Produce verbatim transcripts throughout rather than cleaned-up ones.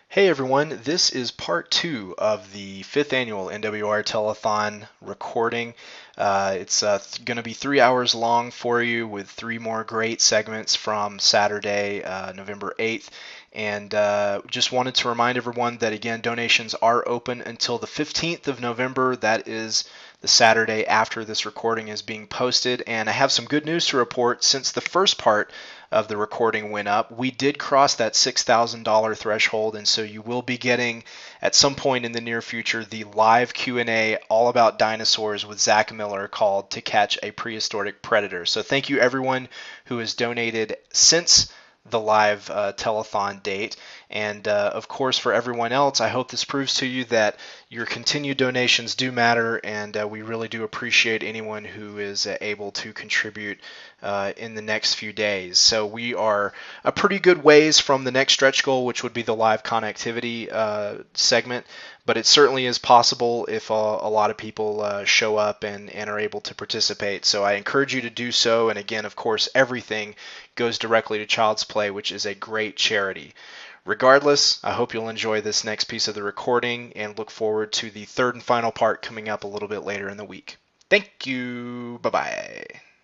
Hey everyone, this is part two of the fifth annual N W R Telethon recording. Uh, it's uh, th- going to be three hours long for you with three more great segments from Saturday, uh, November eighth. And uh, just wanted to remind everyone that, again, donations are open until the fifteenth of November. That is the Saturday after this recording is being posted. And I have some good news to report. Since the first part of the recording went up, we did cross that six thousand dollars threshold, and so you will be getting at some point in the near future the live Q and A all about dinosaurs with Zach Miller called To Catch a Prehistoric Predator. So thank you everyone who has donated since the live uh, telethon date. And uh, of course, for everyone else, I hope this proves to you that your continued donations do matter, and uh, we really do appreciate anyone who is uh, able to contribute uh, in the next few days. So we are a pretty good ways from the next stretch goal, which would be the live connectivity uh, segment, but it certainly is possible if uh, a lot of people uh, show up and, and are able to participate. So I encourage you to do so, and again, of course, everything goes directly to Child's Play, which is a great charity. Regardless, I hope you'll enjoy this next piece of the recording and look forward to the third and final part coming up a little bit later in the week. Thank you. Bye-bye.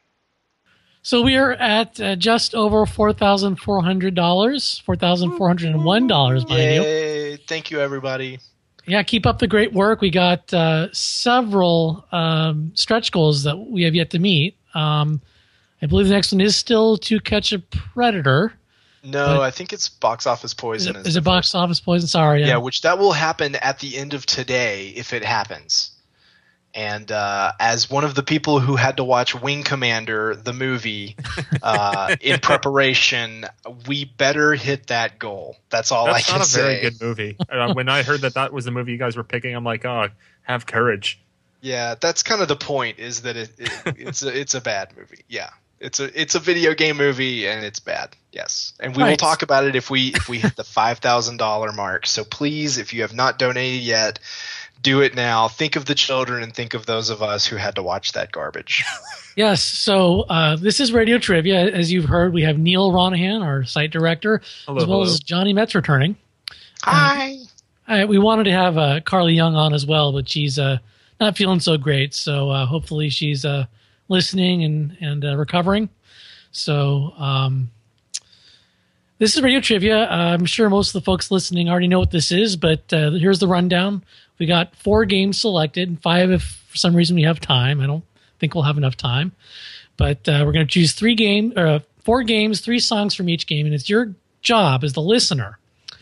So we are at uh, just over four thousand four hundred dollars, four thousand four hundred one dollars, mind you. Yay. Thank you, everybody. Yeah, keep up the great work. We got uh, several um, stretch goals that we have yet to meet. Um, I believe the next one is still To Catch a Predator. No, I think it's Box Office Poison. Is it, is it Box Office Poison? Sorry. Yeah. yeah, which that will happen at the end of today if it happens. And uh, as one of the people who had to watch Wing Commander, the movie, uh, in preparation, we better hit that goal. That's all That's I can say. That's not a say. very good movie. Uh, when I heard that that was the movie you guys were picking, I'm like, oh, have courage. Yeah, that's kind of the point, is that it, it, it's, a, it's a bad movie. Yeah. It's a it's a video game movie, and it's bad. Yes, and we right. will talk about it if we if we hit the five thousand dollar mark. So please, if you have not donated yet, do it now. Think of the children and think of those of us who had to watch that garbage. Yes. So uh, this is Radio Trivia. As you've heard, we have Neil Ronahan, our site director, hello, as well hello. as Johnny Metz returning. Hi. Uh, we wanted to have uh, Carly Young on as well, but she's uh, not feeling so great. So uh, hopefully she's uh, listening and and uh, recovering. So um, this is Radio Trivia. Uh, I'm sure most of the folks listening already know what this is, but uh, here's the rundown. We got four games selected, five if for some reason we have time. I don't think we'll have enough time, but uh, we're going to choose three game, uh, four games, three songs from each game, and it's your job as the listener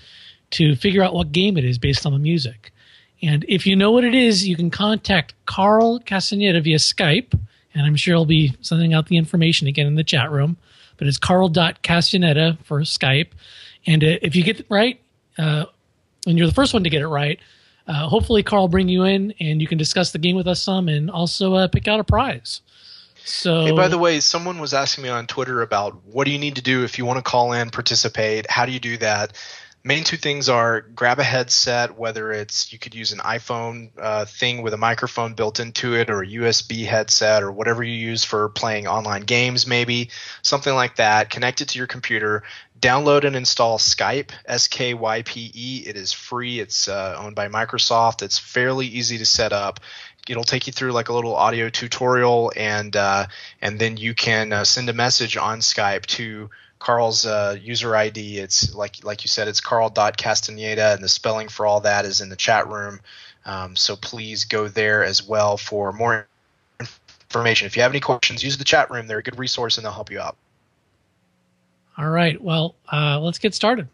to figure out what game it is based on the music. And if you know what it is, you can contact Carl Castaneda via Skype, and I'm sure he'll be sending out the information again in the chat room. But it's carl dot castaneda for Skype. And uh, if you get it right, uh, and you're the first one to get it right, uh, hopefully Carl will bring you in, and you can discuss the game with us some and also uh, pick out a prize. So, Hey, by the way, someone was asking me on Twitter about what do you need to do if you want to call in, participate? How do you do that? Main two things are grab a headset, whether it's you could use an iPhone uh, thing with a microphone built into it, or a U S B headset, or whatever you use for playing online games, maybe something like that. Connect it to your computer. Download and install Skype, S K Y P E. It is free. It's uh, owned by Microsoft. It's fairly easy to set up. It'll take you through like a little audio tutorial, and uh, and then you can uh, send a message on Skype to Carl's uh, user I D. It's like like you said, it's carl dot castaneda, and the spelling for all that is in the chat room. Um, so please go there as well for more information. If you have any questions, use the chat room. They're a good resource, and they'll help you out. all right. Well, uh, let's get started.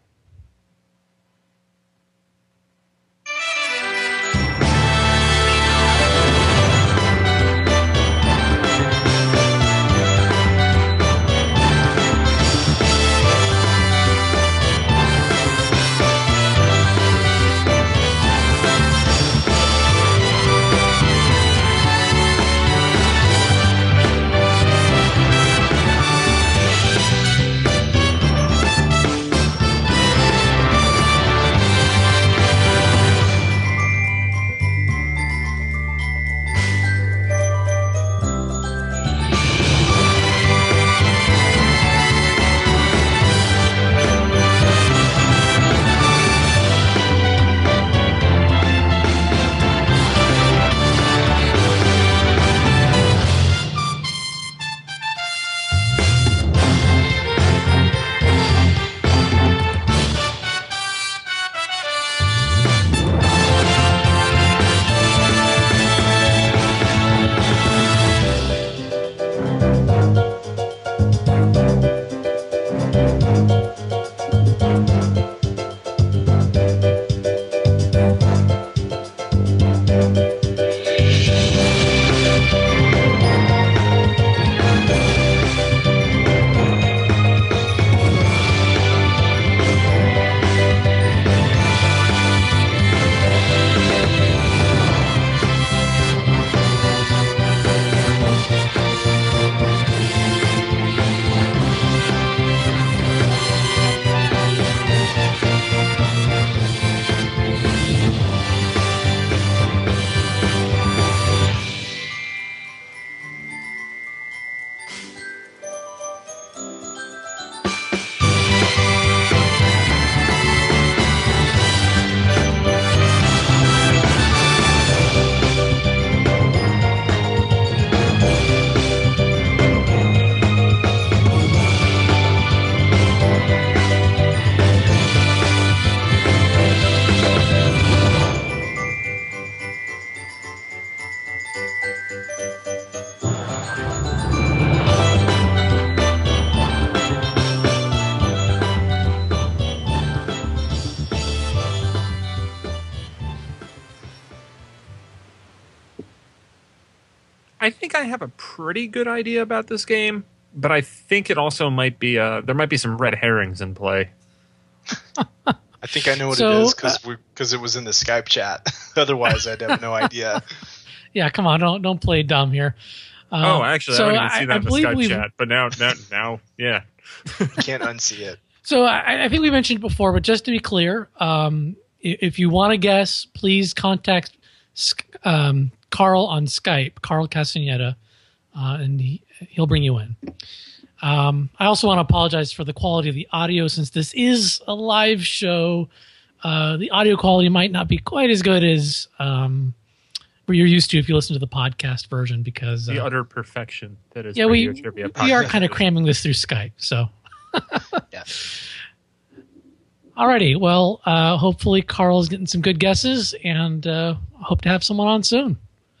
I think I have a pretty good idea about this game, but I think it also might be uh, there might be some red herrings in play. I think I know what So, it is because because it was in the Skype chat. Otherwise, I'd have no idea. Yeah, come on, don't don't play dumb here. Uh, oh, actually, so I don't even see that I in the believe Skype we've- chat. But now, now, now, yeah. You can't unsee it. So I, I think we mentioned before, but just to be clear, um, i- if you want to guess, please contact Sk- um, Carl on Skype, Carl Castaneda, uh, and he, he'll bring you in. Um, I also want to apologize for the quality of the audio since this is a live show. Uh, the audio quality might not be quite as good as um, what you're used to if you listen to the podcast version because uh, The utter perfection that is yeah, Radio we Trivia we are Podcast. kind of cramming this through Skype. So, Yeah. alrighty. Well, uh, hopefully Carl's getting some good guesses, and uh, hope to have someone on soon.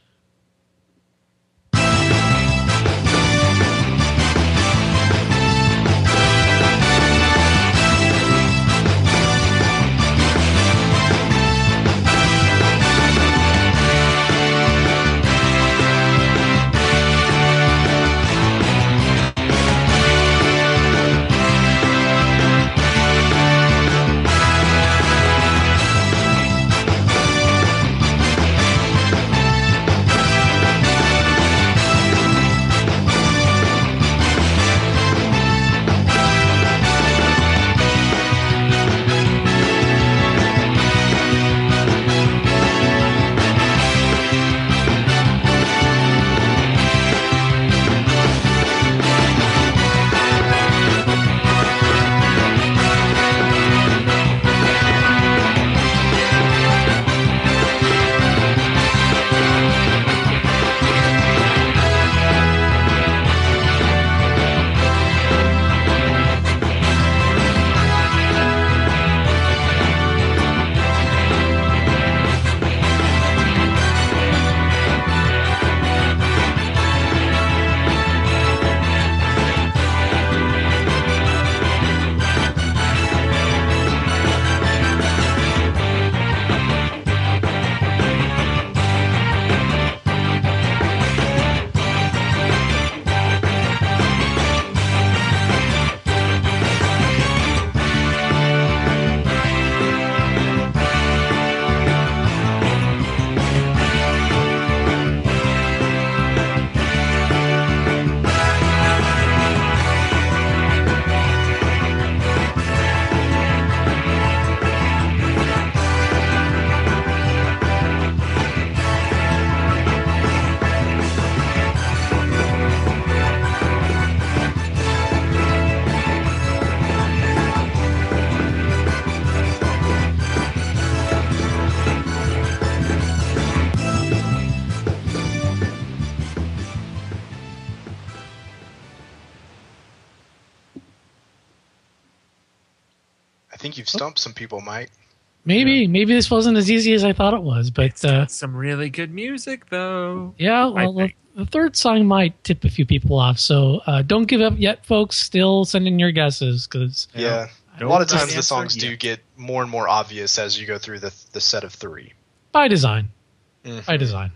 I think you've stumped some people, Mike. Maybe, maybe this wasn't as easy as I thought it was, but uh, Some really good music, though. yeah. I Well, the, think. the third song might tip a few people off, so uh, don't give up yet, folks. Still send in your guesses because Yeah. A Don't lot of just times the answer songs do yet. get more and more obvious as you go through the the set of three. by design, Mhm. by design.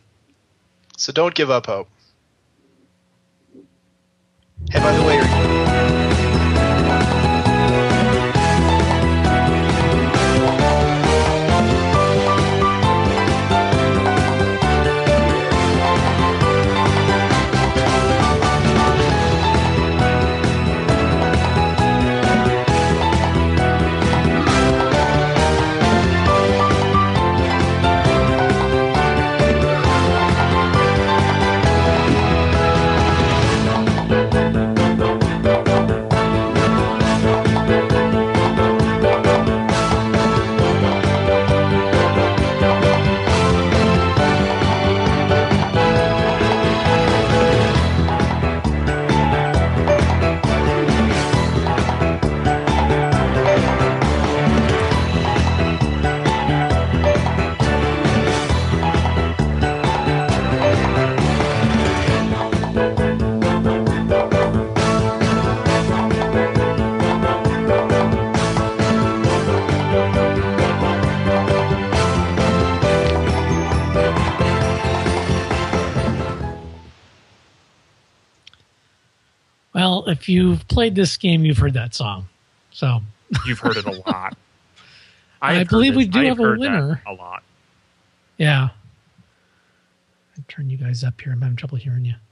So don't give up hope. Hey, by the way, are you- Well, if you've played this game, you've heard that song. So You've heard it a lot. I have believe heard we this- do I have a heard that winner. a lot. Yeah. I'll turn you guys up here. I'm having trouble hearing you.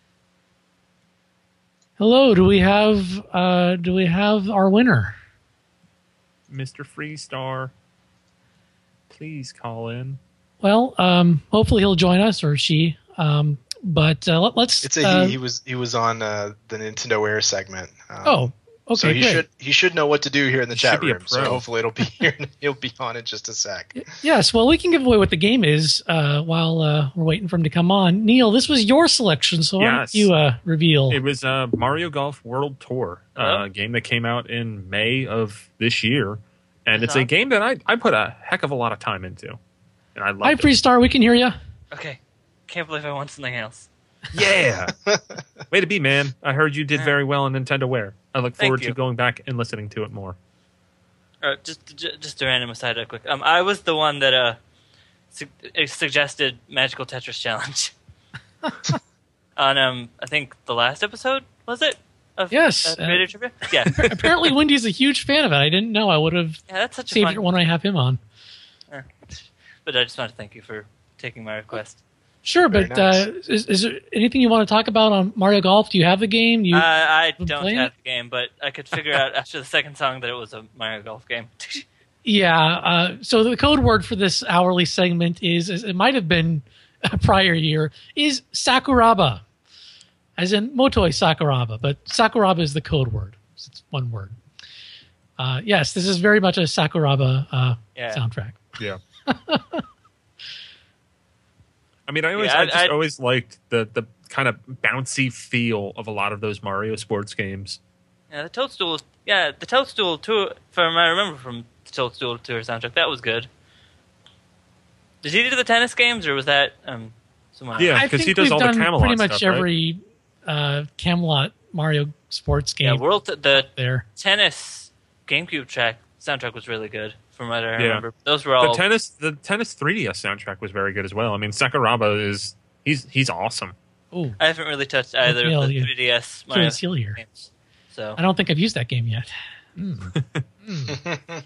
Hello, do we have uh, do we have our winner? Mister Freestar, please call in. Well, um, hopefully he'll join us or she. Um, but uh, let, let's. It's a uh, he. He was he was on uh, the Nintendo Air segment. Um, oh, okay, so he great. should he should know what to do here in the He chat should be a room. So pro. hopefully it'll be here. He'll be on in just a sec. Yes, well, we can give away what the game is uh, while uh, we're waiting for him to come on. Neil, this was your selection, so why don't Yes. you uh, reveal? It was uh, Mario Golf World Tour, uh, Hello? a game that came out in May of this year, and it's a Uh-huh. game that I, I put a heck of a lot of time into, and I Hi, loved it. Freestar, we can hear you. Okay. Can't believe I won something else. Yeah, way to be, man! I heard you did very well on Nintendo Wear. I look Thank forward to you. going back and listening to it more. Uh, just, j- just a random aside, real quick. Um, I was the one that uh, su- uh, suggested Magical Tetris Challenge on um, I think the last episode was it? Of, Yes, Uh, uh, Radio Trivia. Yeah, Apparently, Wendy's a huge fan of it. I didn't know. I would have yeah, that's such a saved fun. it when I have him on. Uh, but I just want to thank you for taking my request. Sure, Very but nice. uh, is, is there anything you want to talk about on Mario Golf? Do you have the game? You Uh, I been don't playing have it? the game, but I could figure out after the second song that it was a Mario Golf game. Yeah. Uh, so the code word for this hourly segment is, is it might have been a prior year, is Sakuraba, as in Motoi Sakuraba, but Sakuraba is the code word. It's one word. Uh, yes, this is very much a Sakuraba uh, Yeah. soundtrack. Yeah. I mean, I always, Yeah, I- I, just I- always liked the the kind of bouncy feel of a lot of those Mario sports games. Yeah, the Toadstool. Yeah, the Toadstool tour. From I remember from the Toadstool tour soundtrack, that was good. Did he do the tennis games, or was that um someone? Yeah, else? I 'cause he think does we've all the done Camelot pretty much stuff, right? every uh, Camelot Mario sports yeah. game World the there. tennis GameCube track soundtrack was really good, from what I Yeah. remember. Those were all. The tennis, the tennis three D S soundtrack was very good as well. I mean, Sakuraba is he's he's awesome. Oh, I haven't really touched either Neil, of the you- three D S Kieran Mario Seal here. games. So I don't think I've used that game yet. Mm. Mm.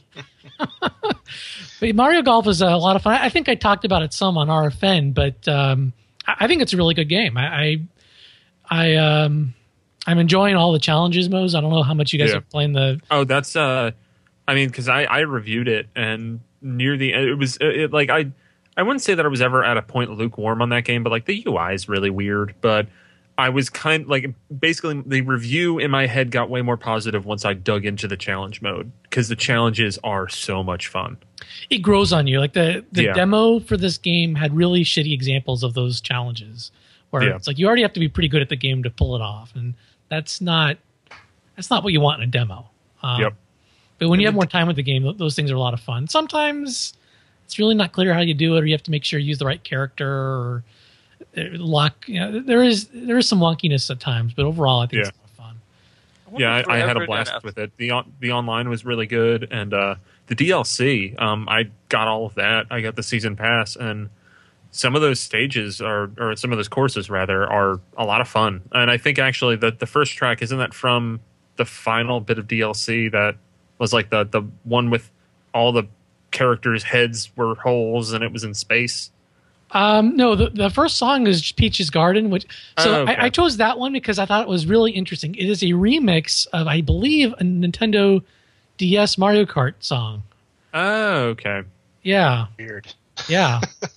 But Mario Golf is a lot of fun. I think I talked about it some on R F N, but um, I I think it's a really good game. I, I, I um, I'm enjoying all the challenges modes. I don't know how much you guys Yeah. are playing the. Oh, that's uh, I mean, because I I reviewed it and near the end, it was it, it, like I I wouldn't say that I was ever at a point lukewarm on that game, but like the U I is really weird. But I was kind like basically the review in my head got way more positive once I dug into the challenge mode because the challenges are so much fun. It grows on you. Like the the Yeah. demo for this game had really shitty examples of those challenges, where Yeah. it's like you already have to be pretty good at the game to pull it off, and that's not that's not what you want in a demo. Um, Yep. But when you have And more time with the game, th- those things are a lot of fun. Sometimes it's really not clear how you do it, or you have to make sure you use the right character, or uh, lock. You know, there is there is some wonkiness at times, but overall, I think Yeah. it's a lot of fun. wonder Yeah, if I, I we're had ever a blast gonna- with it. the on, The online was really good, and uh, the D L C, um, I got all of that. I got the season pass, and some of those stages are, or some of those courses rather, are a lot of fun. And I think actually that the first track isn't that from the final bit of D L C that was like the the one with all the characters' heads were holes and it was in space. Um, no, the, the first song is Peach's Garden, which so Oh, okay. I, I chose that one because I thought it was really interesting. It is a remix of, I believe, a Nintendo D S Mario Kart song. Oh, okay. Yeah, Weird. yeah,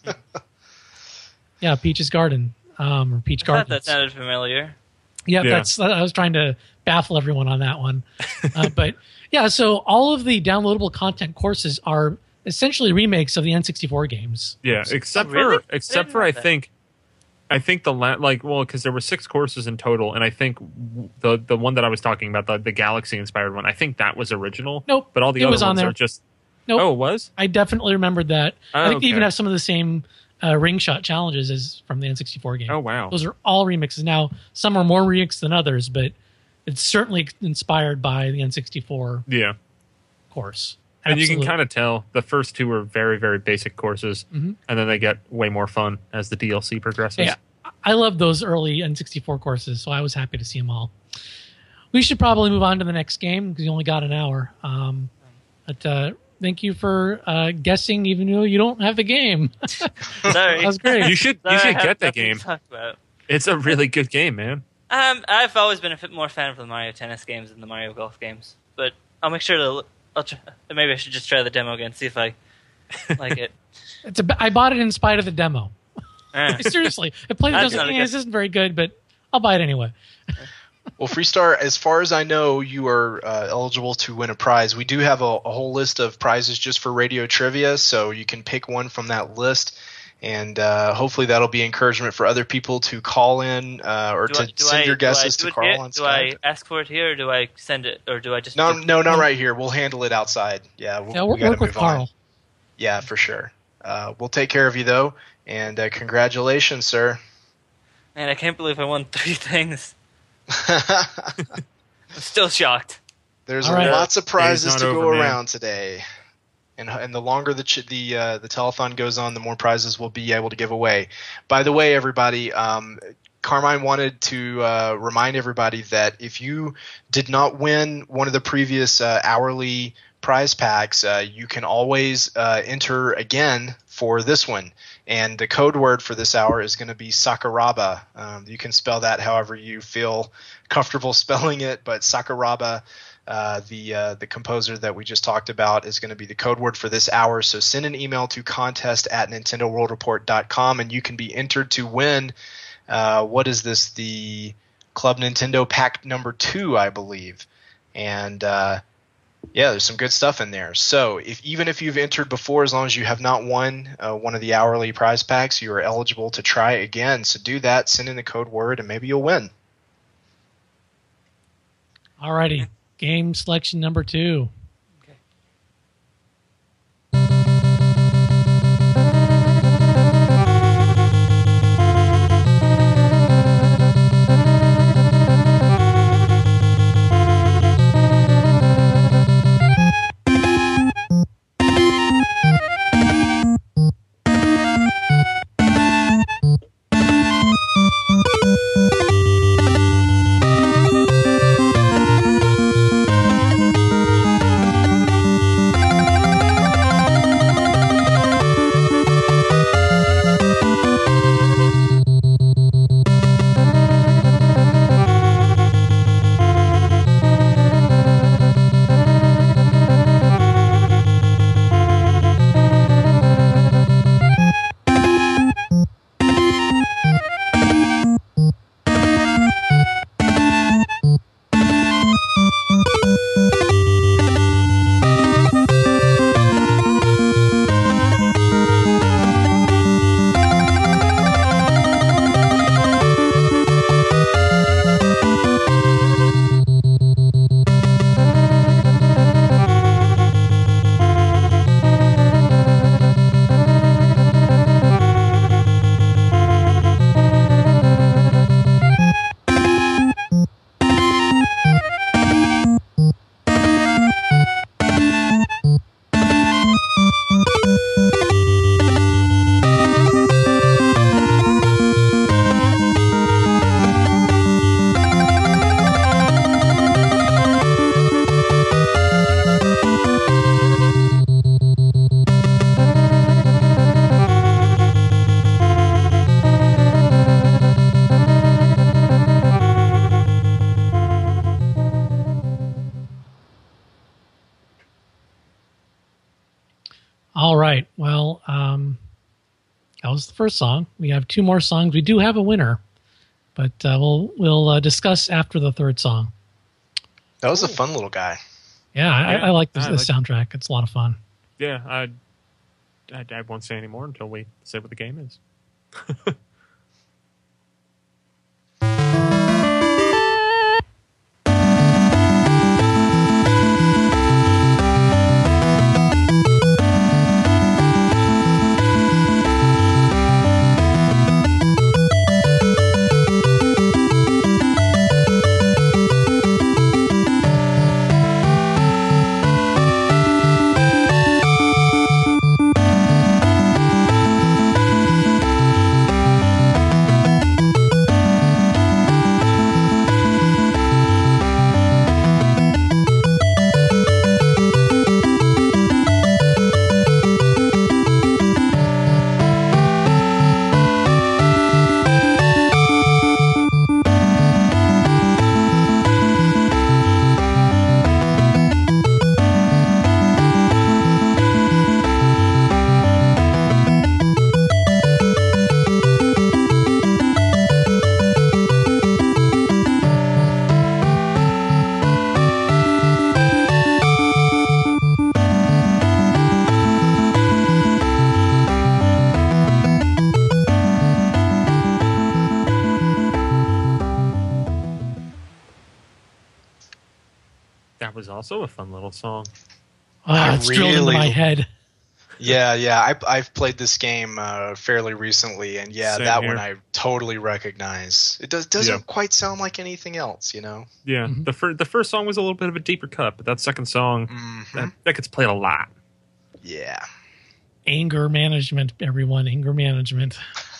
yeah. Peach's Garden, um, or Peach I thought Garden. that sounded familiar. Yeah, Yeah. that's. I was trying to baffle everyone on that one, uh, but yeah. So all of the downloadable content courses are essentially remakes of the N sixty-four games. Yeah, except Oh, really? for I except didn't for know I that. think I think the la- like well because there were six courses in total, and I think w- the the one that I was talking about, the the Galaxy inspired one, I think that was original. Nope, but all the it other was on ones there. are just Nope. oh, it was I definitely remembered that. I Oh, think they even okay. have some of the same uh, ring shot challenges as from the N sixty-four game. oh wow Those are all remixes. Now, some are more remixed than others, but it's certainly inspired by the N sixty-four yeah. course. And you can Absolutely. kind of tell the first two are very very basic courses, Mhm. and then they get way more fun as the D L C progresses. Yeah, I love those early N sixty-four courses, so I was happy to see them all. we should probably move on to the next game because you only got an hour. Um, but uh, thank you for uh, guessing, even though you don't have the game. Sorry, that was great. You should Sorry, you I should have get that nothing game. to talk about. It's a really good game, man. Um, I've always been a bit more fan of the Mario Tennis games than the Mario Golf games, but I'll make sure to. I'll try, maybe I should just try the demo again, see if I like it. It's a, I bought it in spite of the demo. Eh. Seriously, I played it. That's Just, not a eh, good- this isn't very good, but I'll buy it anyway. Well, Freestar, as far as I know, you are uh, eligible to win a prize. We do have a, a whole list of prizes just for radio trivia, so you can pick one from that list, and uh, hopefully that'll be encouragement for other people to call in uh, or Do to I, do send I, your do I guesses do to it Carl here? on Do Skype. I ask for it here, or do I send it, or do I just? No, do- no, not right here. We'll handle it outside. Yeah, we'll, Yeah, we work, gotta work with move on. Carl. Yeah, for sure. Uh, we'll take care of you though, and uh, congratulations, sir. Man, I can't believe I won three things. I'm still shocked. There's All right. lots of prizes not to go over, man. around today, and and the longer the ch- the uh, the telethon goes on, the more prizes we'll be able to give away. By the way, everybody, um, Carmine wanted to uh, remind everybody that if you did not win one of the previous uh, hourly prize packs, uh, you can always uh, enter again for this one. And the code word for this hour is going to be Sakuraba. Um, you can spell that however you feel comfortable spelling it, but Sakuraba, uh, the uh, the composer that we just talked about, is going to be the code word for this hour. So send an email to contest at nintendo world report dot com, and you can be entered to win. Uh, what is this? The Club Nintendo Pack number two, I believe. And uh, yeah, there's some good stuff in there. So if even if you've entered before, as long as you have not won uh, one of the hourly prize packs, you are eligible to try again. So do that, send in the code word, and maybe you'll win. Alrighty, game selection number two. Okay. All right. Well, um, that was the first song. We have two more songs. We do have a winner, but uh, we'll we'll uh, discuss after the third song. That was a fun little guy. Yeah, I, Yeah, I like this, I this like- soundtrack. It's a lot of fun. Yeah, I, I, I won't say any more until we say what the game is. Thank Also a fun little song. Oh, I it's drilled into really- my head. Yeah, yeah. I, I've played this game uh, fairly recently, and yeah, Same that here. one I totally recognize. It does doesn't Yeah. quite sound like anything else, you know. Yeah, Mhm. the first the first song was a little bit of a deeper cut, but that second song Mhm. that, that gets played a lot. Yeah. Anger management, everyone. Anger management.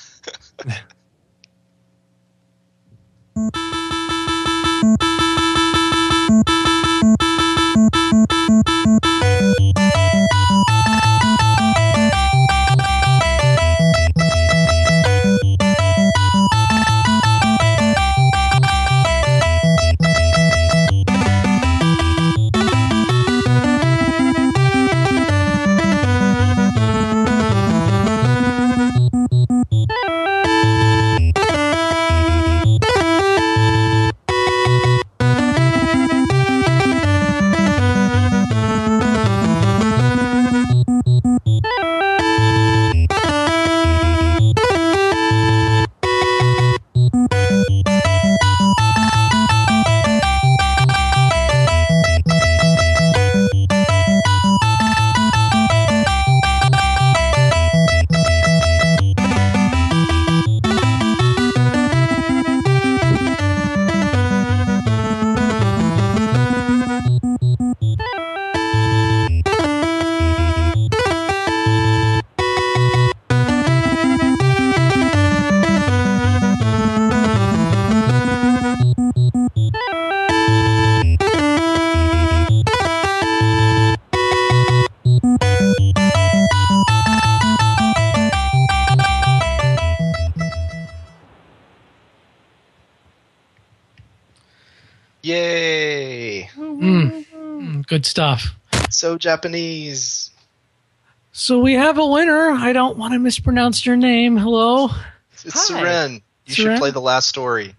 Yay! Mm. Mm, good stuff. So Japanese. So we have a winner. I don't want to mispronounce your name. Hello. It's Hi. Seren. You Seren? should play the last story.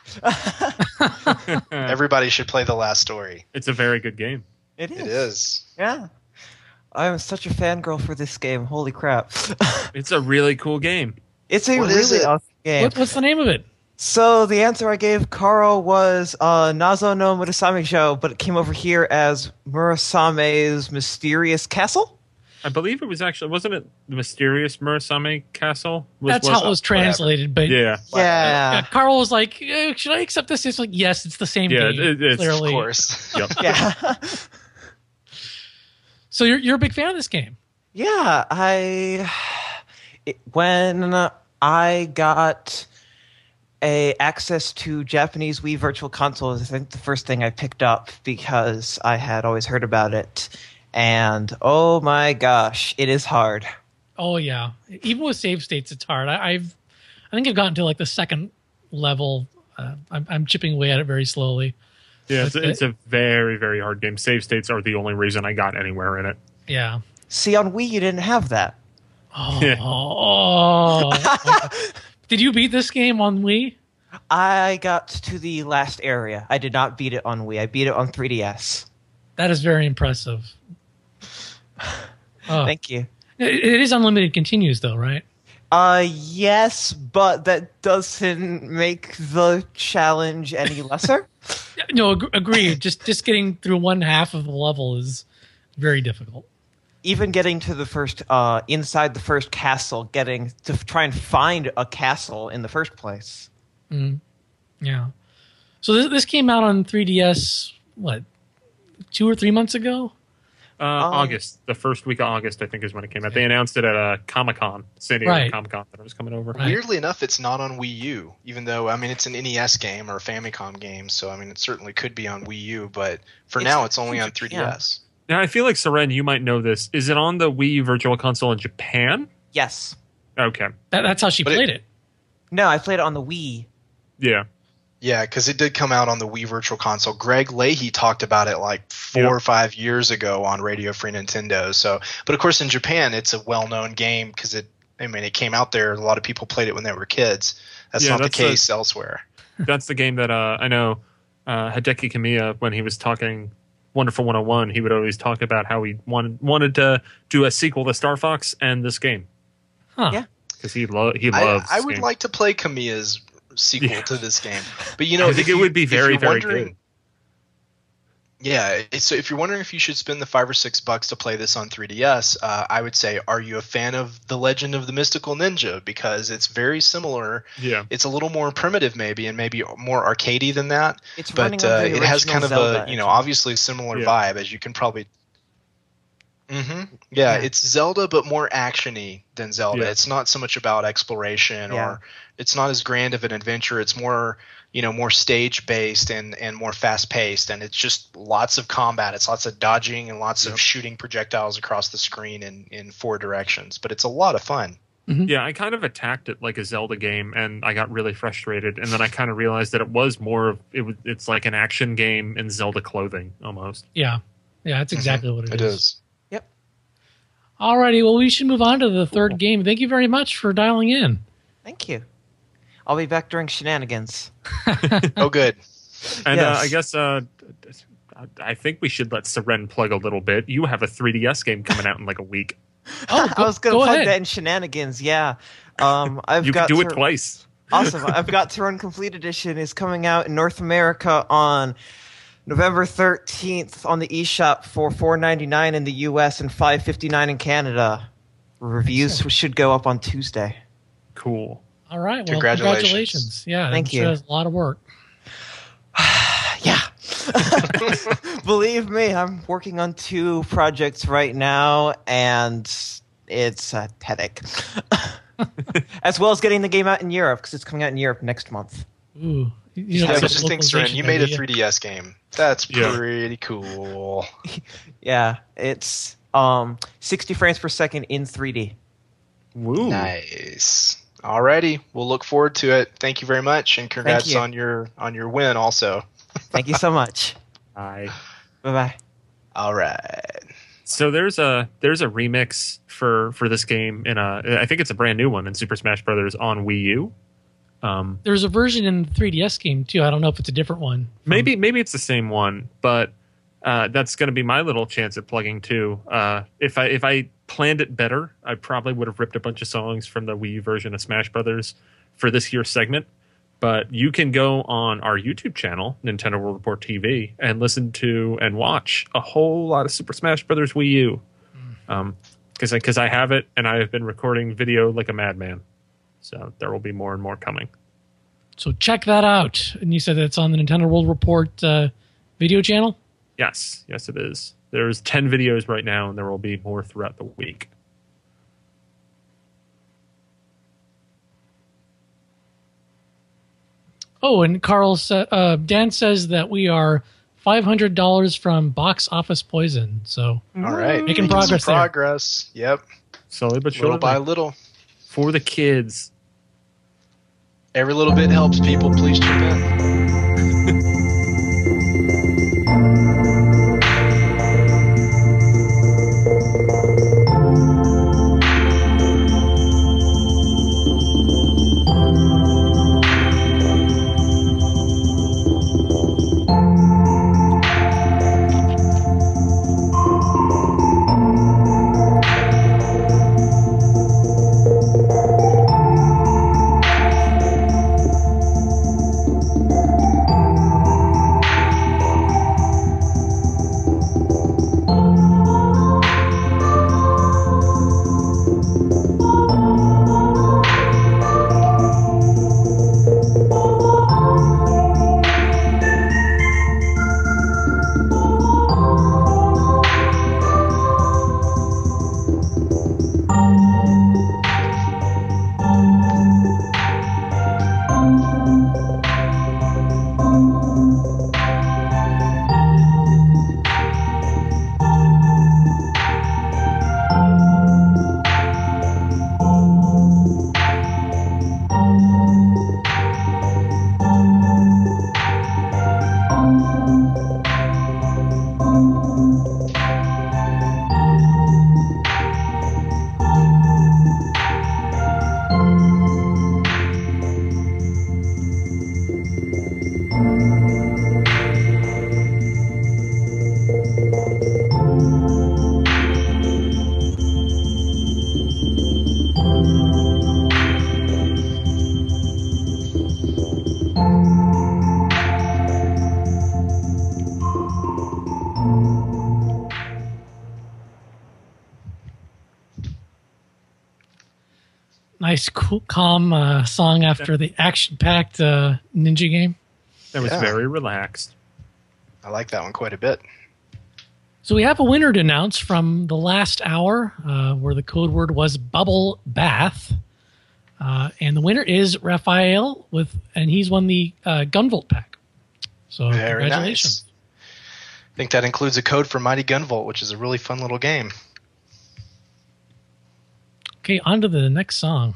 Everybody should play the last story. It's a very good game. It is. It is. Yeah. I'm such a fangirl for this game. Holy crap. It's a really cool game. It's a What is really it? awesome game. What, what's the name of it? So the answer I gave Karo was uh, Nazo no Murasame Show, but it came over here as Murasame's Mysterious Castle? I believe it was actually wasn't it the mysterious Murasame Castle? Was, That's how it was translated. But Yeah, Yeah. uh, Carl was like, eh, "Should I accept this?" It's like, "Yes, it's the same Yeah, game." it- it's- of Of clearly. course. yep. Yeah. So you're you're a big fan of this game. Yeah, I it, when I got a access to Japanese Wii Virtual Consoles, I think the first thing I picked up because I had always heard about it, and oh my gosh, it is hard. Oh yeah, even with save states, it's hard. I, I've I think I've gotten to like the second level. Uh, I'm, I'm chipping away at it very slowly. Yeah, it's, But- it's a very very hard game. Save states are the only reason I got anywhere in it. Yeah. See, on Wii you didn't have that. Oh. Yeah. oh. Did you beat this game on Wii? I got to the last area. I did not beat it on Wii. I beat it on three D S. That is very impressive. Oh. Thank you. It, it is unlimited continues though, right? Uh, yes, but that doesn't make the challenge any lesser. No, ag- agreed. just just getting through one half of the level is very difficult. Even getting to the first, uh, inside the first castle, getting to f- try and find a castle in the first place. Mm. Yeah. So this this came out on three D S what, two or three months ago? Uh, August, the first week of August, I think, is when it came out. They announced it at uh, Comic Con, San Diego Right. Comic Con, that it was coming over. Right. Weirdly enough, it's not on Wii U, even though, I mean, it's an N E S game or a Famicom game, so, I mean, it certainly could be on Wii U, but for It's- now, it's only it's on three D Japan. S. Now, I feel like, Seren, you might know this. Is it on the Wii Virtual Console in Japan? Yes. Okay. That, that's how she But it- played it. No, I played it on the Wii. Yeah. Yeah, because it did come out on the Wii Virtual Console. Greg Leahy talked about it like four Yep. or five years ago on Radio Free Nintendo. So, but of course in Japan it's a well-known game because it. I mean, it came out there. A lot of people played it when they were kids. That's Yeah, not that's the a- case elsewhere. That's the game that uh, I know uh, Hideki Kamiya, when he was talking Wonderful one oh one, he would always talk about how he wanted wanted to do a sequel to Star Fox and this game. Huh. Yeah. Because he, lo- he I, loves I this would game. like to play Kamiya's sequel Yeah. to this game, but you know, I think if it you- would be if very, you're very wondering- good. Yeah, it's, so if you're wondering if you should spend the five or six bucks to play this on three D S, uh, I would say, are you a fan of The Legend of the Mystical Ninja? Because it's very similar. Yeah. It's a little more primitive, maybe, and maybe more arcadey than that. It's but running on uh, the it has original kind of Zelda a, you know, engine. obviously similar Yeah. vibe, as you can probably. hmm Yeah, Yeah. it's Zelda, but more actiony than Zelda. Yeah. It's not so much about exploration, Yeah. or it's not as grand of an adventure. It's more, you know, more stage based and and more fast paced, and it's just lots of combat. It's lots of dodging and lots Yep. of shooting projectiles across the screen in in four directions. But it's a lot of fun. Yeah, I kind of attacked it like a Zelda game, and I got really frustrated. And then I kind of realized that it was more of it was. It's like an action game in Zelda clothing almost. Yeah, yeah, that's exactly what it It is. is. Alrighty, well, we should move on to the third game. Thank you very much for dialing in. Thank you. I'll be back during shenanigans. Oh, good. And uh, Yes. I guess uh, I think we should let Seren plug a little bit. You have a three D S game coming out in like a week. Oh, I was going to go plug ahead. that in shenanigans. Yeah. Um, I've You got can do it to- twice. Awesome. I've got To Run Complete Edition is coming out in North America on November thirteenth on the eShop for four ninety-nine in the U S and five fifty-nine in Canada. Reviews should go up on Tuesday. Cool. All right, well, Congratulations. congratulations. Yeah, Thank I'm you. sure that's a lot of work. Yeah. Believe me, I'm working on two projects right now, and it's a headache. As well as getting the game out in Europe, because it's coming out in Europe next month. Ooh. You Yeah, know, but it's just think, Seren, localization you there, made a do you? three D S game. That's Yeah. pretty cool. Yeah, it's um sixty frames per second in three D. Woo. Nice. Alrighty, we'll look forward to it. Thank you very much, and congrats you. on your on your win also. Thank you so much. Hi. Bye bye. All right. So there's a there's a remix for for this game in a I think it's a brand new one in Super Smash Brothers on Wii U. Um, There's a version in the three D S game, too. I don't know if it's a different one. maybe maybe it's the same one, but uh, that's going to be my little chance at plugging too. Uh, if I if I planned it better, I probably would have ripped a bunch of songs from the Wii U version of Smash Brothers for this here segment. But you can go on our YouTube channel, Nintendo World Report T V, and listen to and watch a whole lot of Super Smash Brothers Wii U. Um, because because I have it and I have been recording video like a madman. So there will be more and more coming. So check that out. And you said that it's on the Nintendo World Report uh, video channel? Yes, yes, it is. There's ten videos right now, and there will be more throughout the week. Oh, and Carl, sa- uh, Dan says that we are five hundred dollars from Box Office Poison. So All right. Making some progress there. progress. Yep. Slowly but Little surely. by little. For the kids. Every little bit helps, people. Please chip in. Nice, cool, calm uh, song after the action-packed uh, ninja game. That was Yeah. very relaxed. I like that one quite a bit. So we have a winner to announce from the last hour, uh, where the code word was bubble bath, uh, and the winner is Raphael with, and he's won the uh, Gunvolt pack. So Very congratulations! nice. I think that includes a code for Mighty Gunvolt, which is a really fun little game. Okay, on to the next song.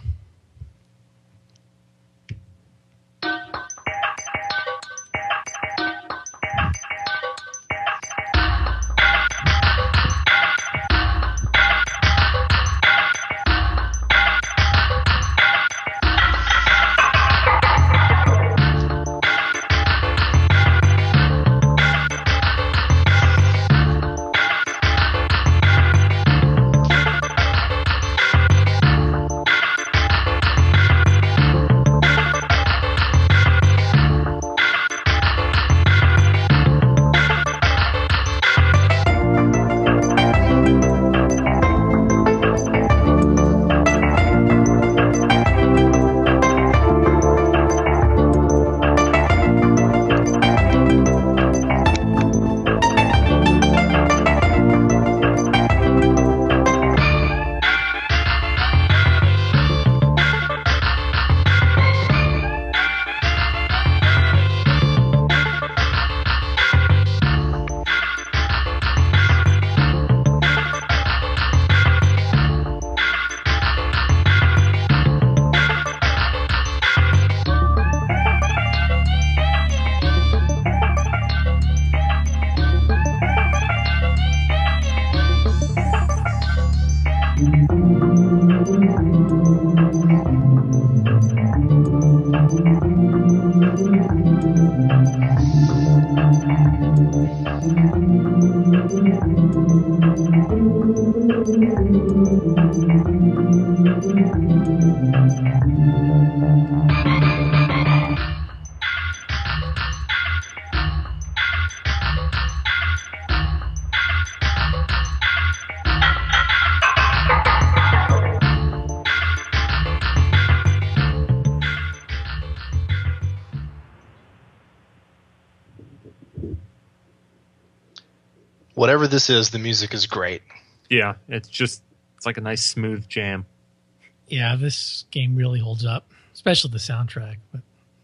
Whatever this is, the music is great. Yeah, it's just it's like a nice smooth jam. Yeah, this game really holds up, especially the soundtrack. But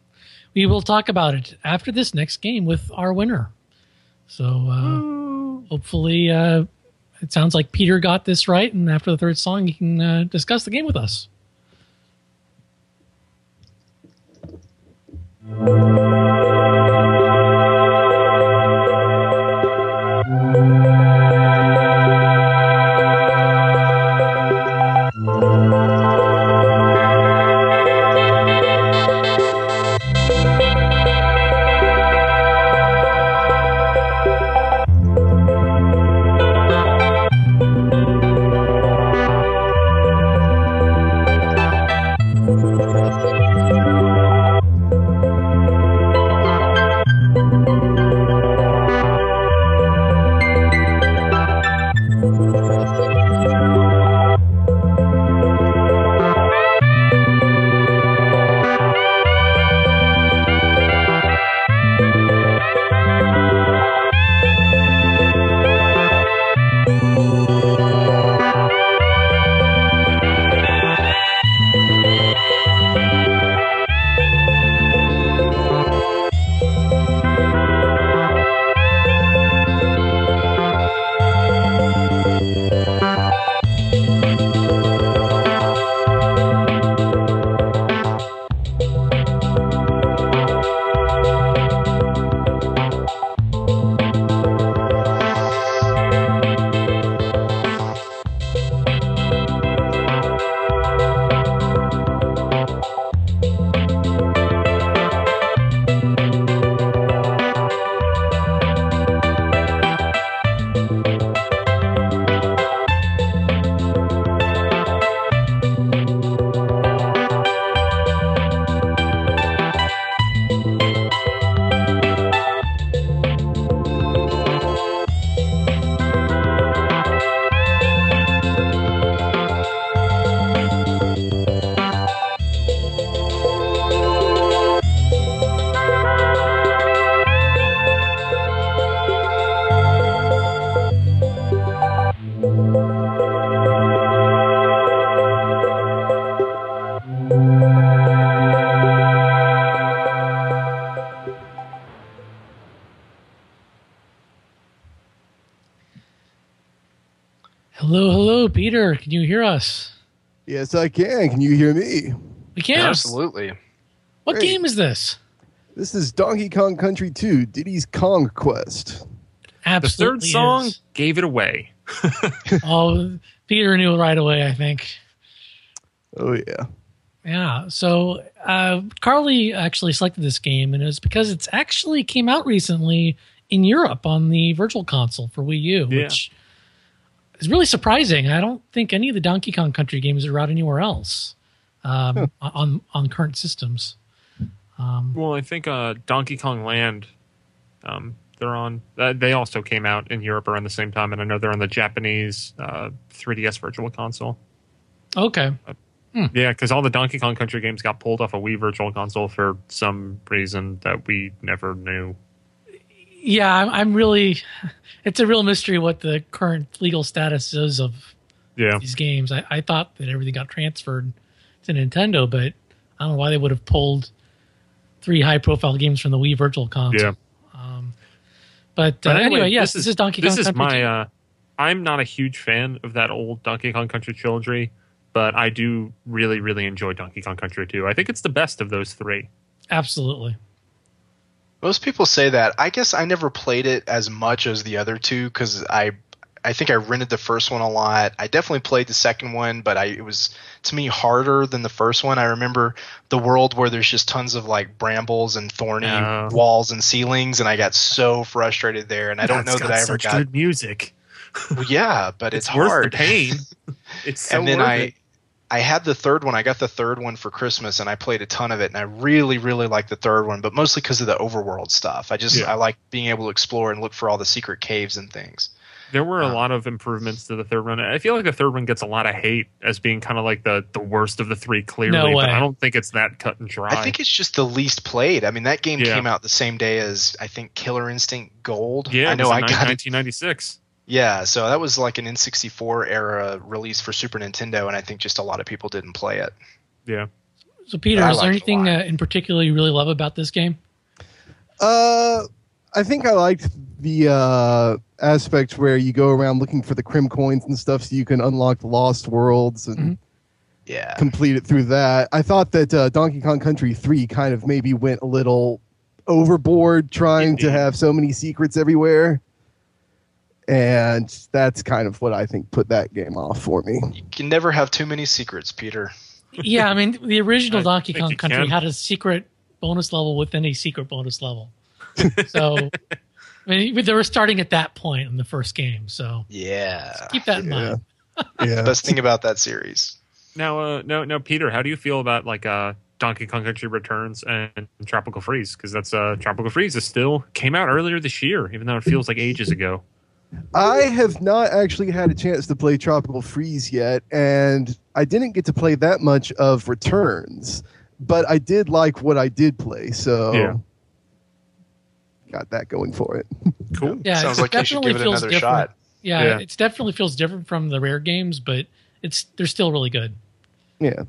we will talk about it after this next game with our winner. So uh, hopefully, uh, it sounds like Peter got this right, and after the third song, he can uh, discuss the game with us. Peter, can you hear us? Yes, I can. Can you hear me? We can. Absolutely. What Great. game is this? This is Donkey Kong Country two, Diddy's Kong Quest. The Absolutely. third song is. gave it away. Oh, Peter knew right away, I think. Oh, yeah. Yeah. So uh, Carly actually selected this game, and it was because it's actually came out recently in Europe on the Virtual Console for Wii U, Yeah. which is really surprising. I don't think any of the Donkey Kong Country games are out anywhere else um, on on current systems. Um, Well, I think uh, Donkey Kong Land, um, they're on. Uh, they also came out in Europe around the same time, and I know they're on the Japanese uh, three D S Virtual Console. okay. Yeah, because all the Donkey Kong Country games got pulled off a Wii Virtual Console for some reason that we never knew. Yeah, I'm, I'm really. It's a real mystery what the current legal status is of Yeah, these games. I, I thought that everything got transferred to Nintendo, but I don't know why they would have pulled three high-profile games from the Wii Virtual Console. yeah. Um, but, uh, But anyway, yes, this is, Donkey this Kong is Country my. two. Uh, I'm not a huge fan of that old Donkey Kong Country trilogy, but I do really, really enjoy Donkey Kong Country two. I think it's the best of those three. Absolutely. Most people say that. I guess I never played it as much as the other two because I, I think I rented the first one a lot. I definitely played the second one, but I it was to me harder than the first one. I remember the world where there's just tons of like brambles and thorny Oh. walls and ceilings, and I got so frustrated there. And I don't That's know that got I ever such got. good music. Well, yeah, but it's, It's, worth hard. the pain. It's so and then worth I, it. I had the third one. I got the third one for Christmas, and I played a ton of it. And I really, really liked the third one, but mostly because of the overworld stuff. I just Yeah. I like being able to explore and look for all the secret caves and things. There were a Uh, lot of improvements to the third one. I feel like the third one gets a lot of hate as being kind of like the, the worst of the three, clearly. No way. But I don't think it's that cut and dry. I think it's just the least played. I mean, that game Yeah. came out the same day as I think Killer Instinct Gold. yeah, I it know was I in got it. nineteen ninety-six. Yeah, so that was like an N sixty-four era release for Super Nintendo, and I think just a lot of people didn't play it. Yeah. So, Peter, I is there liked it a anything lot. uh, in particular you really love about this game? Uh, I think I liked the uh, aspect where you go around looking for the Crim coins and stuff so you can unlock the Lost Worlds and Mhm. Yeah. complete it through that. I thought that uh, Donkey Kong Country three kind of maybe went a little overboard trying to Indeed. have so many secrets everywhere. And that's kind of what I think put that game off for me. You can never have too many secrets, Peter. Yeah, I mean, the original I Donkey think Kong you Country can. had a secret bonus level within a secret bonus level. So, I mean, they were starting at that point in the first game. So Yeah. keep that in Yeah. mind. Yeah. Best thing about that series. Now, uh, no, no, Peter, how do you feel about like uh, Donkey Kong Country Returns and Tropical Freeze? Because that's uh, Tropical Freeze is still came out earlier this year, even though it feels like ages ago. I have not actually had a chance to play Tropical Freeze yet, and I didn't get to play that much of Returns, but I did like what I did play, so Yeah. got that going for it. Cool. Yeah, Sounds it like you should definitely give it feels another different. shot. Yeah, Yeah. it definitely feels different from the Rare games, but it's they're still really good. Yeah.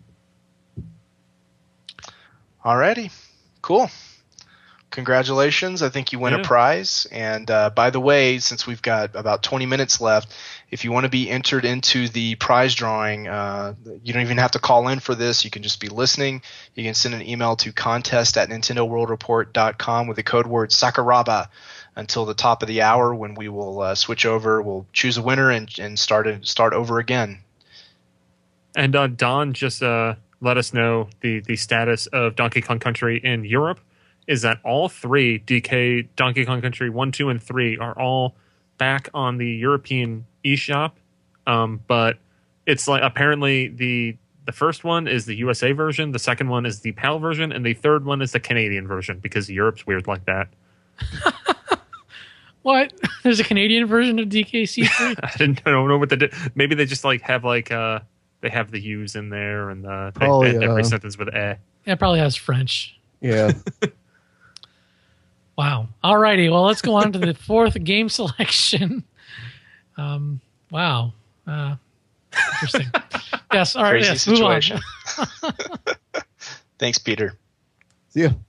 Alrighty. Cool. Congratulations. I think you win Yeah. a prize. And uh, by the way, since we've got about twenty minutes left, if you want to be entered into the prize drawing, uh, you don't even have to call in for this. You can just be listening. You can send an email to contest at nintendo world report dot com with the code word Sakuraba until the top of the hour when we will uh, switch over. We'll choose a winner and, and start, it- start over again. And uh, Don just uh, let us know the, the status of Donkey Kong Country in Europe is that all three D K Donkey Kong Country one, two, and three are all back on the European eShop. Um, but it's like apparently the the first one is the U S A version, the second one is the PAL version, and the third one is the Canadian version because Europe's weird like that. What? There's a Canadian version of D K C three? I, didn't, I don't know what they did. Maybe they just like have like uh they have the U's in there and uh, they, Oh, they end yeah. every sentence with eh. Yeah, it probably has French. Yeah. Wow. Alrighty. Well, let's go on to the fourth game selection. Um, wow. Uh, interesting. Yes. All right. Crazy Yes. Move on. situation. Thanks, Peter. See ya.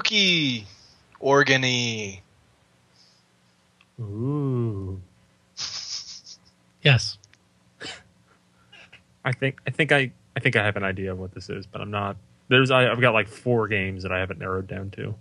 spooky, organy. Ooh. Yes. I think I think I I think I have an idea of what this is, but I'm not. There's I, I've got like four games that I haven't narrowed down to.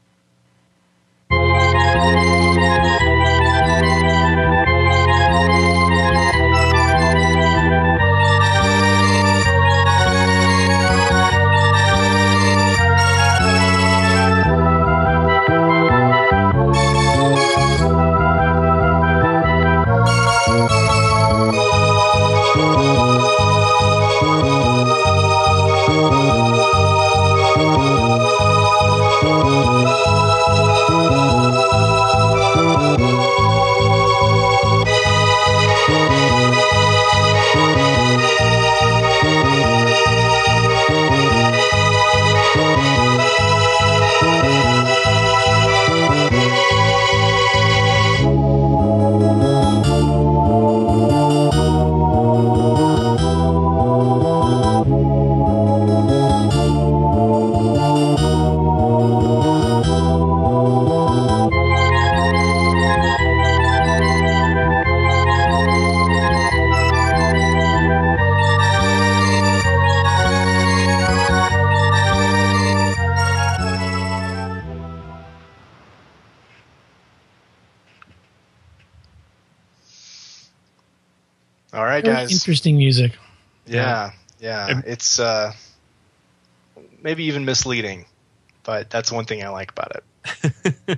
All right, Very guys. interesting music. Yeah, yeah. And- It's uh, maybe even misleading, but that's one thing I like about it.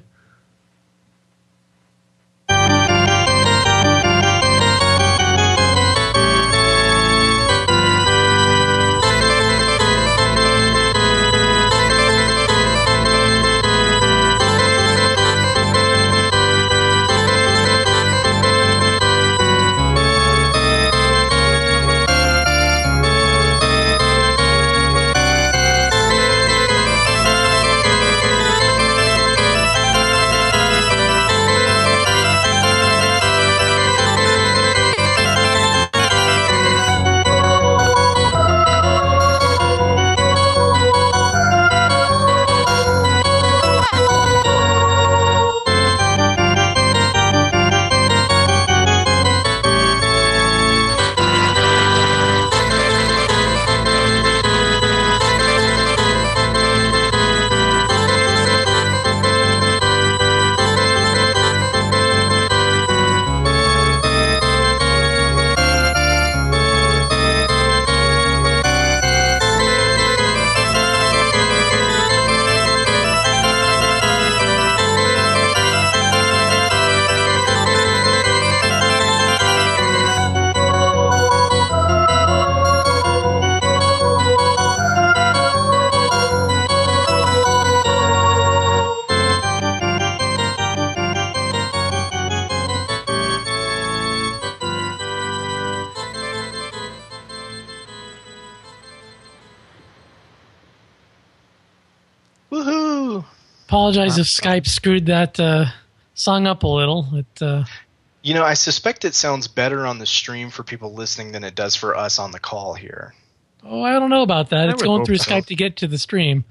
Woohoo! Apologize if Skype screwed that uh, song up a little. It, uh, You know, I suspect it sounds better on the stream for people listening than it does for us on the call here. oh, I don't know about that. I It's would going hope through so. Skype to get to the stream.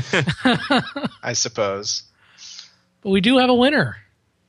I suppose. But we do have a winner.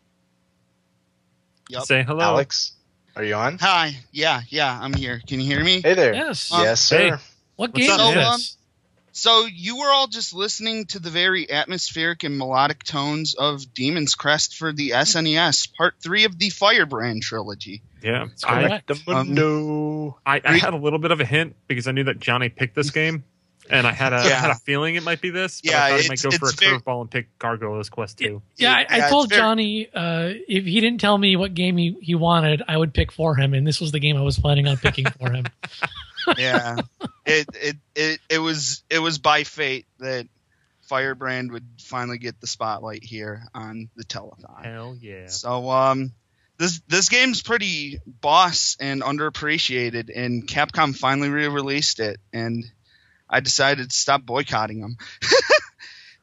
Yep. Say hello, Alex, are you on? Hi. Yeah, yeah, I'm here. Can you hear me? Hey there. Yes. Um, Yes, sir. Hey. What What's game up, is man? this? So you were all just listening to the very atmospheric and melodic tones of Demon's Crest for the S N E S, part three of the Firebrand trilogy. Yeah, That's I, correct. The mundo. I, I had a little bit of a hint because I knew that Johnny picked this game, and I had a, I Yeah. had a feeling it might be this. But Yeah, I thought he might it's- go for a it's very- curveball and pick Gargoyle's Quest two. Yeah, I, Yeah, I it's told very- Johnny uh, if he didn't tell me what game he, he wanted, I would pick for him, and this was the game I was planning on picking for him. Yeah, it, it it it was it was by fate that Firebrand would finally get the spotlight here on the telethon. Hell yeah! So um, this this game's pretty boss and underappreciated, and Capcom finally re-released it, and I decided to stop boycotting them.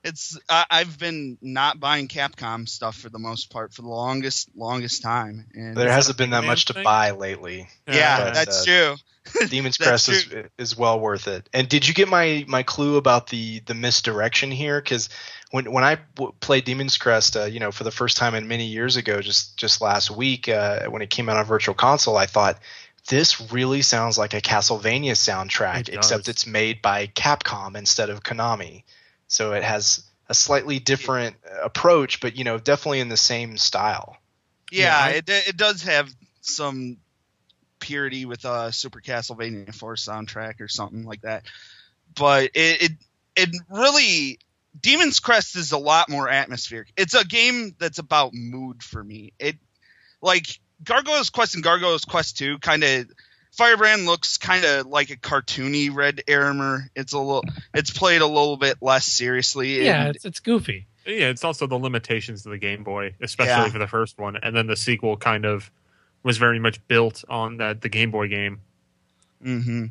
It's I, I've been not buying Capcom stuff for the most part for the longest longest time. And There hasn't been that Mega much Man to thing? buy lately. yeah, but, that's uh, true. Demon's That's Crest is is well worth it. And did you get my, my clue about the, the misdirection here? Because when when I w- played Demon's Crest, uh, you know, for the first time in many years ago, just just last week uh, when it came out on Virtual Console, I thought this really sounds like a Castlevania soundtrack, It except does. it's made by Capcom instead of Konami. So it has a slightly different approach, but you know, definitely in the same style. Yeah, Yeah, I- it it does have some purity with a Super Castlevania four soundtrack or something like that. But it, it it really Demon's Crest is a lot more atmospheric. It's a game that's about mood for me. It like Gargoyle's Quest and Gargoyle's Quest two kind of Firebrand looks kind of like a cartoony Red Armor. It's a little it's played a little bit less seriously. Yeah, and- it's it's goofy. Yeah, it's also the limitations of the Game Boy, especially Yeah. for the first one, and then the sequel kind of was very much built on that the Game Boy game. Mm-hmm.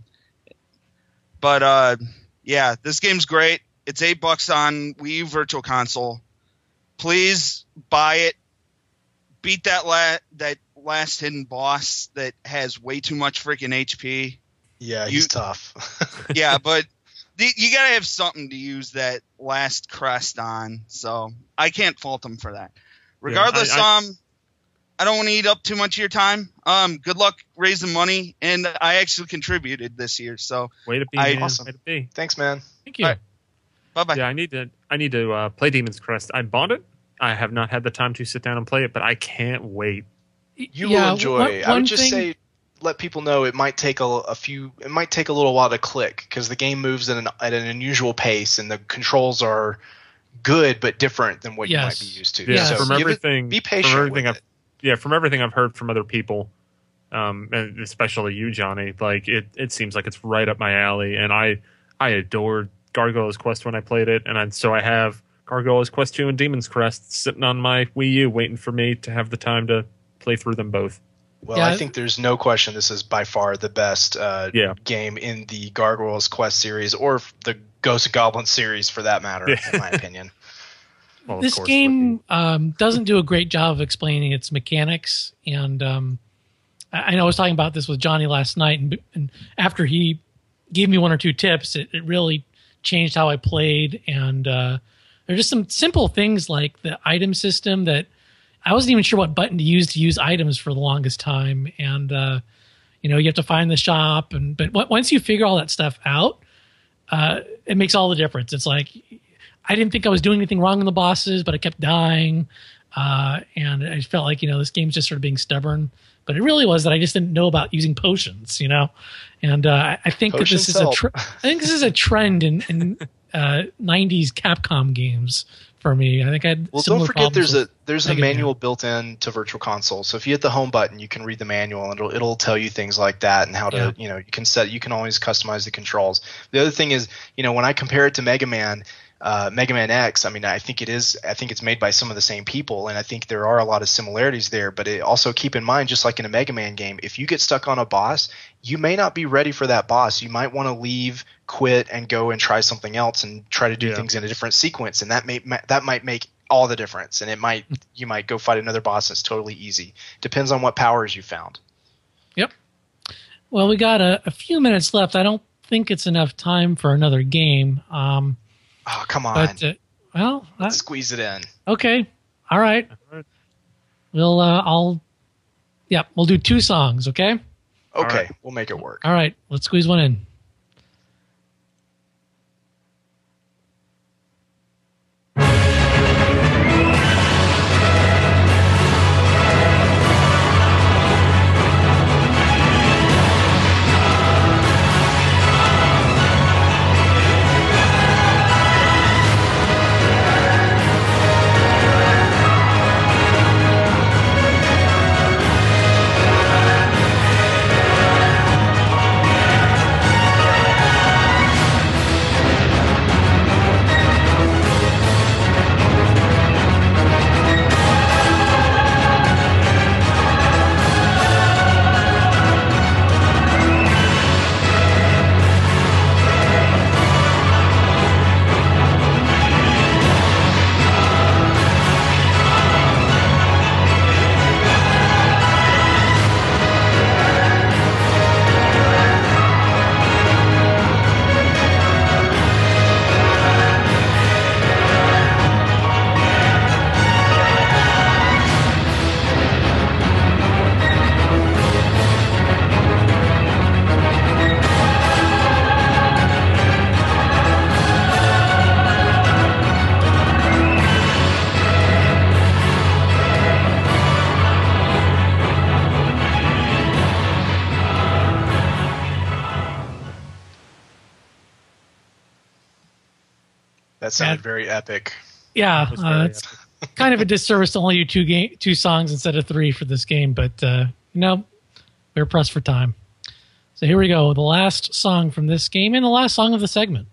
But uh, yeah, this game's great. It's eight bucks on Wii U Virtual Console. Please buy it. Beat that la- that last hidden boss that has way too much freaking H P. Yeah, You- he's tough. Yeah, but the, you gotta have something to use that last crest on. So I can't fault them for that. Regardless, I- um, I don't want to eat up too much of your time. Um, good luck raising money, and I actually contributed this year. So Way to be, I- man. Awesome. Way to be. Thanks, man. Thank you. All right. bye bye. Yeah, I need to. I need to uh, play Demon's Crest. I bought it. I have not had the time to sit down and play it, but I can't wait. You Yeah, will enjoy. one- I one would just thing- say, let people know it might take a, a few. It might take a little while to click because the game moves at an at an unusual pace and the controls are good but different than what Yes. you might be used to. Yeah, Yes. So from give it- everything. be from patient everything with I've, it. Yeah, from everything I've heard from other people, um, and especially you, Johnny. Like it, it seems like it's right up my alley, and I, I adored Gargoyle's Quest when I played it, and I, so I have Gargoyle's Quest two and Demon's Crest sitting on my Wii U, waiting for me to have the time to play through them both. Well, Yeah. I think there's no question this is by far the best uh, Yeah. game in the Gargoyles Quest series or f- the Ghost and Goblins series for that matter, Yeah. in my opinion. Well, of This course, game would um, doesn't do a great job of explaining its mechanics, and um, I, I know I was talking about this with Johnny last night, and, and after he gave me one or two tips, it, it really changed how I played. And uh, there are just some simple things like the item system that I wasn't even sure what button to use to use items for the longest time, and uh, you know you have to find the shop, and but w- once you figure all that stuff out, uh, it makes all the difference. It's like I didn't think I was doing anything wrong in the bosses, but I kept dying. Uh, and I felt like, you know, this game's just sort of being stubborn. But it really was that I just didn't know about using potions, you know? And uh, I think that Potions this is a help. tr- I think this is a trend in, in uh, nineties Capcom games for me. I think I had Well, similar don't forget problems there's a with there's a Mega Man. manual built in to Virtual Console. So if you hit the home button, you can read the manual and it'll it'll tell you things like that and how to Yeah. you know you can set you can always customize the controls. The other thing is you know when I compare it to Mega Man. Uh, Mega Man X, I mean, I think it is. I think it's made by some of the same people, and I think there are a lot of similarities there. But it also keep in mind, just like in a Mega Man game, if you get stuck on a boss, you may not be ready for that boss. You might want to leave, quit, and go and try something else, and try to do Yeah. things in a different sequence, and that may ma- that might make all the difference. And it might you might go fight another boss that's totally easy. Depends on what powers you found. Yep. Well, we got a, a few minutes left. I don't think it's enough time for another game. Um, Oh, come on, but uh, well, uh, squeeze it in. okay, all right. All right. We'll uh, I'll yeah, we'll do two songs. Okay. Okay, right. we'll make it work. All right. Let's squeeze one in. that sounded Yeah. very epic. Yeah, It was uh, very it's kind of a disservice to only do two game, two songs instead of three for this game, but uh, you know, we're pressed for time. So here we go, the last song from this game and the last song of the segment.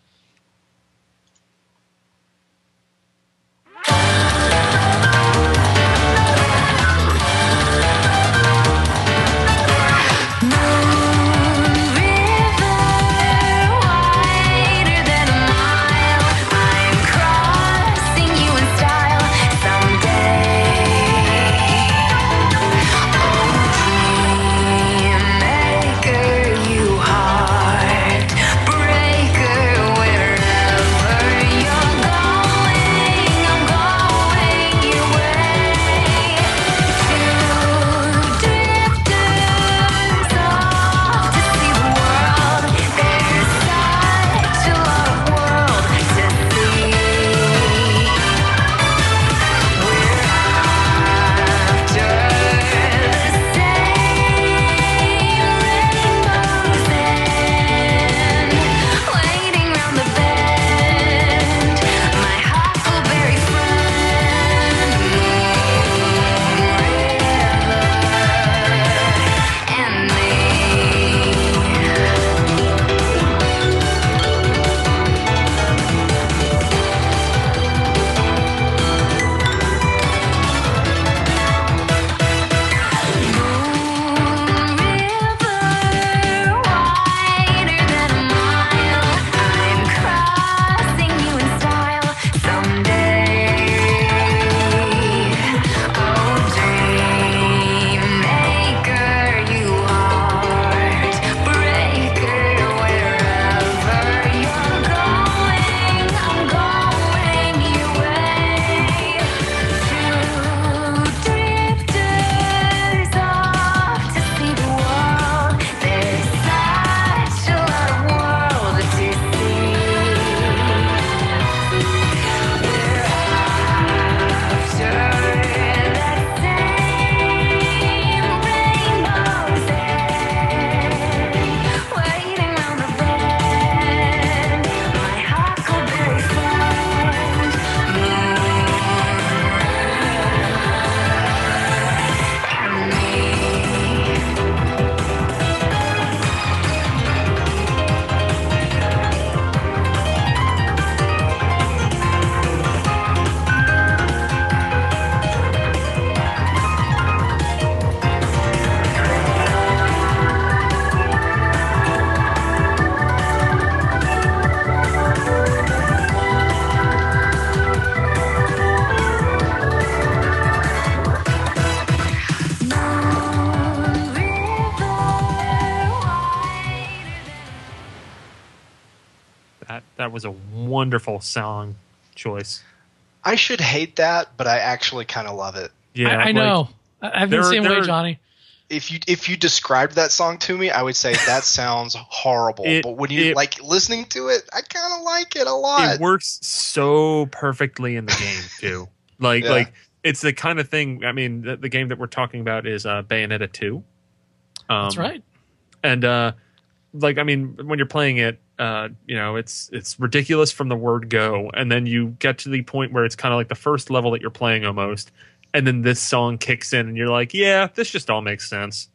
That that was a wonderful song choice. I should hate that, but I actually kind of love it. Yeah, I, I like, know. I- I've been the there- same there- way, Johnny. If you if you described that song to me, I would say that sounds horrible. It- but when you it- like listening to it, I kind of like it a lot. It works so perfectly in the game too. Like Yeah. like it's the kind of thing. I mean, the, the game that we're talking about is uh, Bayonetta two. Um, That's right. And uh, like I mean, when you're playing it, uh, you know, it's it's ridiculous from the word go, and then you get to the point where it's kind of like the first level that you're playing almost, and then this song kicks in, and you're like, yeah, this just all makes sense.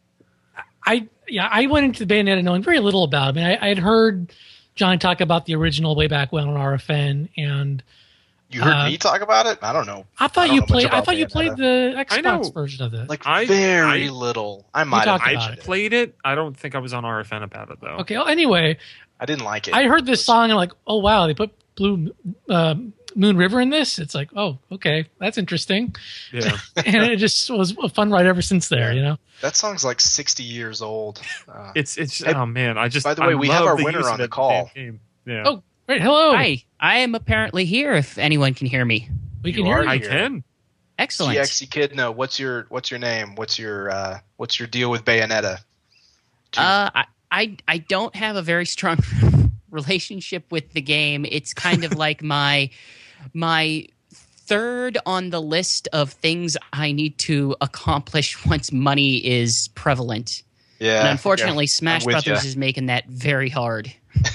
I yeah, I went into Bayonetta knowing very little about it. I mean, I, I had heard Johnny talk about the original way back when on R F N, and You heard uh, me talk about it? I don't know. I I thought don't you know much played. I about thought you Bayonetta. played the I know. Xbox version of it. Like I- very I- little. I might have talked I about mentioned it. played it. I don't think I was on R F N about it though. Okay. Well, anyway, I didn't like it. I heard this song and like, oh wow, they put Blue uh, Moon River in this. It's like, oh, okay, that's interesting, Yeah. and it just was a fun ride ever since there. You know. That song's like sixty years old. Uh, It's it's Hey, oh man, I just by the way, I we have love our the winner use of on the it in call. damn game. Yeah. Oh, great. Hello. Hi, I am apparently here. If anyone can hear me, We can You hear are you. I here. can. excellent. G X Echidna, what's your what's your name? What's your uh, what's your deal with Bayonetta? Uh, I, I I don't have a very strong relationship with the game. It's kind of like my my third on the list of things I need to accomplish once money is prevalent. Yeah. And unfortunately, yeah, Smash I'm with Brothers ya. is making that very hard.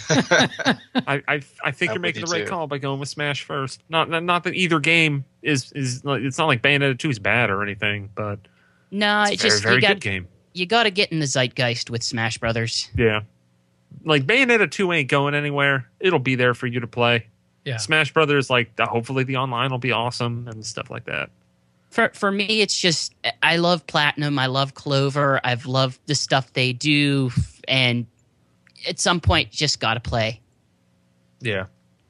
I, I I think I'm you're making with the you right too. call by going with Smash first. Not not, not that either game is is it's not like Bayonetta two is bad or anything, but No, it's a it very just very you got good game. you got to get in the zeitgeist with Smash Brothers. Yeah, like Bayonetta two ain't going anywhere. It'll be there for you to play. Yeah. Smash Brothers, like the, hopefully the online will be awesome and stuff like that. For for me, it's just I love Platinum. I love Clover. I've loved the stuff they do, and at some point, just got to play. Yeah,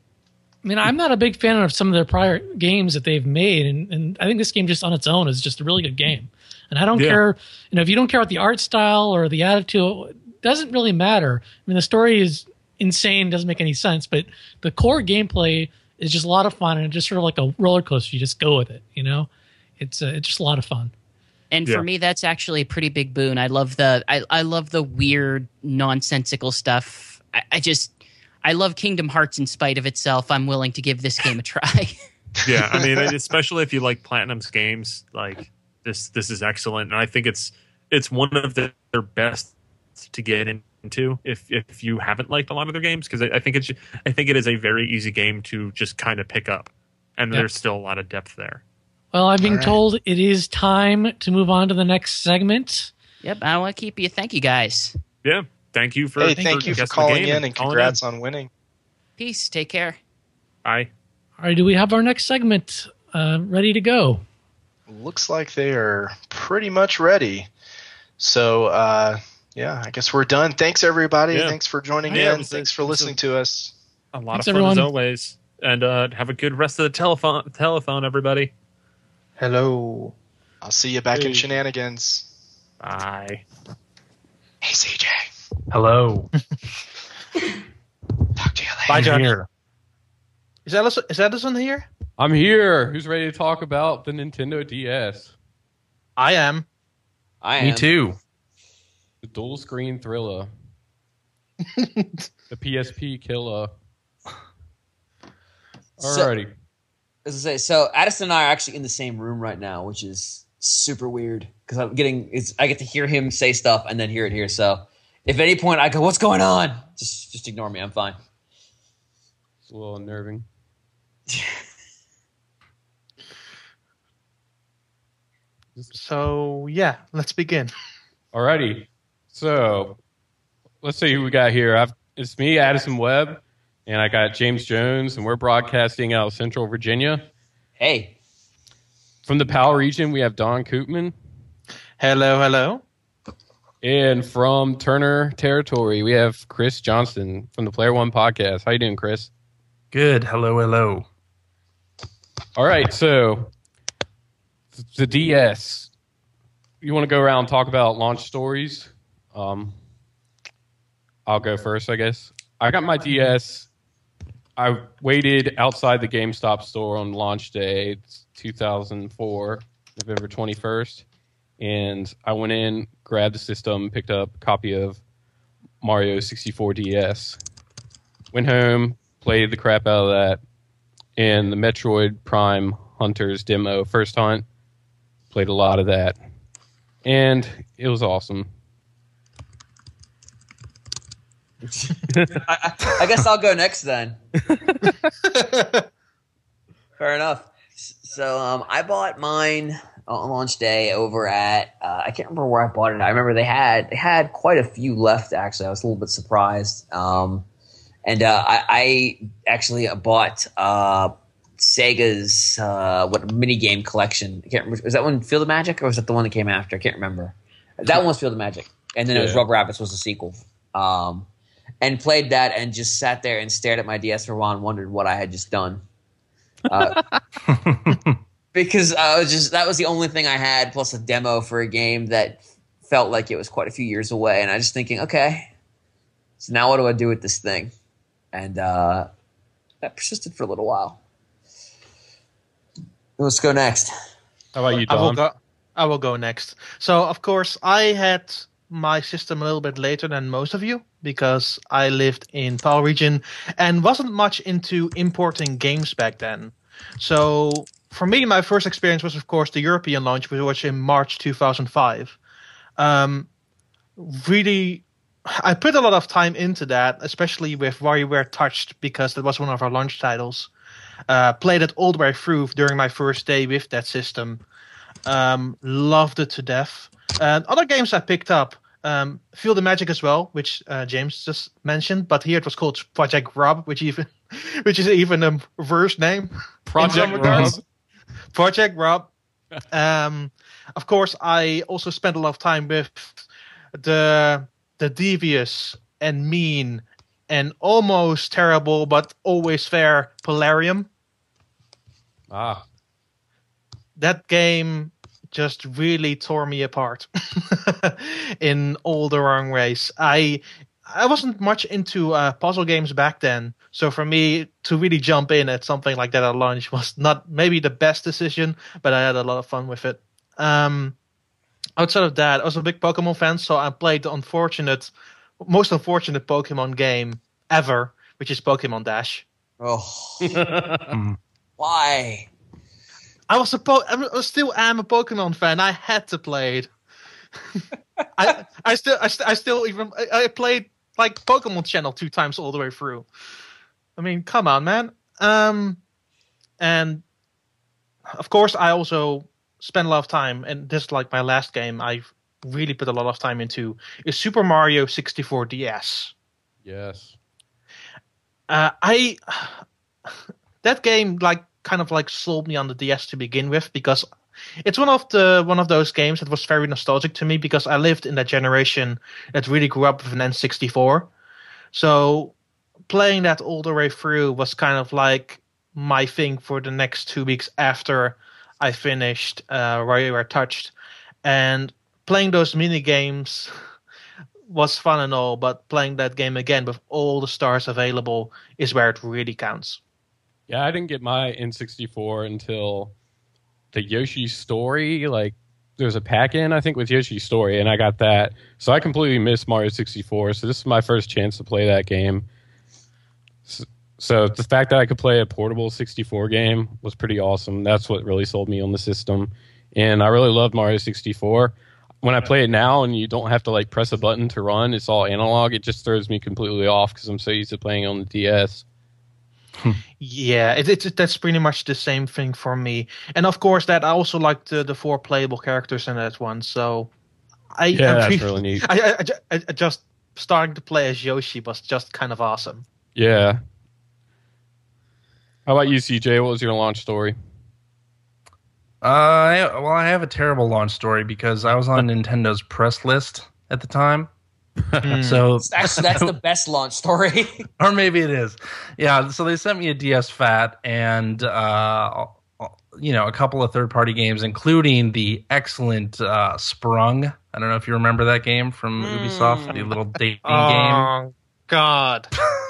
I mean, I'm not a big fan of some of their prior games that they've made, and, and I think this game just on its own is just a really good game. And I don't Yeah. care, you know, if you don't care about the art style or the attitude, it doesn't really matter. I mean, the story is insane, doesn't make any sense, but the core gameplay is just a lot of fun, and it's just sort of like a roller coaster. You just go with it, you know? It's uh, it's just a lot of fun. And Yeah. for me, that's actually a pretty big boon. I love the I, I love the weird, nonsensical stuff. I, I just I love Kingdom Hearts in spite of itself. I'm willing to give this game a try. yeah. I mean, especially if you like Platinum's games, like this this is excellent, and I think it's it's one of the, their best to get into if if you haven't liked a lot of their games, because I, I think it's I think it is a very easy game to just kind of pick up, and Yep. there's still a lot of depth there. Well, I'm being All right. told it is time to move on to the next segment. Yep, I don't want to keep you. Thank you, guys. Yeah, thank you for Hey, thank you for guessing the calling game in and calling congrats on winning. Peace. Take care. Bye. All right, do we have our next segment uh, ready to go? Looks like they are pretty much ready. So, uh, yeah, I guess we're done. Thanks, everybody. Yeah. Thanks for joining Yeah, it in. was a- Thanks for it was a- listening to us. A lot Thanks, of fun everyone. as always, and uh, have a good rest of the telephone. Telephone, everybody. Hello. I'll see you back in Hey. shenanigans. Bye. Hey, C J. Hello. Talk to you later. Bye, I'm Josh. here. Is Edison, is Edison here? I'm here. Who's ready to talk about the Nintendo D S? I am. I Me am. too. The dual screen thriller. The P S P killer. So- Alrighty. As I say, so Addison and I are actually in the same room right now, which is super weird because I'm getting it's I get to hear him say stuff and then hear it here. So if at any point I go, "What's going on?" Just just ignore me. I'm fine. It's a little unnerving. So yeah, let's begin. Alrighty. So let's see who we got here. I've, it's me, Addison Webb, and I got James Jones, and we're broadcasting out of Central Virginia. Hey, From the PAL region, we have Don Koopman. Hello, hello. And from Turner Territory, we have Chris Johnston from the Player One podcast. How you doing, Chris? Good. Hello, hello. All right, so the D S. You want to go around and talk about launch stories? Um, I'll go first, I guess. I got my D S. I waited outside the GameStop store on launch day, it's two thousand four, November twenty-first. And I went in, grabbed the system, picked up a copy of Mario sixty-four D S. Went home, played the crap out of that. And the Metroid Prime Hunters demo, First Hunt, played a lot of that. And it was awesome. I, I, I guess I'll go next then. Fair enough. S- So um, I bought mine on launch day over at uh, I can't remember where I bought it. I remember they had they had quite a few left. Actually, I was a little bit surprised. Um, and uh, I, I actually bought uh, Sega's uh, what mini game collection. I can't remember. Was that one Field of Magic or was that the one that came after? I can't remember. That one was Field of Magic, and then it was Yeah. Rubber Rabbits was the sequel. Um, and played that and just sat there and stared at my D S for a while and wondered what I had just done. Uh, because I was just that was the only thing I had, plus a demo for a game that felt like it was quite a few years away. And I was just thinking, okay, so now what do I do with this thing? And uh, that persisted for a little while. Let's go next. How about you, I will Don? go. I will go next. So of course I had my system a little bit later than most of you because I lived in PAL region and wasn't much into importing games back then. So for me, my first experience was of course the European launch, which was in March two thousand five. Um, really, I put a lot of time into that, especially with WarioWare Touched, because that was one of our launch titles. Uh, played it all the way through during my first day with that system. Um, loved it to death. And other games I picked up, um, Feel the Magic as well, which uh, James just mentioned, but here it was called Project Rob, which even, which is even a worse name. Project Rob. Project Rob. Um, of course, I also spent a lot of time with the the devious and mean and almost terrible but always fair Polarium. Ah. That game just really tore me apart in all the wrong ways. I I wasn't much into uh, puzzle games back then, so for me to really jump in at something like that at launch was not maybe the best decision, but I had a lot of fun with it. Um, outside of that, I was a big Pokemon fan, so I played the unfortunate, most unfortunate Pokemon game ever, which is Pokemon Dash. Oh, why? I was a po- I still am a Pokemon fan. I had to play it. I I still I, st- I still even I, I played like Pokemon Channel two times all the way through. I mean, come on, man. Um, and of course, I also spent a lot of time, and this is like my last game I've really put a lot of time into, is Super Mario sixty-four D S. Yes. Uh, I that game like kind of like sold me on the D S to begin with, because it's one of the one of those games that was very nostalgic to me, because I lived in that generation that really grew up with an N sixty-four. So playing that all the way through was kind of like my thing for the next two weeks after I finished uh, WarioWare Touched. And playing those mini games was fun and all, but playing that game again with all the stars available is where it really counts. Yeah, I didn't get my N sixty-four until the Yoshi Story. Like, there's a pack-in, I think, with Yoshi Story, and I got that. So I completely missed Mario sixty-four, so this is my first chance to play that game. So, so the fact that I could play a portable sixty-four game was pretty awesome. That's what really sold me on the system. And I really loved Mario sixty-four. When I play it now and you don't have to like press a button to run, it's all analog, it just throws me completely off because I'm so used to playing on the D S. Yeah, it, it, that's pretty much the same thing for me. And of course, that I also like the, the four playable characters in that one. So I, Yeah, I that's really, really neat. I, I, I, I just starting to play as Yoshi was just kind of awesome. Yeah. How about you, C J? What was your launch story? Uh, I, well, I have a terrible launch story because I was on Nintendo's press list at the time. So That's that's the best launch story. or maybe it is. Yeah, so they sent me a D S Fat and uh, you know, a couple of third-party games, including the excellent uh, Sprung. I don't know if you remember that game from mm. Ubisoft, the little dating oh, game. Oh God!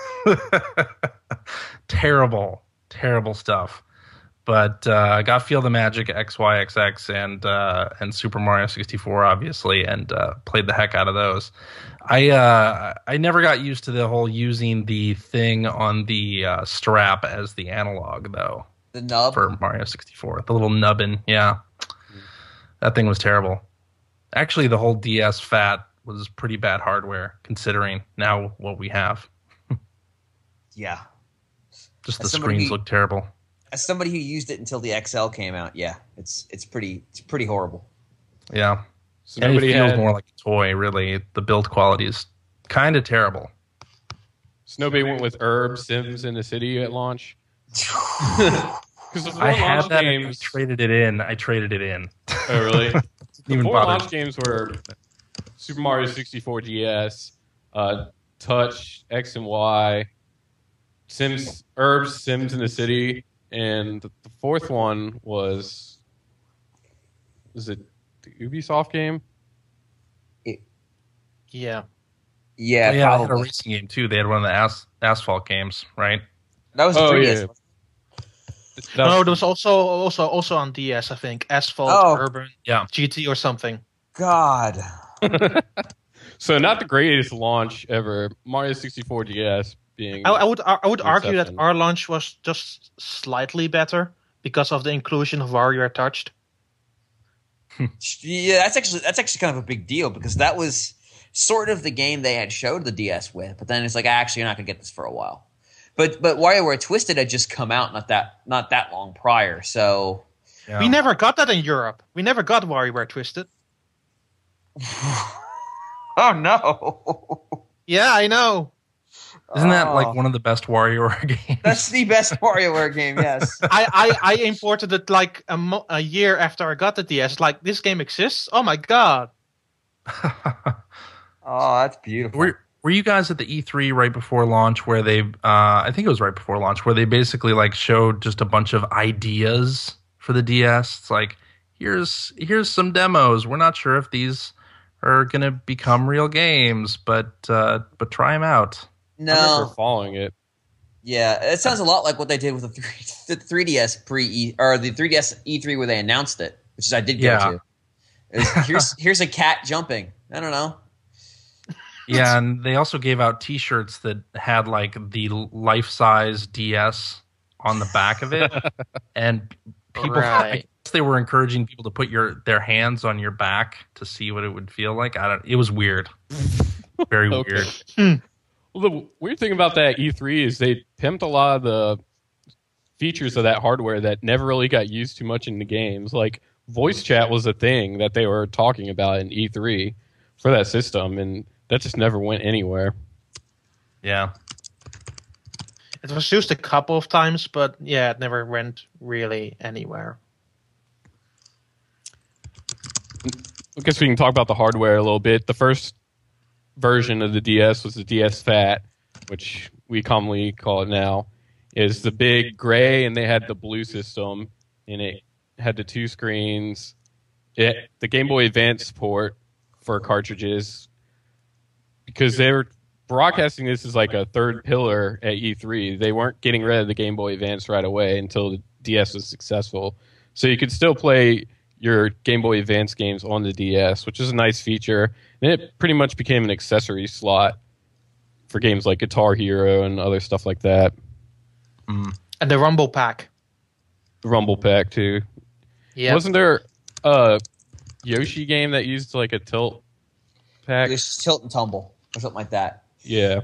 terrible, terrible stuff. But uh, I got Feel the Magic, X Y X X, and uh, and Super Mario sixty-four, obviously, and uh, played the heck out of those. I uh, I never got used to the whole using the thing on the uh, strap as the analog, though. The nub? For Mario sixty-four. The little nubbin, yeah. That thing was terrible. Actually, the whole D S Fat was pretty bad hardware, considering now what we have. Yeah. Just the As screens who, look terrible. As somebody who used it until the X L came out, yeah, it's it's pretty it's pretty horrible. Yeah. So and it feels had... more like a toy, really. The build quality is kind of terrible. So nobody went with Herb Sims in the City at launch? I had that games... I traded it in. I traded it in. Oh, really? the even four launch games were Super Mario sixty-four D S, uh, Touch, X and Y, Sims, Herbs, Sims in the City, and the, the fourth one was, was it the Ubisoft game? It, yeah. Yeah, oh, yeah, probably. They had a racing game, too. They had one of the as- asphalt games, right? That was oh, three D yeah. S. That no, there was also also also on D S, I think. Asphalt, oh. Urban, yeah. G T or something. God. So not the greatest launch ever. Mario sixty-four D S being. I, I would I would argue exception. that our launch was just slightly better because of the inclusion of WarioWare Touched. Yeah, that's actually that's actually kind of a big deal because that was sort of the game they had showed the D S with, but then it's like, actually, you're not going to get this for a while. But but WarioWare Twisted had just come out not that not that long prior, so yeah. We never got that in Europe. We never got WarioWare Twisted. Oh no! Yeah, I know. Isn't that oh. like one of the best WarioWare games? That's the best WarioWare game. Yes. I, I, I imported it like a, mo- a year after I got the D S. Like, this game exists. Oh my god! Oh, that's beautiful. Were, were you guys at the E three right before launch where they, uh, I think it was right before launch, where they basically like showed just a bunch of ideas for the D S? It's like, here's here's some demos. We're not sure if these are going to become real games, but uh, but try them out. I remember No. following it. Yeah, it sounds a lot like what they did with the, three, the three D S pre E or the three D S E three where they announced it, which is I did go Yeah. to. It was, here's here's a cat jumping. I don't know. Yeah, and they also gave out T-shirts that had like the life-size D S on the back of it, and people. Right. I guess they were encouraging people to put your their hands on your back to see what it would feel like. I don't. It was weird. Very Okay. weird. Hmm. Well, the weird thing about that E three is they pimped a lot of the features of that hardware that never really got used too much in the games. Like voice chat was a thing that they were talking about in E three for that system, and that just never went anywhere. Yeah. It was used a couple of times, but yeah, it never went really anywhere. I guess we can talk about the hardware a little bit. The first version of the D S was the D S Fat, which we commonly call it now, is the big gray, and they had the blue system, and it had the two screens. It, the Game Boy Advance support for cartridges, because they were broadcasting this as like a third pillar at E three. They weren't getting rid of the Game Boy Advance right away until the D S was successful. So you could still play your Game Boy Advance games on the D S, which is a nice feature. And it pretty much became an accessory slot for games like Guitar Hero and other stuff like that. Mm. And the Rumble Pack. The Rumble Pack, too. Yeah. Wasn't there a Yoshi game that used like a tilt pack? It's tilt and tumble or something like that. Yeah.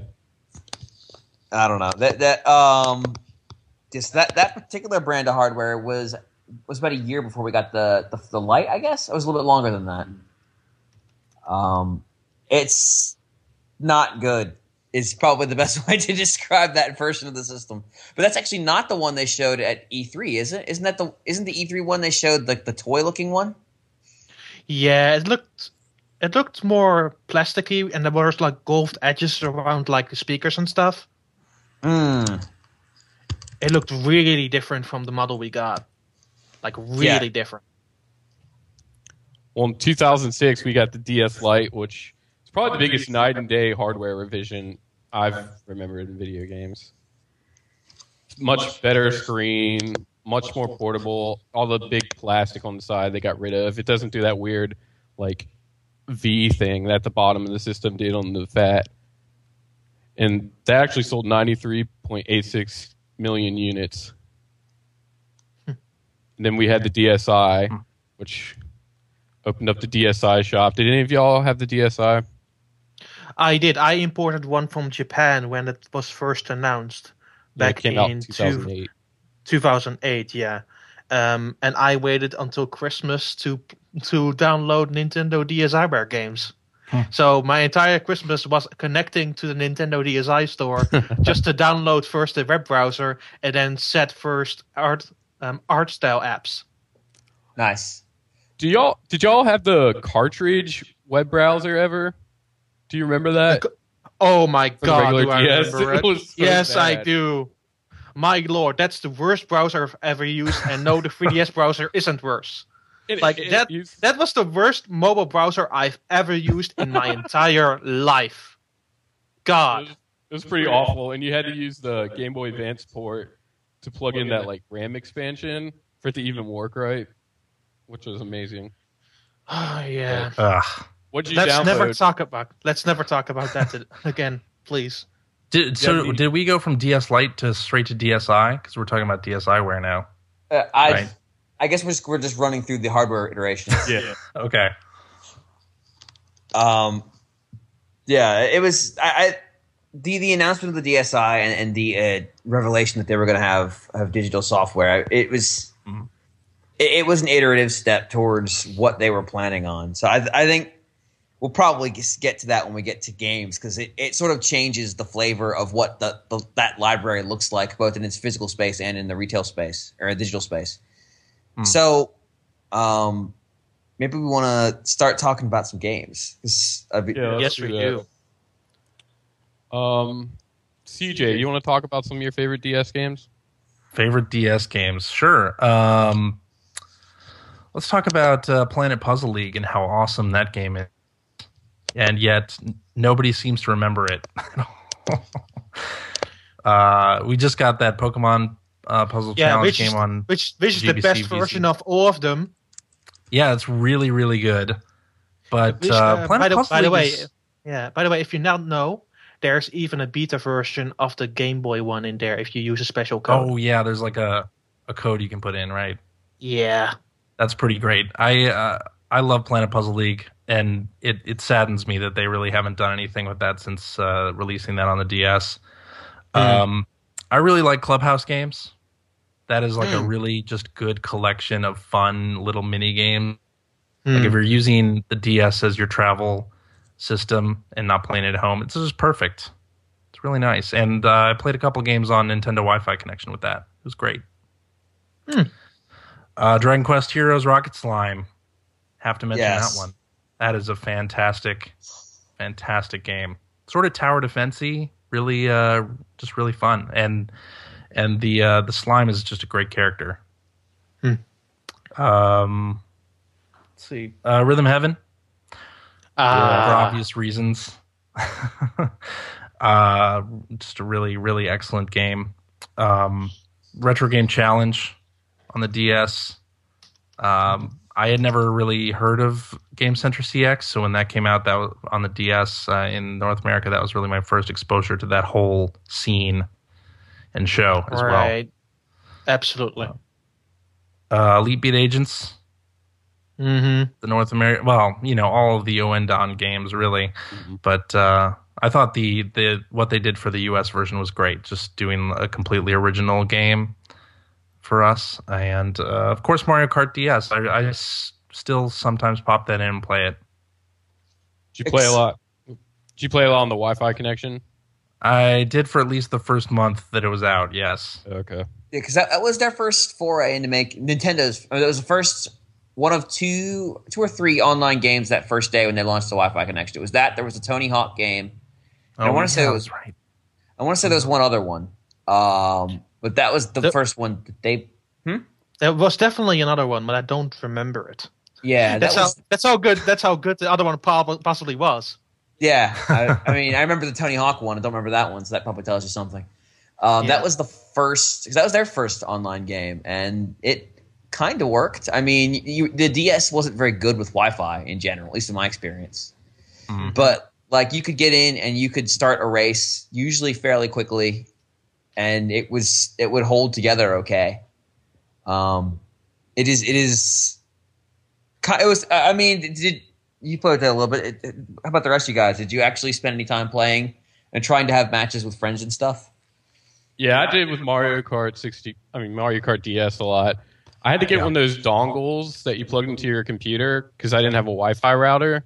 I don't know. That that um just that that particular brand of hardware was was about a year before we got the the, the light, I guess. It was a little bit longer than that. Um it's not good. Is probably the best way to describe that version of the system. But that's actually not the one they showed at E three, is it? Isn't that the isn't the E three one they showed like the, the toy looking one? Yeah, it looked it looked more plasticky, and there was like gold edges around like the speakers and stuff. Mm. It looked really different from the model we got. Like really Yeah. different. Well, in two thousand six, we got the D S Lite, which is probably the biggest night and day hardware revision I've remembered in video games. Much better screen, much more portable. All the big plastic on the side they got rid of. It doesn't do that weird like V thing that the bottom of the system did on the Fat. And that actually sold ninety-three point eight six million units. And then we had the D S i, which opened up the D S i shop. Did any of y'all have the D S i? I did. I imported one from Japan when it was first announced Yeah, back it came in out in two thousand eight. two thousand eight, yeah. Um, and I waited until Christmas to to download Nintendo DSiWare games. So my entire Christmas was connecting to the Nintendo D S i store just to download first the web browser and then set first art um, art style apps. Nice. Do y'all did y'all have the cartridge web browser ever? Do you remember that? Oh my For the god, regular do I D S? remember It it? was so Yes, I bad. do. My lord, that's the worst browser I've ever used, and no, the three D S browser isn't worse. It- Like it that used- that was the worst mobile browser I've ever used in my entire life. It God. was, it was pretty awful, and you had to use the Game Boy Advance port to plug in that like RAM expansion for it to even work right, which was amazing. Oh yeah. Ugh. What'd you Let's download? never talk about let's never talk about that to- again, please. Did, so Yeah, the- did we go from D S Lite to straight to D S i? Because we're talking about DSiWare now. Uh, I Right. I guess we're just, we're just running through the hardware iterations. Yeah. Okay. Um, Yeah, it was. I, I the the announcement of the D S I and, and the uh, revelation that they were going to have have digital software. It was mm-hmm. it, it was an iterative step towards what they were planning on. So I I think we'll probably get to that when we get to games, because it, it sort of changes the flavor of what the, the that library looks like, both in its physical space and in the retail space or digital space. Mm. So, um, maybe we want to start talking about some games. Be, yeah, yes, we do. Um, C J, you want to talk about some of your favorite D S games? Favorite D S games, sure. Um, let's talk about uh, Planet Puzzle League and how awesome that game is. And yet nobody seems to remember it. uh, we just got that Pokemon uh, Puzzle yeah, Challenge which game is, on which which is G B C, the best V C. version of all of them. Yeah, it's really really good. But which, uh, uh, Planet by the, Puzzle by the League way, is, yeah. By the way, if you now know, there's even a beta version of the Game Boy one in there if you use a special code. Oh yeah, there's like a, a code you can put in, right? Yeah, that's pretty great. I uh, I love Planet Puzzle League. And it, it saddens me that they really haven't done anything with that since uh, releasing that on the D S. Mm. Um, I really like Clubhouse games. That is like mm. a really just good collection of fun little mini games. Mm. Like if you're using the D S as your travel system and not playing it at home, it's just perfect. It's really nice. And uh, I played a couple games on Nintendo Wi-Fi connection with that. It was great. Mm. Uh, Dragon Quest Heroes Rocket Slime. Have to mention yes. that one. That is a fantastic, fantastic game. Sort of tower defense-y, really, uh, just really fun. And and the uh, the slime is just a great character. Hmm. Um, let's see, uh, Rhythm Heaven, uh, for obvious reasons. uh, just a really, really excellent game. Um, Retro Game Challenge on the D S. Um, I had never really heard of Game Center C X, so when that came out, that was on the D S uh, in North America, that was really my first exposure to that whole scene and show as right. well. Right, absolutely. Uh, Elite Beat Agents, mm-hmm. the North America, well, you know, all of the Oendon games really, mm-hmm. but uh, I thought the the what they did for the U S version was great, just doing a completely original game for us. And uh, of course Mario Kart D S. I, I s- still sometimes pop that in and play it. Did you play a lot? Did you play a lot on the Wi-Fi connection? I did for at least the first month that it was out. Yes. Okay. Yeah, because that, that was their first foray into make Nintendo's. It was the first one of two, two or three online games that first day when they launched the Wi-Fi connection. It was that. There was a Tony Hawk game. Oh, I want to yeah, say it was right. I want to say there was one other one. Um, But that was the, the first one that they. Hmm? There was definitely another one, but I don't remember it. Yeah, that that's was, how that's how good that's how good the other one possibly was. Yeah, I, I mean, I remember the Tony Hawk one. I don't remember that one, so that probably tells you something. Um, yeah. That was the first, because that was their first online game, and it kind of worked. I mean, you, the D S wasn't very good with Wi-Fi in general, at least in my experience. Mm-hmm. But like, you could get in and you could start a race usually fairly quickly. And it was it would hold together okay. Um, it is it is. It was. I mean, did you play with that a little bit? It, it, how about the rest of you guys? Did you actually spend any time playing and trying to have matches with friends and stuff? Yeah, I did with Mario Kart sixty. I mean, Mario Kart D S a lot. I had to get yeah. one of those dongles that you plug into your computer because I didn't have a Wi-Fi router,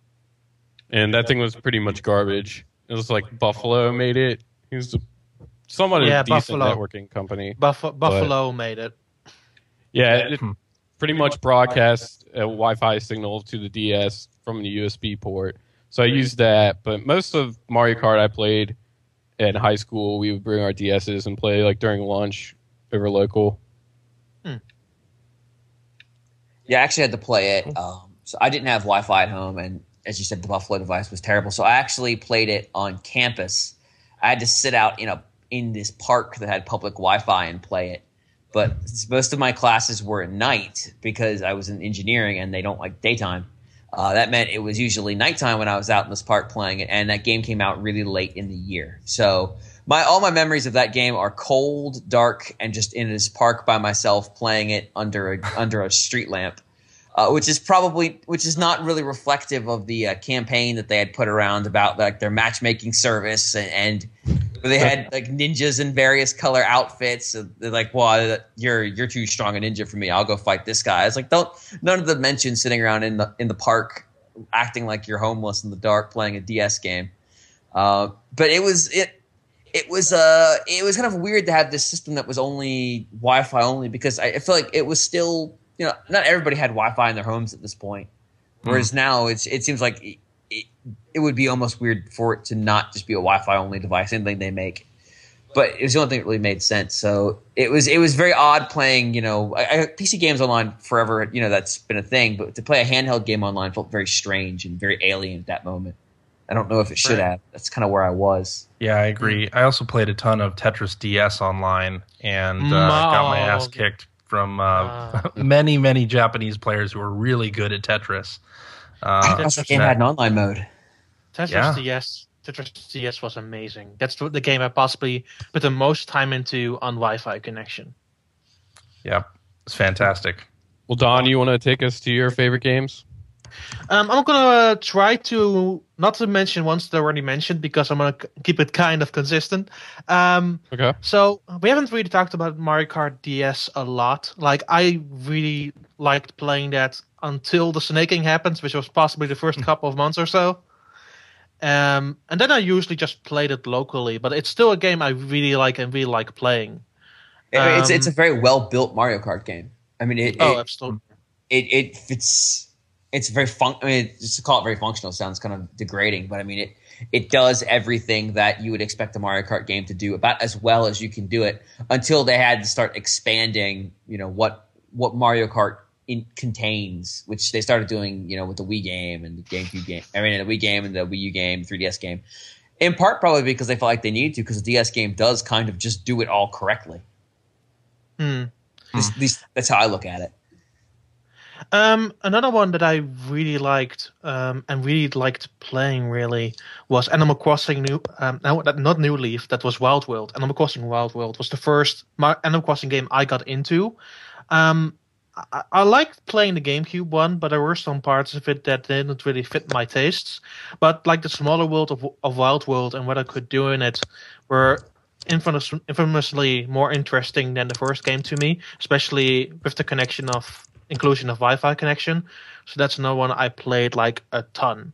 and that thing was pretty much garbage. It was like Buffalo made it. He was. Somewhat yeah, a decent Buffalo. networking company. Buff- Buffalo made it. Yeah, it pretty much broadcast a Wi-Fi signal to the D S from the U S B port. So I used that. But most of Mario Kart I played in high school. We would bring our D S's and play like during lunch over local. Hmm. Yeah, I actually had to play it. Um, so I didn't have Wi-Fi at home, and as you said, the Buffalo device was terrible. So I actually played it on campus. I had to sit out in a in this park that had public Wi-Fi and play it. But most of my classes were at night because I was in engineering and they don't like daytime. Uh, that meant it was usually nighttime when I was out in this park playing it, and that game came out really late in the year. So my all my memories of that game are cold, dark, and just in this park by myself playing it under a, under a street lamp. uh, which is probably which is not really reflective of the uh, campaign that they had put around about like their matchmaking service, and, and they had like ninjas in various color outfits. So they're like, "Well, you're you're too strong a ninja for me. I'll go fight this guy." It's like, don't none of the mention sitting around in the in the park, acting like you're homeless in the dark, playing a D S game. Uh, but it was it it was uh it was kind of weird to have this system that was only Wi-Fi only, because I, I feel like it was still, you know, not everybody had Wi-Fi in their homes at this point. Whereas mm. now it's it seems like it, it, it would be almost weird for it to not just be a Wi-Fi only device, anything they make. But it was the only thing that really made sense. So it was it was very odd playing, you know, I, I, P C games online forever, you know, that's been a thing. But to play a handheld game online felt very strange and very alien at that moment. I don't know if it should right. have. That's kind of where I was. Yeah, I agree. I also played a ton of Tetris D S online and uh, got my ass kicked from uh, uh. many, many Japanese players who were really good at Tetris. Uh, the game had an online mode. Tetris yeah. D S, Tetris D S was amazing. That's the game I possibly put the most time into on Wi-Fi connection. Yeah, it's fantastic. Well, Don, you want to take us to your favorite games? Um, I'm going to uh, try to not to mention ones that I already mentioned, because I'm going to keep it kind of consistent. Um, okay. So we haven't really talked about Mario Kart D S a lot. Like, I really liked playing that until the snaking happens, which was possibly the first couple of months or so. Um, and then I usually just played it locally, but it's still a game I really like and really like playing. Um, it's it's a Um, very well built Mario Kart game. I mean, it Oh, it, absolutely. it it fits. It's very fun. I mean, just to call it very functional sounds kind of degrading, but I mean, it it does everything that you would expect a Mario Kart game to do, about as well as you can do it, until they had to start expanding, you know, what what Mario Kart in, contains, which they started doing, you know, with the Wii game and the GameCube game. I mean, the Wii game and the Wii U game, three D S game. In part, probably because they felt like they needed to, because the D S game does kind of just do it all correctly. Hmm. At least- at least that's how I look at it. Um, another one that I really liked um, and really liked playing really was Animal Crossing New. Um, no, that- not New Leaf. That was Wild World. Animal Crossing Wild World was the first Mar- Animal Crossing game I got into. Um, I-, I liked playing the GameCube one, but there were some parts of it that didn't really fit my tastes. But like the smaller world of, of Wild World and what I could do in it were infamous, infamously more interesting than the first game to me, especially with the connection of. Inclusion of Wi-Fi connection, so that's another one I played like a ton.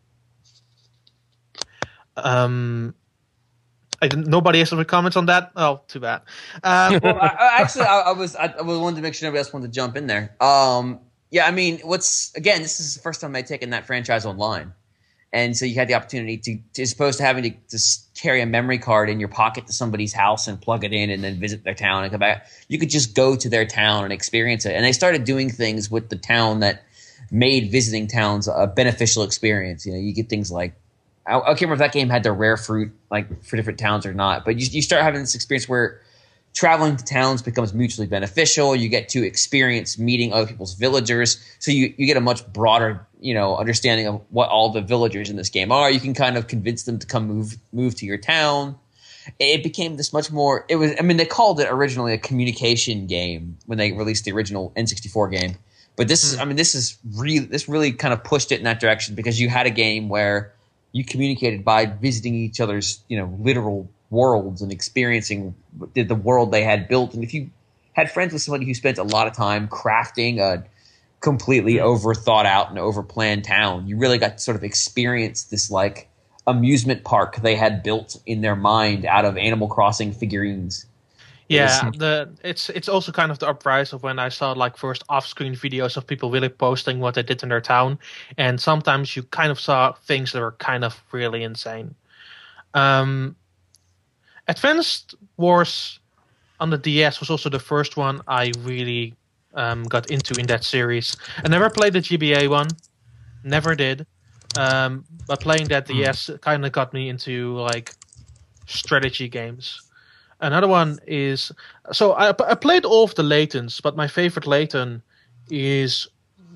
Um, I didn't. Nobody has any comments on that. Oh, too bad. Um, Well, I, I actually, I, I was, I, I was wanted to make sure nobody else wanted to jump in there. Um, yeah, I mean, what's again, this is the first time they've taken that franchise online, and so you had the opportunity to, to as opposed to having to, to s- carry a memory card in your pocket to somebody's house and plug it in and then visit their town and come back. You could just go to their town and experience it. And they started doing things with the town that made visiting towns a beneficial experience. You know, you get things like, I, I can't remember if that game had the rare fruit like for different towns or not, but you, you start having this experience where traveling to towns becomes mutually beneficial. You get to experience meeting other people's villagers. So you, you get a much broader, you know, understanding of what all the villagers in this game are. You can kind of convince them to come move move to your town. It became this much more – it was. I mean, they called it originally a communication game when they released the original N sixty-four game. But this is – I mean, this is really – this really kind of pushed it in that direction, because you had a game where you communicated by visiting each other's, you know, literal worlds and experiencing the, the world they had built. And if you had friends with somebody who spent a lot of time crafting a completely over thought out and over planned town, you really got to sort of experience this like amusement park they had built in their mind out of Animal Crossing figurines. yeah, the it's it's also kind of the uprise of when I saw like first off-screen videos of people really posting what they did in their town, and sometimes you kind of saw things that were kind of really insane. Um, Advanced Wars on the D S was also the first one I really um, got into in that series. I never played the G B A one, never did. Um, but playing that D S kind of got me into like strategy games. Another one is so I, I played all of the Laytons, but my favorite Layton is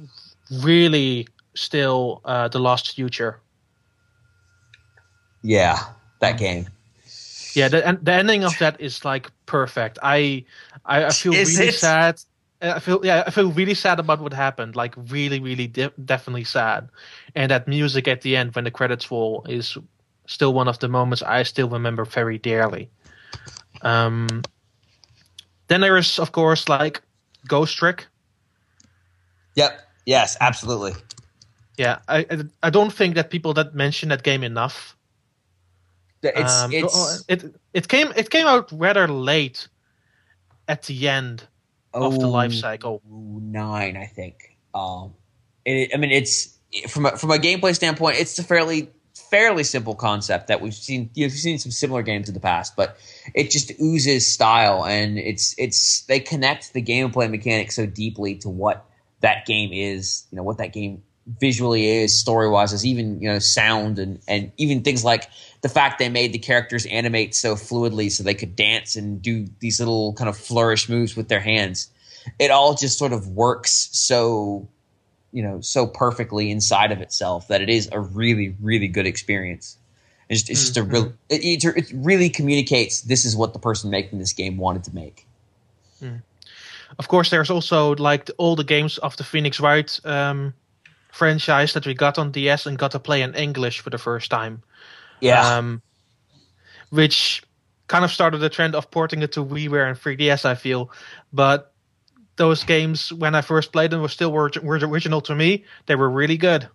really still uh, The Lost Future. Yeah, that game. Yeah, the the ending of that is like perfect. I I, I feel Is really it? sad. I feel yeah, I feel really sad about what happened. Like really, really, de- definitely sad. And that music at the end when the credits roll is still one of the moments I still remember very dearly. Um, then there is, of course, like Ghost Trick. Yep. Yes. Absolutely. Yeah, I I, I don't think that people that mention that game enough. It's um, it's it it came it came out rather late at the end of the life cycle. Nine, I think. Um, it, I mean, it's from a, from a gameplay standpoint, it's a fairly fairly simple concept that we've seen. You know, we've seen some similar games in the past, but it just oozes style, and it's it's they connect the gameplay mechanics so deeply to what that game is. You know, what that game visually is, story wise, is even you know sound and and even things like the fact they made the characters animate so fluidly so they could dance and do these little kind of flourish moves with their hands. It all just sort of works so, you know, so perfectly inside of itself that it is a really, really good experience. It's just, it's just Mm-hmm. a real, it, it, it really communicates this is what the person making this game wanted to make. Mm. Of course, there's also like the, all the games of the Phoenix Wright um, franchise that we got on D S and got to play in English for the first time. Yeah. Um, which kind of started the trend of porting it to WiiWare and three D S, I feel. But those games, when I first played them, were still were, were original to me. They were really good.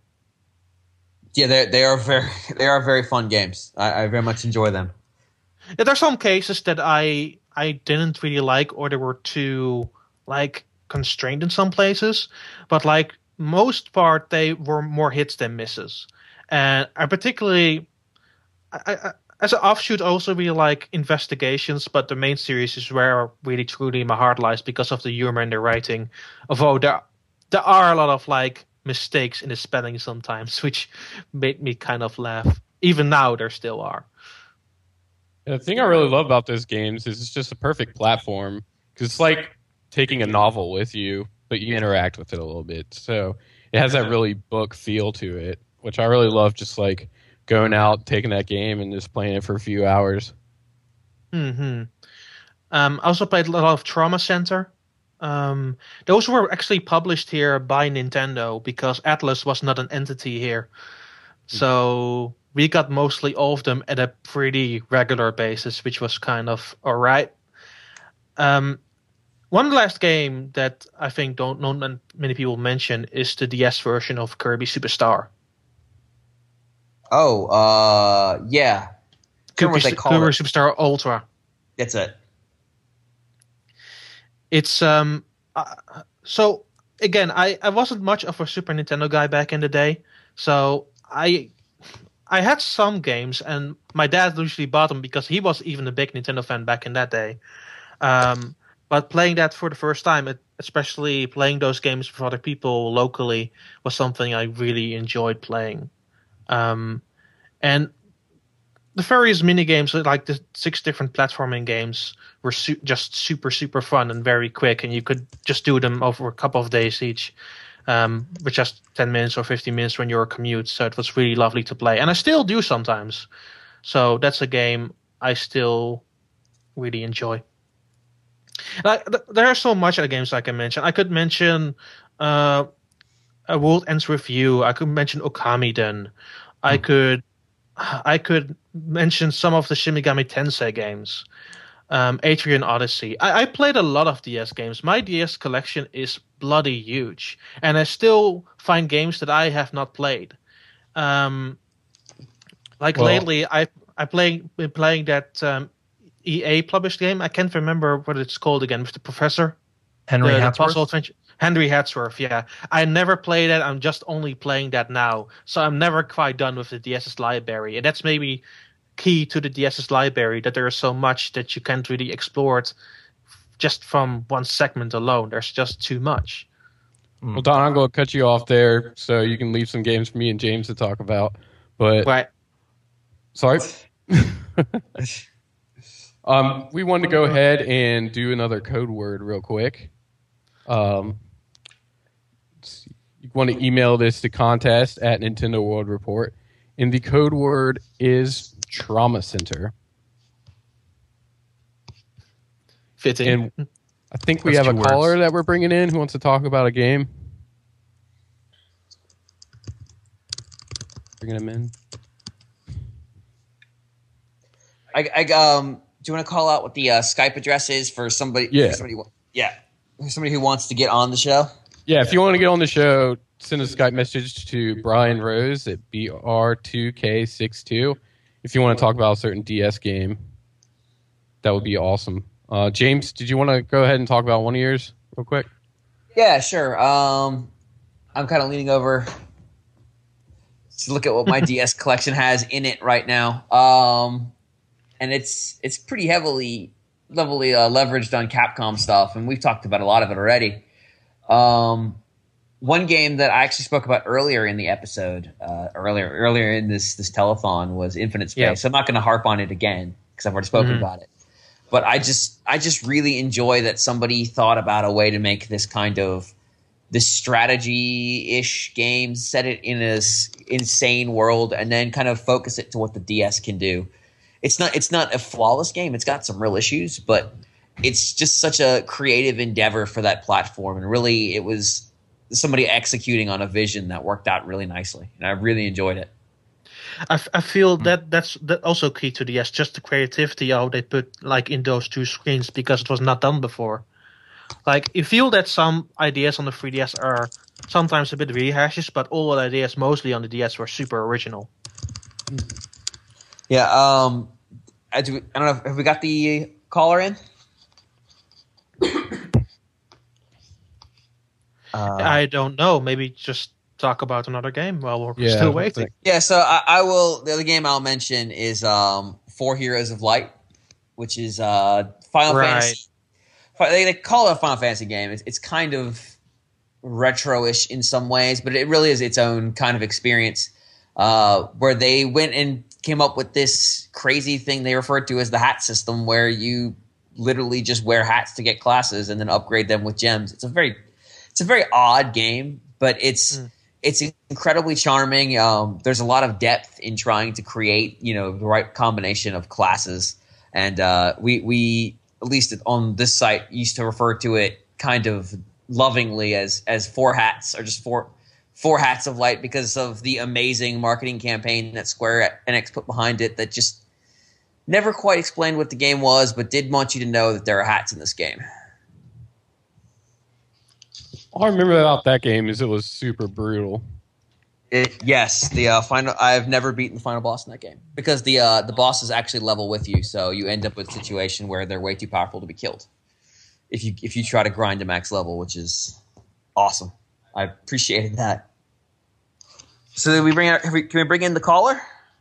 Yeah, they they are very they are very fun games. I, I very much enjoy them. There are some cases that I I didn't really like, or they were too like constrained in some places. But like most part, they were more hits than misses. And I particularly, I, I, as an offshoot, I also really like Investigations, but the main series is where really truly my heart lies because of the humor and the writing. Although there there are a lot of like mistakes in the spelling sometimes, which made me kind of laugh. Even now, there still are. The thing I really love about those games is it's just a perfect platform because it's like taking a novel with you, but you interact with it a little bit. So it has that really book feel to it, which I really love. Just like going out, taking that game, and just playing it for a few hours. Hmm. Um, I also played a lot of Trauma Center. Um, those were actually published here by Nintendo because Atlas was not an entity here. So we got mostly all of them at a pretty regular basis, which was kind of all right. Um, one last game that I think don't not many people mention is the D S version of Kirby Superstar. Oh, uh, yeah. Kirby, what they call Kirby it. Superstar Ultra. That's it. It's um uh, so again I, I wasn't much of a Super Nintendo guy back in the day, so I I had some games and my dad usually bought them because he was even a big Nintendo fan back in that day. Um, but playing that for the first time, it, especially playing those games with other people locally, was something I really enjoyed playing. Um, and the various mini games, like the six different platforming games, were su- just super, super fun and very quick, and you could just do them over a couple of days each, um, with just ten minutes or fifteen minutes when you're a commute. So it was really lovely to play, and I still do sometimes. So that's a game I still really enjoy. Like, th- there are so much other games I can mention. I could mention uh, A World Ends With You. I could mention Okamiden. I could I could mention some of the Shin Megami Tensei games. Um, Atrian Odyssey. I, I played a lot of D S games. My D S collection is bloody huge. And I still find games that I have not played. Um, like Well- lately, I I play, been playing that um, E A published game. I can't remember what it's called again, with the professor. Henry the, the Hatsworth? puzzle adventure. Henry Hatsworth, yeah. I never played it. I'm just only playing that now. So I'm never quite done with the DS's library. And that's maybe key to the DS's library, that there is so much that you can't really explore it just from one segment alone. There's just too much. Well, Don, I'm going to cut you off there so you can leave some games for me and James to talk about. But Right. sorry. um, we wanted to go ahead and do another code word real quick. Um, let's see. You want to email this to contest at Nintendo World Report, and the code word is Trauma Center. Fitting. And I think we That's have a two caller words. that we're bringing in who wants to talk about a game. Bringing him in. I, I um. Do you want to call out what the uh, Skype address is for somebody? Yeah. For somebody, yeah. For somebody who wants to get on the show. Yeah, if you want to get on the show, send a Skype message to Brian Rose at B R two K sixty-two. If you want to talk about a certain D S game, that would be awesome. Uh, James, did you want to go ahead and talk about one of yours real quick? Yeah, sure. Um, I'm kind of leaning over to look at what my D S collection has in it right now. Um, and it's it's pretty heavily, heavily uh, leveraged on Capcom stuff, and we've talked about a lot of it already. Um, one game that I actually spoke about earlier in the episode, uh, earlier earlier in this this telethon, was Infinite Space. Yeah. So I'm not going to harp on it again because I've already spoken Mhm. about it. But I just I just really enjoy that somebody thought about a way to make this kind of this strategy-ish game, set it in this insane world, and then kind of focus it to what the D S can do. It's not it's not a flawless game. It's got some real issues, but it's just such a creative endeavor for that platform. And really, it was somebody executing on a vision that worked out really nicely. And I really enjoyed it. I, f- I feel that that's that also key to the S, just the creativity how they put like in those two screens because it was not done before. Like you feel that some ideas on the three D S are sometimes a bit rehashes, but all the ideas mostly on the D S were super original. Yeah, um, I, do, I don't know. Have we got the caller in? Uh, I don't know. Maybe just talk about another game while we're Yeah, still I waiting. think- Yeah, so I, I will. The other game I'll mention is um, Four Heroes of Light, which is uh, Final Right. Fantasy. They, they call it a Final Fantasy game. It's, it's kind of retro-ish in some ways, but it really is its own kind of experience uh, where they went and came up with this crazy thing they referred to as the hat system, where you literally just wear hats to get classes and then upgrade them with gems. It's a very, it's a very odd game, but it's. Mm. It's incredibly charming. Um, there's a lot of depth in trying to create, you know, the right combination of classes. And uh, we, we at least on this site used to refer to it kind of lovingly as as four hats, or just four four hats of light, because of the amazing marketing campaign that Square Enix put behind it. That just never quite explained what the game was, but did want you to know that there are hats in this game. All I remember about that game is it was super brutal. It, yes, the uh, final. I've never beaten the final boss in that game because the uh, the bosses actually level with you, so you end up with a situation where they're way too powerful to be killed. If you if you try to grind to max level, which is awesome, I appreciated that. So did we bring out, have we, can we bring in the caller?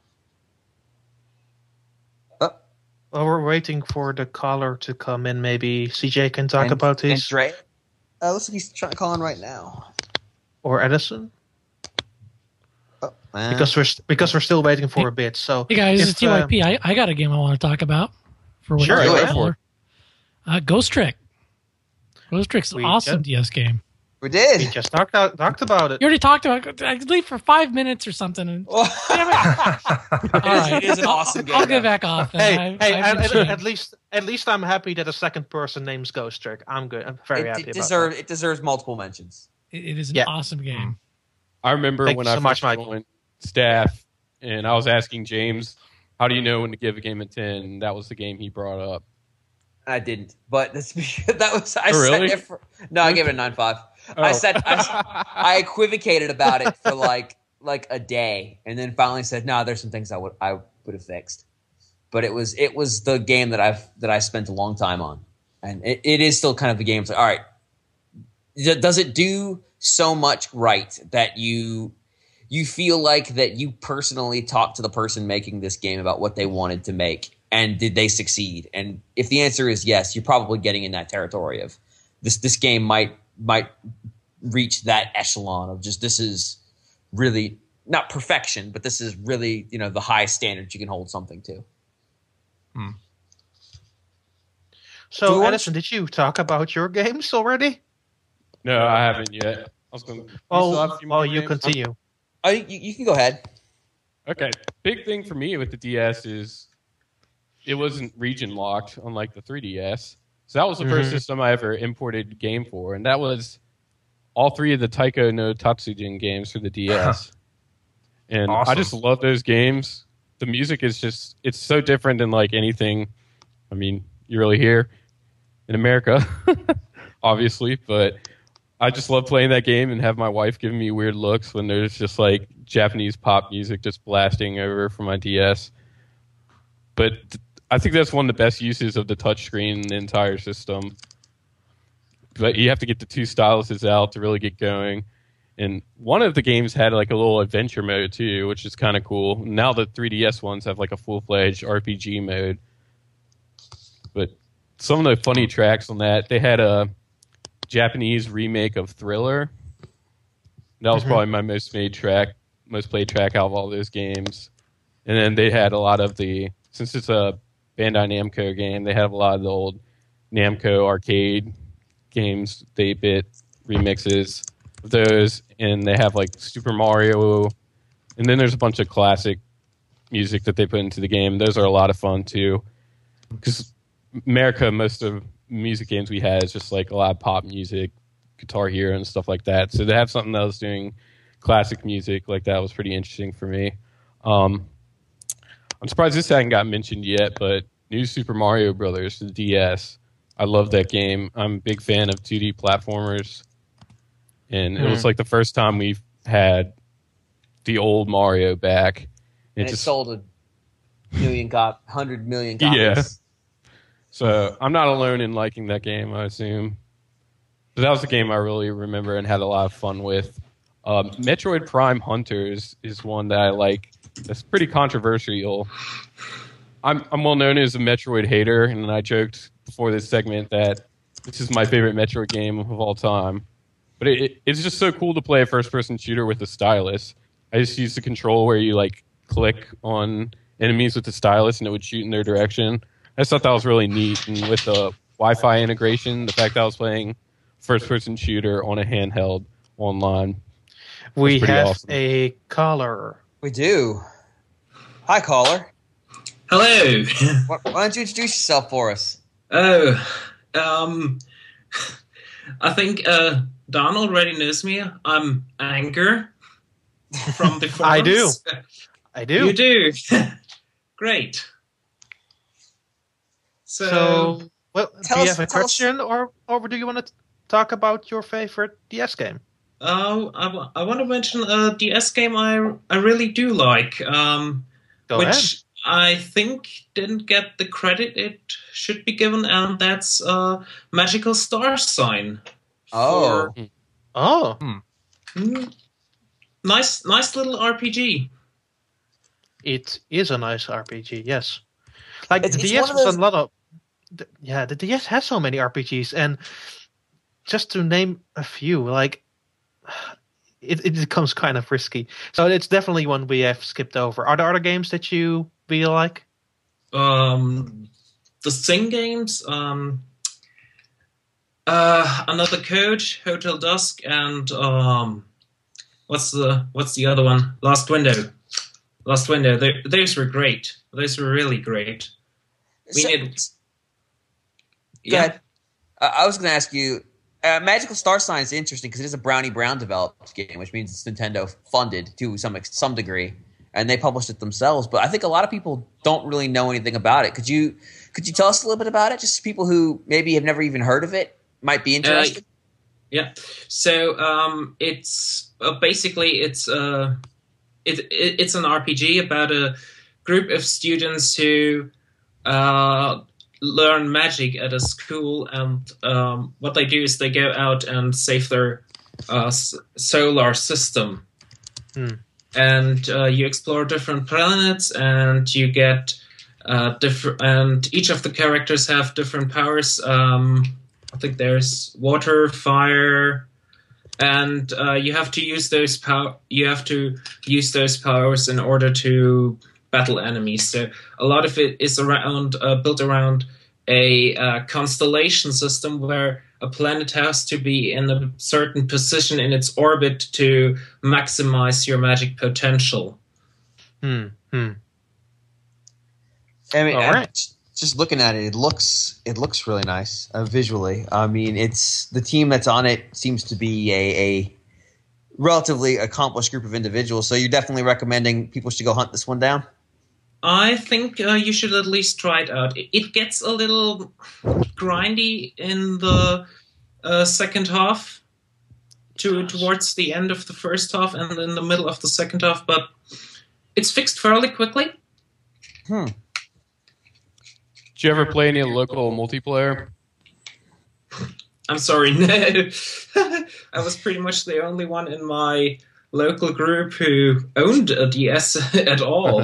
Oh, Well, we're waiting for the caller to come in. Maybe C J can talk and, about and this, Dre. Uh, looks like he's trying to call in right now. or Edison, Oh, uh, because we're st- because we're still waiting for a bit. So Hey guys, this if, is T Y uh, P. I, I got a game I want to talk about. For what Sure, you're go looking for it. Uh, Ghost Trick. Ghost Trick's an We awesome just- D S game. we we did. just talked out, talked about it. You already talked about it. I could leave for five minutes or something. And, Well, Damn it. All right. It is an I'll- awesome game, I'll though. get back off. Hey, then. I- hey, I've at, been at, cheating. at least at least I'm happy that a second person names Ghost Trick. I'm good. I'm very it, happy it about deserves that. it deserves multiple mentions. It- it is an Yeah. awesome game. I remember Thank when you I so much, first Michael. joined staff, and I was asking James, "How do you know when to give a game a ten?" And that was the game he brought up. I didn't, but that's because that was I Oh, said really? it for, no, I gave it a nine five. I Oh. said I, I equivocated about it for like like a day, and then finally said, "No, there's some things I would I would have fixed." But it was it was the game that I've that I spent a long time on, and it, it is still kind of the game. It's like, all right, d- does it do so much right that you you feel like that you personally talked to the person making this game about what they wanted to make, and did they succeed? And if the answer is yes, you're probably getting in that territory of this this game might might reach that echelon of just this is really not perfection, but this is really, you know, the high standards you can hold something to. Hmm. Do So, we want- Edison, did you talk about your games already? No, I haven't yet. I was going. Oh, well, you continue. Oh, you, you can go ahead. Okay, big thing for me with the D S is it wasn't region locked, unlike the three D S. So that was the first Mhm. system I ever imported game for, and that was all three of the Taiko no Tatsujin games for the D S. And Awesome. I just love those games. The music is just, it's so different than like anything, I mean, you really hear in America, obviously, but I just love playing that game and have my wife giving me weird looks when there's just like Japanese pop music just blasting over from my D S. But th- I think that's one of the best uses of the touchscreen in the entire system. But you have to get the two styluses out to really get going. And one of the games had like a little adventure mode too, which is kind of cool. Now the three D S ones have like a full-fledged R P G mode. But some of the funny tracks on that, they had a Japanese remake of Thriller. That was Mhm. probably my most made track, most played track out of all those games. And then they had a lot of the, since it's a Bandai Namco game, they have a lot of the old Namco arcade games, eight bit remixes of those, and they have like Super Mario, and then there's a bunch of classic music that they put into the game. Those are a lot of fun too, because America, most of music games we had is just like a lot of pop music, Guitar Hero and stuff like that. So to have something that was doing classic music like that was pretty interesting for me. Um, I'm surprised this hadn't got mentioned yet, but New Super Mario Brothers, the D S. I love that game. I'm a big fan of two D platformers. And it was Hmm. like the first time we've had the old Mario back. And it just, sold a million cop, hundred million copies. Yeah. So I'm not alone in liking that game, I assume. But that was the game I really remember and had a lot of fun with. Um, Metroid Prime Hunters is one that I like. That's pretty controversial. I'm I'm well known as a Metroid hater, and I joked before this segment that this is my favorite Metroid game of all time. But it, it, it's just so cool to play a first-person shooter with a stylus. I just used the control where you like click on enemies with the stylus, and it would shoot in their direction. I just thought that was really neat, and with the Wi-Fi integration, the fact that I was playing first-person shooter on a handheld online. We pretty have awesome. a caller. We do. Hi, caller. Hello. Why, why don't you introduce yourself for us? Oh, um, I think uh, Don already knows me. I'm Anchor from the forums. I do. I do. You do. Great. So, So, well, Tell do you us- have a tell us- question, or or do you want to talk about your favorite D S game? uh, I, w- I want to mention a D S game I I really do like, um, Go which ahead. I think didn't get the credit it should be given, and that's uh, Magical Star Sign. Oh. For- Oh, Mm, nice, nice little R P G. it is a nice R P G. Yes, like It's- the it's D S one of was those- a lot of. the- Yeah, the D S has so many R P Gs, and just to name a few, like it, it becomes kind of risky. So it's definitely one we have skipped over. Are there other games that you really like? Um, the Sing games, um, uh, Another Code, Hotel Dusk, and um, what's the what's the other one? Last Window. Last Window. They, those were great. Those were really great. I mean, So- it, Go yeah. ahead. Uh, I was going to ask you, uh, Magical Star Sign is interesting because it is a Brownie Brown developed game, which means it's Nintendo funded to some ex- some degree, and they published it themselves. But I think a lot of people don't really know anything about it. Could you could you tell us a little bit about it? Just people who maybe have never even heard of it might be interested. Yeah. So um, it's uh, basically it's uh, it, it it's an R P G about a group of students who uh, learn magic at a school, and um, what they do is they go out and save their uh, s- solar system. Hmm. And uh, you explore different planets, and you get uh, different. And each of the characters have different powers. Um, I think there's water, fire, and uh, you have to use those pow- You have to use those powers in order to battle enemies. So a lot of it is around uh, built around a uh, constellation system where a planet has to be in a certain position in its orbit to maximize your magic potential. Hmm. Hmm. I mean, All uh, right. just looking at it, it looks it looks really nice uh, visually. I mean, it's the team that's on it seems to be a, a relatively accomplished group of individuals. So you're definitely recommending people should go hunt this one down? I think uh, you should at least try it out. It, it gets a little grindy in the uh, second half, to towards the end of the first half and in the middle of the second half, but it's fixed fairly quickly. Hmm. Did you ever play any local multiplayer? I'm sorry, no. I was pretty much the only one in my local group who owned a D S at all.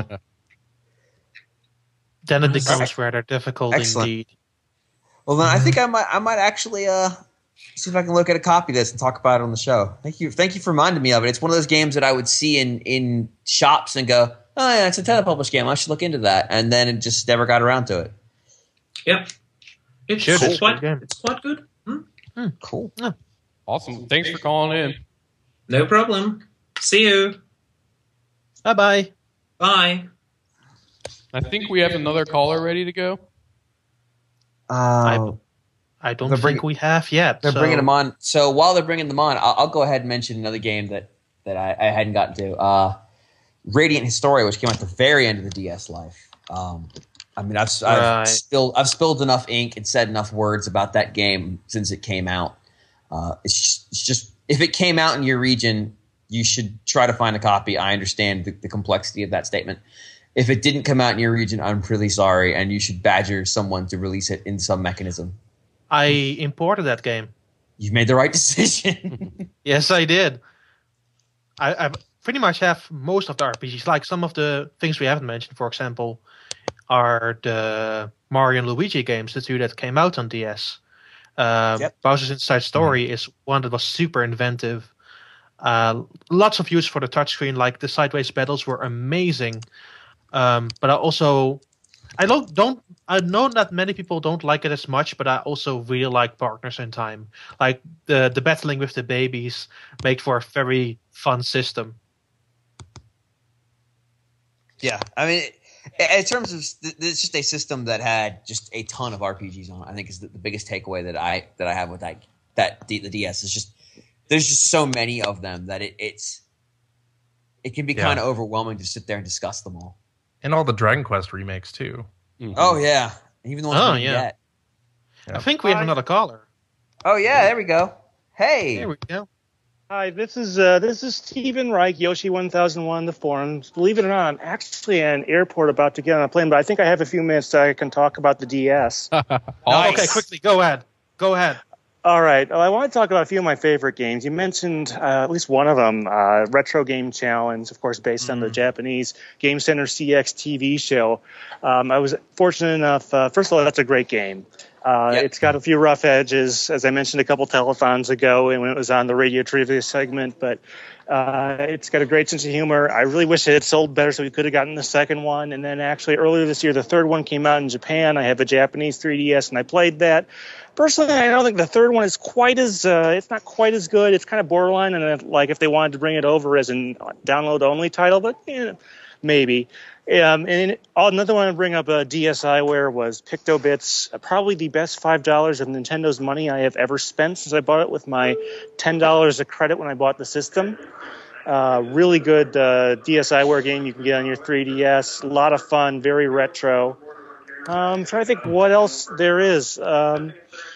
Then it becomes rather difficult Excellent. indeed. Well, then I think I might I might actually uh, see if I can look at a copy of this and talk about it on the show. Thank you, thank you for reminding me of it. It's one of those games that I would see in, in shops and go, oh yeah, it's a telepublished game. I should look into that, and then it just never got around to it. Yep, it's, Should, it's a quite good game. it's quite good. Hmm? Hmm, cool. Awesome. Thanks for calling in. No problem. See you. Bye bye. Bye. I think we have another caller ready to go. Uh, I don't They're think bringing- we have yet. They're so- bringing them on. So while they're bringing them on, I'll, I'll go ahead and mention another game that, that I, I hadn't gotten to. Uh, Radiant Historia, which came out at the very end of the D S life. Um, I mean, I've, I've Right. spilled I've spilled enough ink and said enough words about that game since it came out. Uh, it's just, it's just if it came out in your region, you should try to find a copy. I understand the, the complexity of that statement. If it didn't come out in your region, I'm really sorry, and you should badger someone to release it in some mechanism. I imported that game. You've made the right decision. Yes, I did. I, I pretty much have most of the R P Gs. Like some of the things we haven't mentioned, for example, are the Mario and Luigi games, the two that came out on D S. Uh, Yep. Bowser's Inside Story is one that was super inventive. Uh, lots of use for the touchscreen, like the sideways battles were amazing. Um, but I also, I don't, don't, I know that many people don't like it as much, but I also really like Partners in Time. Like the the battling with the babies made for a very fun system. Yeah, I mean, in terms of it's just a system that had just a ton of R P Gs on it. I think is the, the biggest takeaway that I that I have with that that the D S is just there's just so many of them that it, it's it can be Yeah. kind of overwhelming to sit there and discuss them all. And all the Dragon Quest remakes too. Mhm. Oh yeah, even the ones Oh, we didn't yeah. get. I think we have Hi. another caller. Oh yeah, there we go. Hey, There we go. Hi, this is uh, this is Stephen Reich, Yoshi one thousand one, the forums. Believe it or not, I'm actually at an airport about to get on a plane, but I think I have a few minutes that I can talk about the D S. Nice. Okay, quickly, go ahead. Go ahead. All right. Well, I want to talk about a few of my favorite games. You mentioned uh, at least one of them, uh, Retro Game Challenge, of course, based on the Japanese Game Center C X T V show. Um, I was fortunate enough. Uh, first of all, that's a great game. Uh, Yep. It's got a few rough edges, as I mentioned a couple telethons ago, and when it was on the radio trivia segment. But uh, it's got a great sense of humor. I really wish it had sold better, so we could have gotten the second one. And then actually earlier this year, the third one came out in Japan. I have a Japanese three D S, and I played that. Personally, I don't think the third one is quite as uh, it's not quite as good. It's kind of borderline, and if, like if they wanted to bring it over as a download only title, but eh, maybe. Um, and another one I bring up, uh, D S iWare, was PictoBits. Uh, probably the best five dollars of Nintendo's money I have ever spent since I bought it with my ten dollars of credit when I bought the system. Uh, really good uh, D S iWare game you can get on your three D S. A lot of fun, very retro. Um, trying to think what else there is. Um,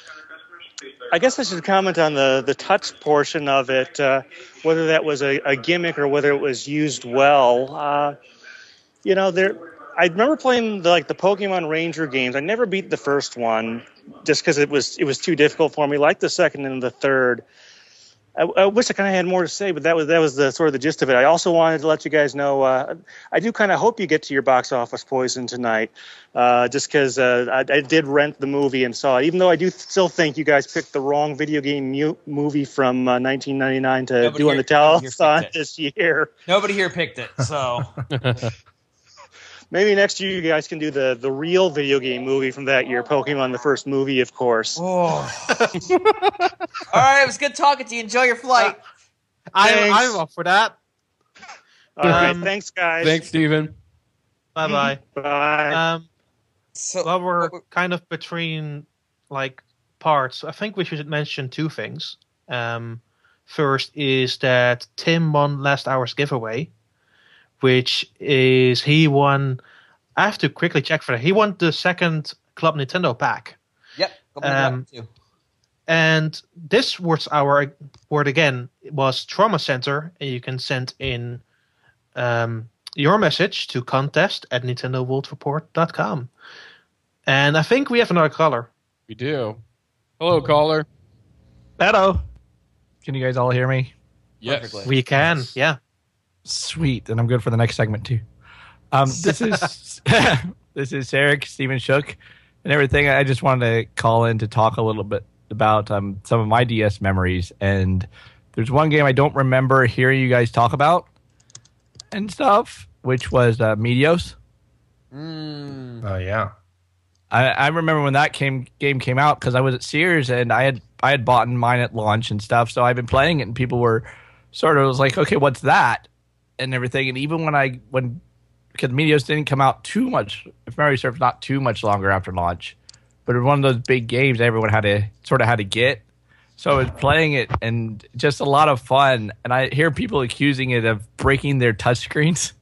I guess I should comment on the, the touch portion of it, uh, whether that was a, a gimmick or whether it was used well. Uh, you know, there. I remember playing the, like the Pokemon Ranger games. I never beat the first one just because it was it was too difficult for me. Like the second and the third. I, I wish I kind of had more to say, but that was that was the sort of the gist of it. I also wanted to let you guys know. Uh, I do kind of hope you get to your box office Poison tonight, uh, just because uh, I, I did rent the movie and saw it. Even though I do still think you guys picked the wrong video game mu- movie from uh, nineteen ninety-nine to Nobody do on here- the nobody here telethon picked it. this year. nobody here picked it, so Maybe next year you guys can do the the real video game movie from that year, Pokemon the first movie, of course. Oh. All right, it was good talking to you. Enjoy your flight. I, Thanks. I'm up for that. All right, Um, thanks, guys. Thanks, Steven. Bye bye. Bye. Um, So while we're kind of between like parts, I think we should mention two things. Um, first is that Tim won last hour's giveaway, which is he won. I have to quickly check for that. He won the second Club Nintendo pack. Yep. Um, and this word's hour word again was Trauma Center, and you can send in um, your message to contest at nintendo world report dot com. And I think we have another caller. We do. Hello, caller. Hello. Can you guys all hear me? Yes. We can, yeah. Sweet, and I'm good for the next segment too. Um, this is this is Eric, Steven Shook, and everything. I just wanted to call in to talk a little bit about um, some of my D S memories. And there's one game I don't remember hearing you guys talk about and stuff, which was uh, Meteos. Mm. Oh yeah. I, I remember when that came game came out because I was at Sears and I had I had bought mine at launch and stuff. So I've been playing it and people were sort of was like, okay, what's that? And everything. And even when I when because Meteos didn't come out too much, if memory serves, not too much longer after launch, but it was one of those big games everyone had to sort of had to get. So I was playing it and just a lot of fun. And I hear people accusing it of breaking their touchscreens.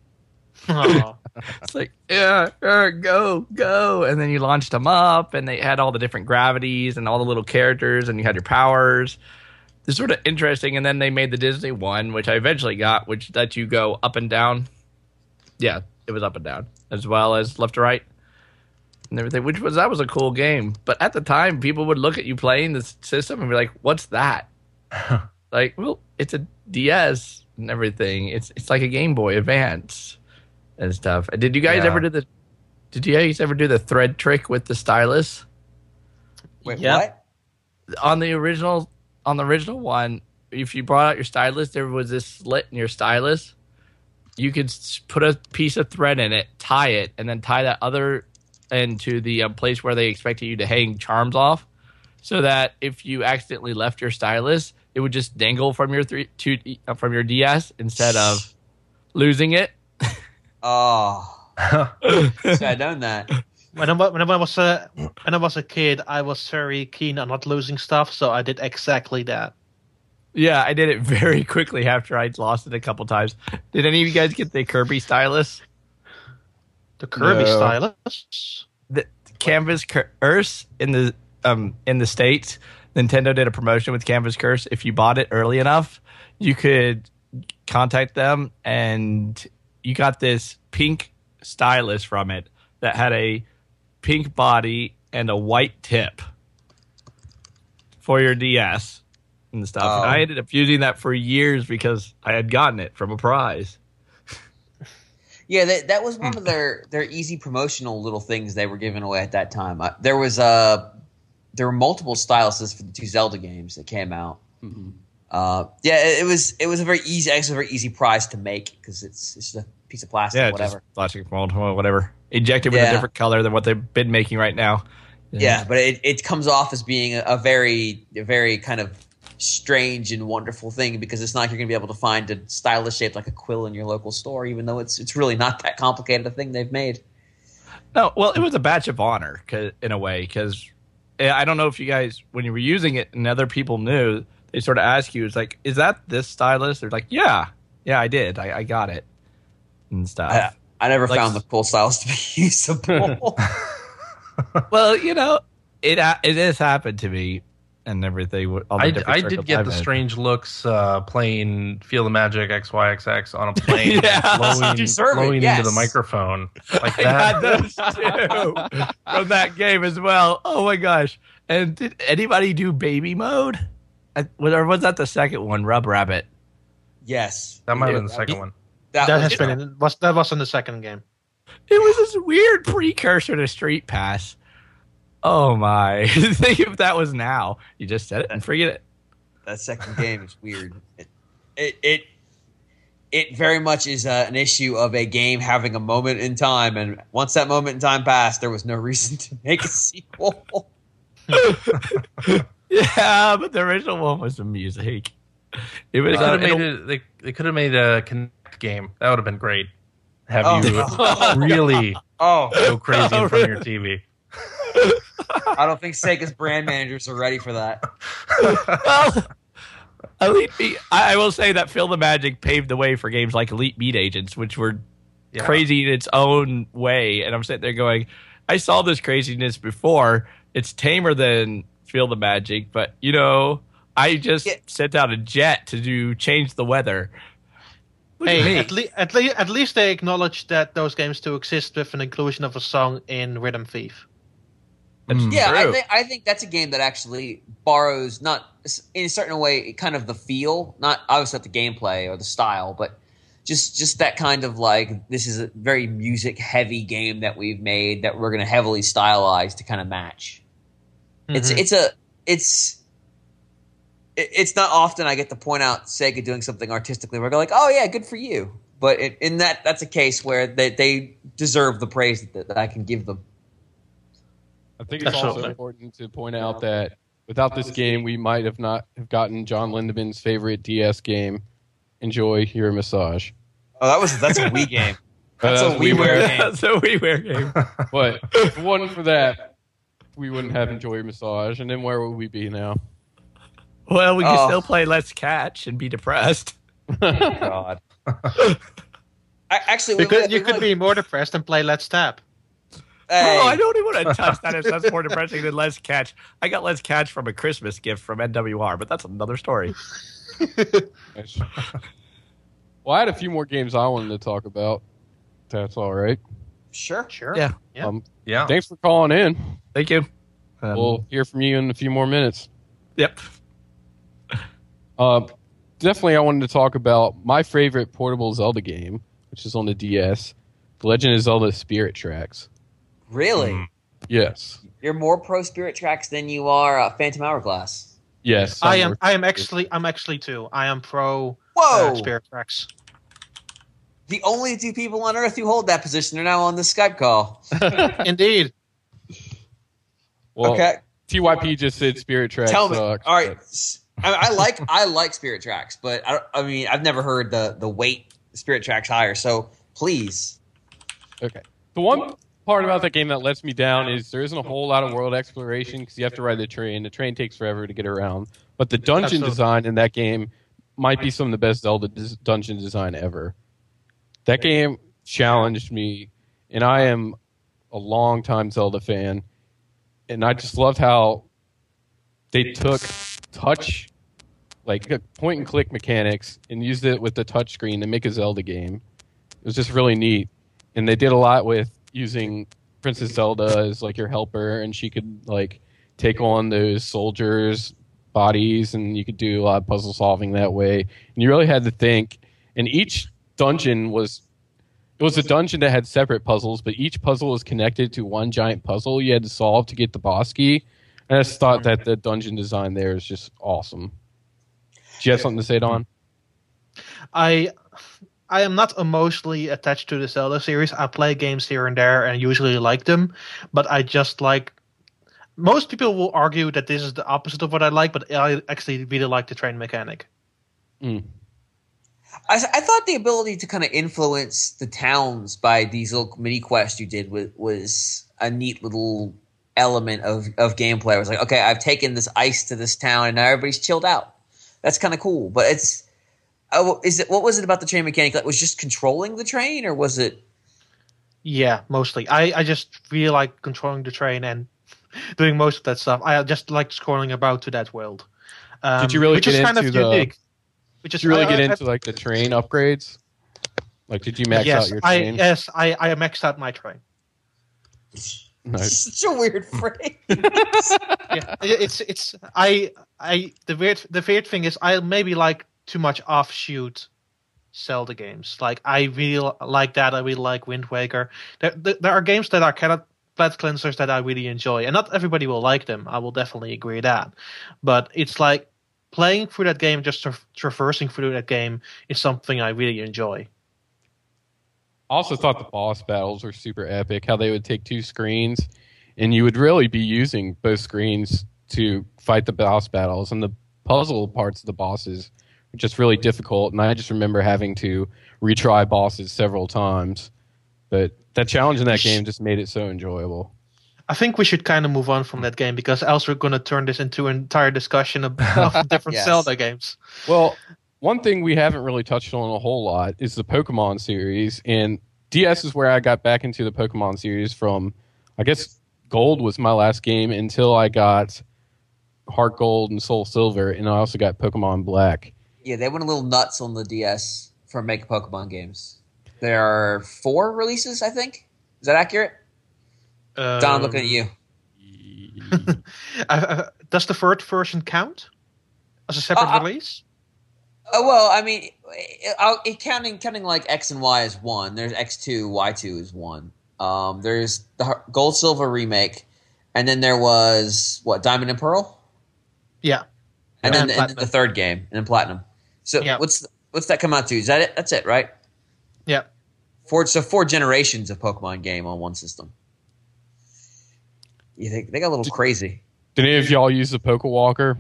It's like, yeah, yeah, go, go. And then you launched them up and they had all the different gravities and all the little characters and you had your powers. It's sort of interesting. And then they made the Disney one, which I eventually got, which let you go up and down. Yeah, it was up and down as well as left to right and everything, which was, that was a cool game. But at the time, people would look at you playing this system and be like, what's that? Like, well, it's a D S and everything. It's it's like a Game Boy Advance and stuff. Did you guys Yeah. ever do the Did you guys ever do the thread trick with the stylus? Wait, Yep. what? On the original on the original one, if you brought out your stylus, there was this slit in your stylus. You could s- put a piece of thread in it, tie it, and then tie that other end to the uh, place where they expected you to hang charms off, so that if you accidentally left your stylus, it would just dangle from your three, two, uh, from your D S instead of losing it. Oh, I'd have known that. When I, wa- when I was a when I was a kid, I was very keen on not losing stuff, so I did exactly that. Yeah, I did it very quickly after I'd lost it a couple times. Did any of you guys get the Kirby stylus? The Kirby No. stylus? The Canvas Curse in the um in the States, Nintendo did a promotion with Canvas Curse. If you bought it early enough, you could contact them and you got this pink stylus from it that had a pink body and a white tip for your D S and stuff. Oh. And I ended up using that for years because I had gotten it from a prize. Yeah, that that was one of their, their easy promotional little things they were giving away at that time. Uh, there was uh, there were multiple styluses for the two Zelda games that came out. Mm-hmm. Uh, yeah, it, it was it was a very easy, actually a very easy prize to make because it's it's just a piece of plastic, Yeah, whatever. just plastic mold, whatever. Injected with Yeah. a different color than what they've been making right now. Yeah, but it, it comes off as being a, a very a very kind of strange and wonderful thing because it's not like you're going to be able to find a stylus shaped like a quill in your local store, even though it's it's really not that complicated a thing they've made. No, well, it was a badge of honor 'cause- in a way because I don't know if you guys, when you were using it and other people knew, they sort of ask you, it's like, is that this stylus? They're like, yeah, yeah, I did. I, I got it and stuff. I, I never Like- found the quill stylus to be usable. Well, you know, it ha- it has happened to me and everything. with all the I, different I did circles get I've the had. strange looks uh, playing Feel the Magic X Y X X on a plane, Yeah. blowing, Deserve it, blowing yes. into the microphone like I got that. those too from that game as well. Oh my gosh! And did anybody do baby mode? I, or was that the second one, Rub Rabbit? Yes, That might have Yeah, been the second one. that, That was has been in, was that was in the second game. It was this weird precursor to Street Pass. Oh my! Think if that was now, you just said it and forget it. that second game is weird. It it it, it very much is uh, an issue of a game having a moment in time, and once that moment in time passed, there was no reason to make a sequel. Yeah, but the original one was the music. It was They could uh, have made it'll- it. They, they could have made a Connect game. That would have been great. Have Oh. you really Oh, go crazy Oh, in front of really? your T V? I don't think Sega's brand managers are ready for that. Well, Elite Beat, I I will say that Feel the Magic paved the way for games like Elite Beat Agents, which were Yeah. crazy in its own way. And I'm sitting there going, I saw this craziness before. It's tamer than Feel the Magic, but you know, I just Yeah. sent out a jet to do change the weather. Look at me. Hey, at, le- at, le- at least they acknowledge that those games do exist with an inclusion of a song in Rhythm Thief. That's Yeah, I true. think I think that's a game that actually borrows not in a certain way kind of the feel, not obviously not the gameplay or the style, but just just that kind of like this is a very music heavy game that we've made that we're going to heavily stylize to kind of match. It's Mhm. it's a it's it- it's not often I get to point out Sega doing something artistically where I go like, oh yeah, good for you. But it, in that that's a case where they they deserve the praise that, that I can give them. I think it's also Absolutely. important to point out that without this game, we might have not have gotten John Lindemann's favorite D S game, Enjoy Your Massage. Oh, that was that's a Wii game. Uh, That's a that was WiiWare game. That's a WiiWare game. But if it wasn't for that, we wouldn't have Enjoy Your Massage. And then where would we be now? Well, we can Oh. still play Let's Catch and be depressed. God. I, actually, You we- could, we- you could we- be more depressed and play Let's Tap. Hey. Oh, I don't even want to touch that. It's that's more depressing than Let's Catch. I got Let's Catch from a Christmas gift from N W R, but that's another story. Nice. Well, I had a few more games I wanted to talk about. That's all right. Sure. Sure. Yeah. Yeah. Um, Yeah. Thanks for calling in. Thank you. Um, We'll hear from you in a few more minutes. Yep. Uh, definitely, I wanted to talk about my favorite portable Zelda game, which is on the D S, The Legend of Zelda Spirit Tracks. Really? Yes. You're more pro Spirit Tracks than you are uh, Phantom Hourglass. Yes. I some am. were- I am actually. I'm actually too. I am pro Whoa! uh, Spirit Tracks. The only two people on Earth who hold that position are now on this Skype call. Indeed. Well, okay. T Y P just said Spirit Tracks Tell me. sucks. All right. but- S- I, I like I like Spirit Tracks, but I, I mean I've never heard the the weight Spirit Tracks higher. So please. Okay. The one part about that game that lets me down is there isn't a whole lot of world exploration because you have to ride the train. The train takes forever to get around. But the dungeon Absolutely. design in that game might be some of the best Zelda des- dungeon design ever. That game challenged me, and I am a long-time Zelda fan, and I just loved how they took touch, like point-and-click mechanics, and used it with the touch screen to make a Zelda game. It was just really neat. And they did a lot with using Princess Zelda as like your helper, and she could like take on those soldiers' bodies, and you could do a lot of puzzle solving that way. And you really had to think. And each dungeon was it was a dungeon that had separate puzzles, but each puzzle was connected to one giant puzzle you had to solve to get the boss key. And I just thought that the dungeon design there is just awesome. Do you have something to say, Don? I I am not emotionally attached to the Zelda series. I play games here and there and usually like them, but I just like. Most people will argue that this is the opposite of what I like, but I actually really like the train mechanic. Mm. I, I thought the ability to kind of influence the towns by these little mini quests you did was, was a neat little element of, of gameplay. I was like, okay, I've taken this ice to this town and now everybody's chilled out. That's kind of cool. But it's oh, is it what was it about the train mechanic? Like, was just controlling the train, or was it? Yeah, mostly. I, I just really like controlling the train and doing most of that stuff. I just like scrolling about to that world. Um, Did you really which get is kind into of the? unique. Which Did is you really I- get I- into like the train upgrades? Like, did you max yes, out your I train? yes, I, I maxed out my train. Nice. Such a weird phrase. Yeah, it- it's it's I I the weird the weird thing is I maybe like too much offshoot Zelda games. Like I really like that. I really like Wind Waker. There there, there are games that are palate palate cleansers that I really enjoy, and not everybody will like them. I will definitely agree that, but it's like playing through that game, just tra- traversing through that game is something I really enjoy. I also thought the boss battles were super epic. How they would take two screens, and you would really be using both screens to fight the boss battles, and the puzzle parts of the bosses were just really difficult. And I just remember having to retry bosses several times. But that challenge in that game just made it so enjoyable. I think we should kind of move on from that game because else we're going to turn this into an entire discussion of, of different Yes. Zelda games. Well, one thing we haven't really touched on a whole lot is the Pokemon series, and D S is where I got back into the Pokemon series from. I guess Gold was my last game until I got Heart Gold and Soul Silver, and I also got Pokemon Black. Yeah, they went a little nuts on the D S for make Pokemon games. There are four releases, I think. Is that accurate? Um, Don, I'm looking at you. I, I, does the third version count as a separate Uh, release? Oh well, I mean, it, it, it counting counting like X and Y is one. There's X two, Y two is one. Um, there's the Har- Gold Silver remake, and then there was what Diamond and Pearl, Yeah. and Yeah. then, And and then the third game, and then Platinum. So Yeah. what's what's that come out to? Is that it? That's it, right? Yeah. Four so four generations of Pokemon game on one system. You think they got a little crazy? Did any of y'all use the Pokewalker?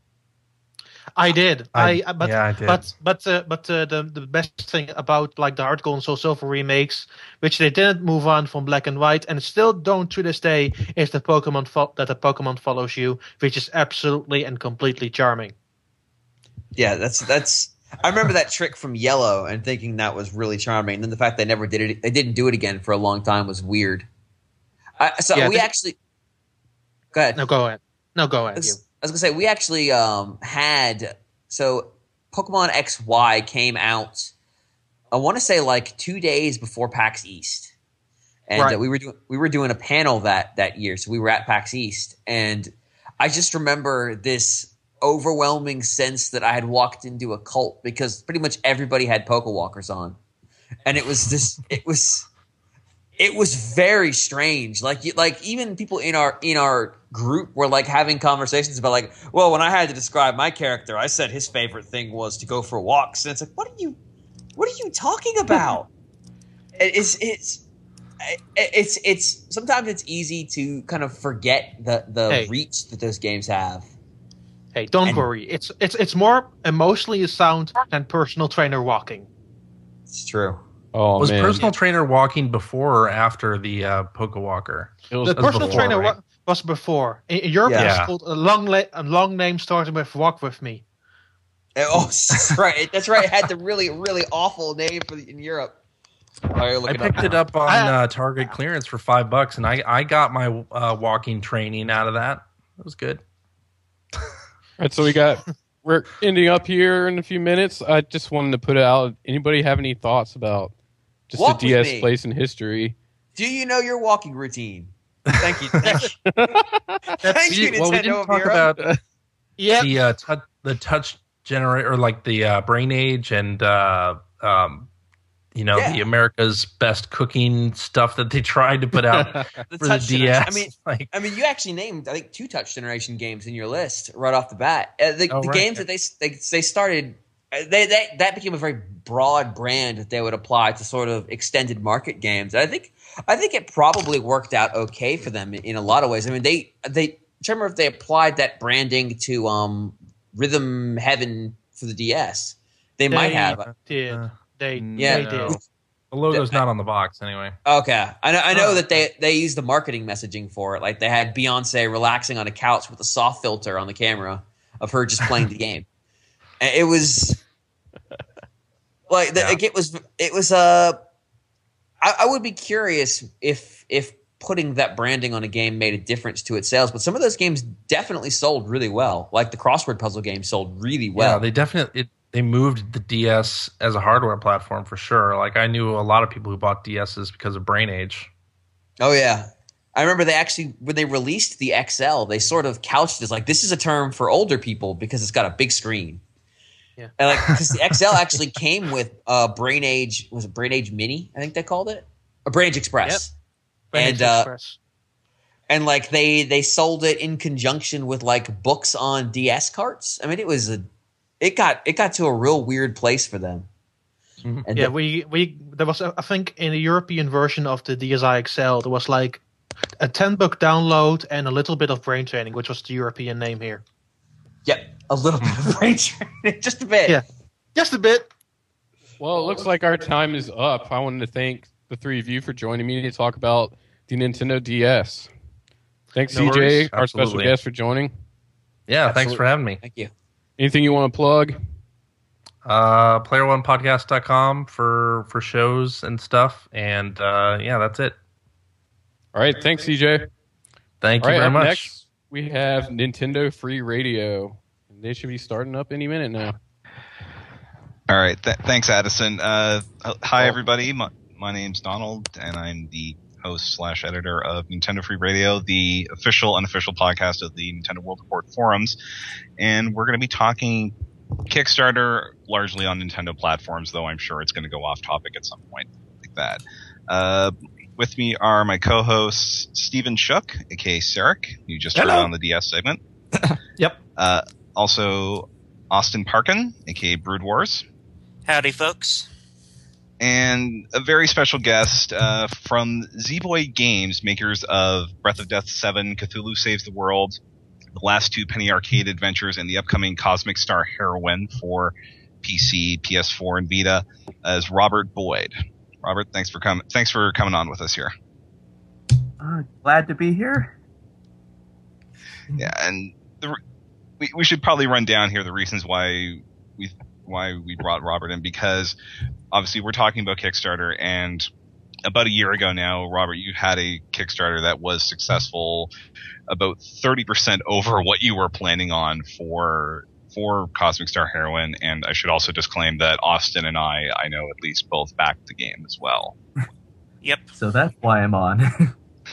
I did. I- I, but yeah, I did. but but uh, but uh, the the best thing about like the Heart Gold and Soul Silver remakes, which they didn't move on from Black and White, and still don't to this day, is the Pokemon fo- that the Pokemon follows you, which is absolutely and completely charming. Yeah, that's that's. I remember that trick from Yellow and thinking that was really charming. And then the fact they never did it, they didn't do it again for a long time was weird. I, so Yeah, we they- actually. Go ahead. No, go ahead. No, go I ahead. You. was, I was gonna say we actually um, had so Pokemon X Y came out. I want to say like two days before PAX East, and Right. uh, we were doing we were doing a panel that that year. So we were at PAX East, and I just remember this overwhelming sense that I had walked into a cult because pretty much everybody had Pokewalkers on, and it was this. It was. It was very strange. Like, you- like even people in our in our group were like having conversations about like, well, when I had to describe my character, I said his favorite thing was to go for walks, and it's like, what are you, what are you talking about? It- it's it's it- it's it's sometimes it's easy to kind of forget the the Hey. reach that those games have. Hey, don't And- worry. It's it's it's more emotionally sound than personal trainer walking. It's true. Oh was man, personal trainer walking before or after the uh, Pokewalker? it was The That was personal before, trainer right? wa- was before. In, in Europe, Yeah. it's called a long la- a long name starting with "Walk with Me." Oh, that's right. That's right. It had the really really awful name for the, in Europe. Oh, you're I looking picked it now. up on I- uh, Target clearance for five bucks, and I, I got my uh, walking training out of that. It was good. All right, so we got we're ending up here in a few minutes. I just wanted to put out. Anybody have any thoughts about just Walk the with D S me. place in history? Do you know your walking routine? Thank you. Thank you, Thank you We- well, we Nintendo didn't of talk Europe. about Yeah, the uh, tou- the touch generator, or like the uh, Brain Age, and uh, um, you know Yeah. the America's Best Cooking stuff that they tried to put out the for the touch D generation. S. I mean, like, I mean, you actually named I think two touch generation games in your list right off the bat. Uh, the Oh, the right. games that they they they started. uh, They, they that became a very broad brand that they would apply to sort of extended market games. I think I think it probably worked out okay for them in a lot of ways. I mean, they they I can't remember if they applied that branding to um, Rhythm Heaven for the D S. They, might They have. did. uh, They Yeah. they no. did. The logo's not on the box anyway. Okay, I know. I know that they they used the marketing messaging for it. Like they had Beyonce relaxing on a couch with a soft filter on the camera of her just playing the game. And it was like the, Yeah. like, it was it was uh I, I would be curious if if putting that branding on a game made a difference to its sales. But some of those games definitely sold really well. Like the crossword puzzle game sold really well. Yeah, they definitely it, they moved the D S as a hardware platform for sure. Like I knew a lot of people who bought D Ss because of Brain Age. Oh yeah. I remember they actually when they released the X L, they sort of couched it as like this is a term for older people because it's got a big screen. Yeah. And like because the X L actually came with uh Brain Age was it Brain Age Mini, I think they called it? A Brain Age Express. Brain And, Age uh, Express. And like they they sold it in conjunction with like books on D S carts. I mean it was a it got it got to a real weird place for them. Mhm. And Yeah, the- we we there was uh, I think in the European version of the D S i X L there was like a ten book download and a little bit of brain training, which was the European name here. yeah, a little bit of brain training, just a bit. Yeah. Just a bit. Well, it looks like our time is up. I wanted to thank the three of you for joining me to talk about the Nintendo D S. Thanks, No C J, worries. our special Absolutely. guest, for joining. Yeah, thanks Absolutely. for having me. Thank you. Anything you want to plug? Uh, player one podcast dot com for for shows and stuff, and uh, yeah, that's it. All right, thanks, C J. Thank All you right, very up much. Next, we have Nintendo Free Radio. They should be starting up any minute now. All right. Th- thanks, Addison. Uh, hi, everybody. My, my name's Donald, and I'm the host slash editor of Nintendo Free Radio, the official, unofficial podcast of the Nintendo World Report forums. And we're going to be talking Kickstarter largely on Nintendo platforms, though I'm sure it's going to go off topic at some point like that. Uh, with me are my co-hosts, Stephen Shook, aka Sarek, you just heard Hello. on the D S segment. Yep. Uh, also, Austin Parkin, aka Brood Wars. Howdy, folks. And a very special guest uh, from Z-Boy Games, makers of Breath of Death seven, Cthulhu Saves the World, the last two Penny Arcade adventures, and the upcoming Cosmic Star Heroine for P C, P S four, and Vita, as Robert Boyd. Robert, thanks for coming. Thanks for coming on with us here. Uh, glad to be here. Yeah, and the, we we should probably run down here the reasons why we why we brought Robert in, because obviously we're talking about Kickstarter, and about a year ago now, Robert, you had a Kickstarter that was successful, about thirty percent over what you were planning on for for Cosmic Star Heroine, and I should also disclaim that Austin and I, I know at least both backed the game as well. Yep. So that's why I'm on.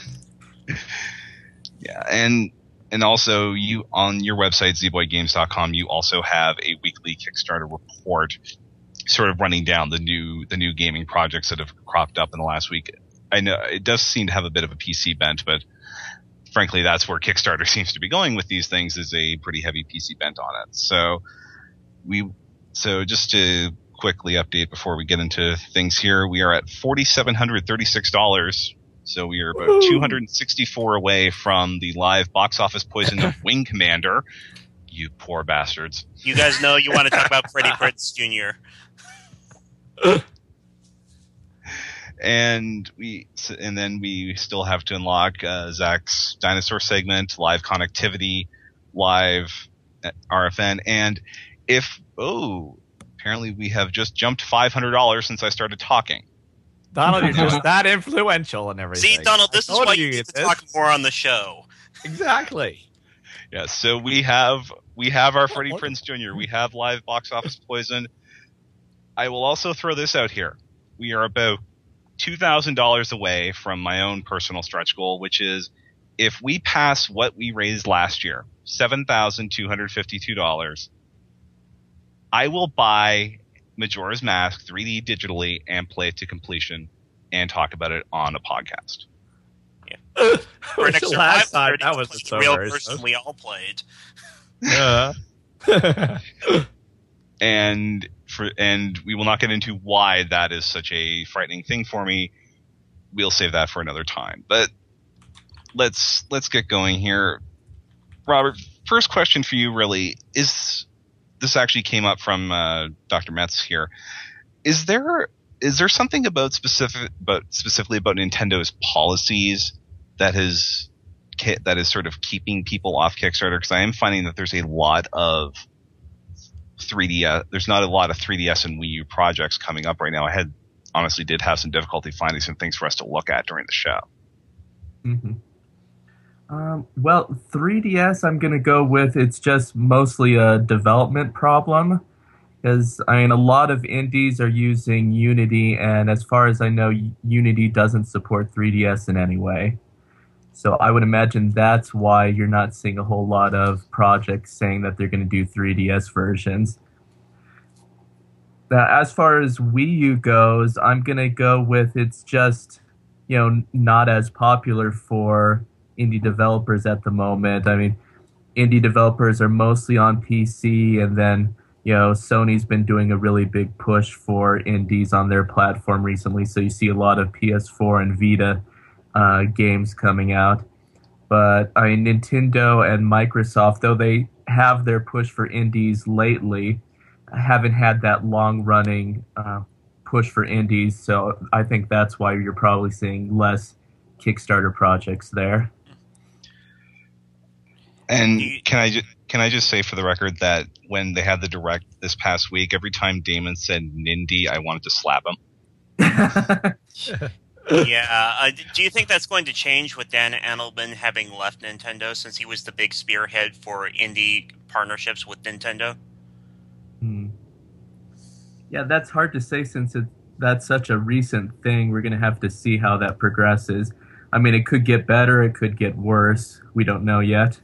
Yeah, and and also you on your website z boy games dot com, you also have a weekly Kickstarter report, sort of running down the new the new gaming projects that have cropped up in the last week. I know it does seem to have a bit of a P C bent, but frankly, that's where Kickstarter seems to be going with these things, is a pretty heavy P C bent on it. So we so just to quickly update before we get into things here, we are at four thousand seven hundred thirty-six dollars. So we are about Woo. two hundred sixty-four away from the live box office poison of Wing Commander. You poor bastards. You guys know you want to talk about Freddie Prinze Junior And we, and then we still have to unlock uh, Zach's dinosaur segment, live connectivity, live R F N, and if oh, apparently we have just jumped five hundred dollars since I started talking. Donald, you're just that influential and everything. See, Donald, this I is told why you need to this. talk more on the show. Exactly. Yeah, so we have we have our Freddie Prinze Junior We have live box office poison. I will also throw this out here. We are about two thousand dollars away from my own personal stretch goal, which is if we pass what we raised last year, seven thousand two hundred fifty-two dollars, I will buy Majora's Mask three D digitally and play it to completion and talk about it on a podcast. Yeah. For an The extra last five time, that was the so real very version so. we all played. Yeah. and for and we will not get into why that is such a frightening thing for me. We'll save that for another time. But let's let's get going here. Robert, first question for you really is, this actually came up from uh, Doctor Metz here. Is there is there something about specific but specifically about Nintendo's policies that is that is sort of keeping people off Kickstarter? Because I am finding that there's a lot of three D S. There's not a lot of three D S and Wii U projects coming up right now. I had honestly did have some difficulty finding some things for us to look at during the show. Mm-hmm. Um, well, three D S, I'm going to go with it's just mostly a development problem. Because, I mean, a lot of indies are using Unity, and as far as I know, Unity doesn't support three D S in any way. So I would imagine that's why you're not seeing a whole lot of projects saying that they're going to do three D S versions. Now, as far as Wii U goes, I'm going to go with it's just, you know, not as popular for indie developers at the moment. I mean, indie developers are mostly on P C, and then, you know, Sony's been doing a really big push for indies on their platform recently, so you see a lot of P S four and Vita uh, games coming out. But, I mean, Nintendo and Microsoft, though they have their push for indies lately, haven't had that long-running uh, push for indies, so I think that's why you're probably seeing less Kickstarter projects there. And can I ju- can I just say for the record that when they had the direct this past week, every time Damon said Nindy, I wanted to slap him. Yeah. Uh, do you think that's going to change with Dan Adelman having left Nintendo, since he was the big spearhead for indie partnerships with Nintendo? Hmm. Yeah, that's hard to say since it, that's such a recent thing. We're going to have to see how that progresses. I mean, it could get better, it could get worse. We don't know yet.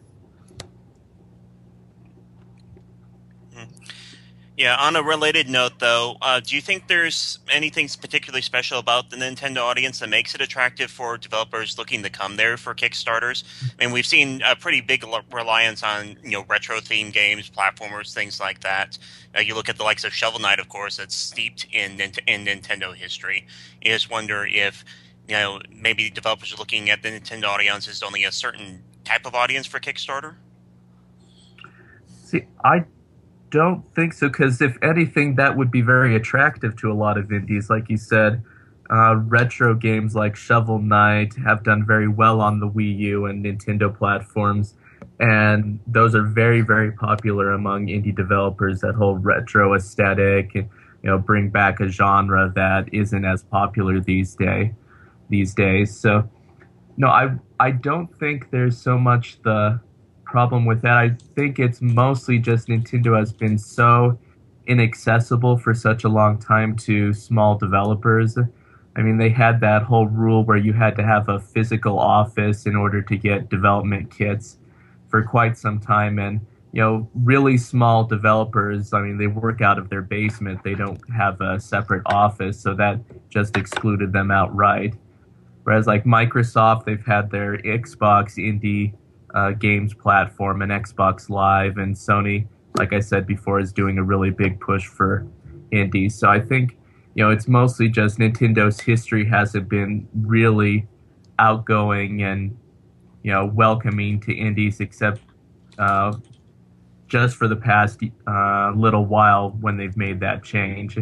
Yeah, on a related note, though, uh, do you think there's anything particularly special about the Nintendo audience that makes it attractive for developers looking to come there for Kickstarters? I mean, we've seen a pretty big reliance on, you know, retro-themed games, platformers, things like that. Uh, you look at the likes of Shovel Knight, of course, that's steeped in, in Nintendo history. You just wonder if, you know, maybe developers are looking at the Nintendo audience as only a certain type of audience for Kickstarter? See, I don't think so, because if anything, that would be very attractive to a lot of indies. Like you said, uh, retro games like Shovel Knight have done very well on the Wii U and Nintendo platforms, and those are very, very popular among indie developers. That whole retro aesthetic, and you know, bring back a genre that isn't as popular these day these days. So, no, I I don't think there's so much the problem with that. I think it's mostly just Nintendo has been so inaccessible for such a long time to small developers. I mean, they had that whole rule where you had to have a physical office in order to get development kits for quite some time. And, you know, really small developers, I mean, they work out of their basement. They don't have a separate office, so that just excluded them outright. Whereas like Microsoft, they've had their Xbox indie Uh, games platform and Xbox Live, and Sony, like I said before, is doing a really big push for indies. So I think, you know, it's mostly just Nintendo's history hasn't been really outgoing and, you know, welcoming to indies, except uh, just for the past uh, little while when they've made that change.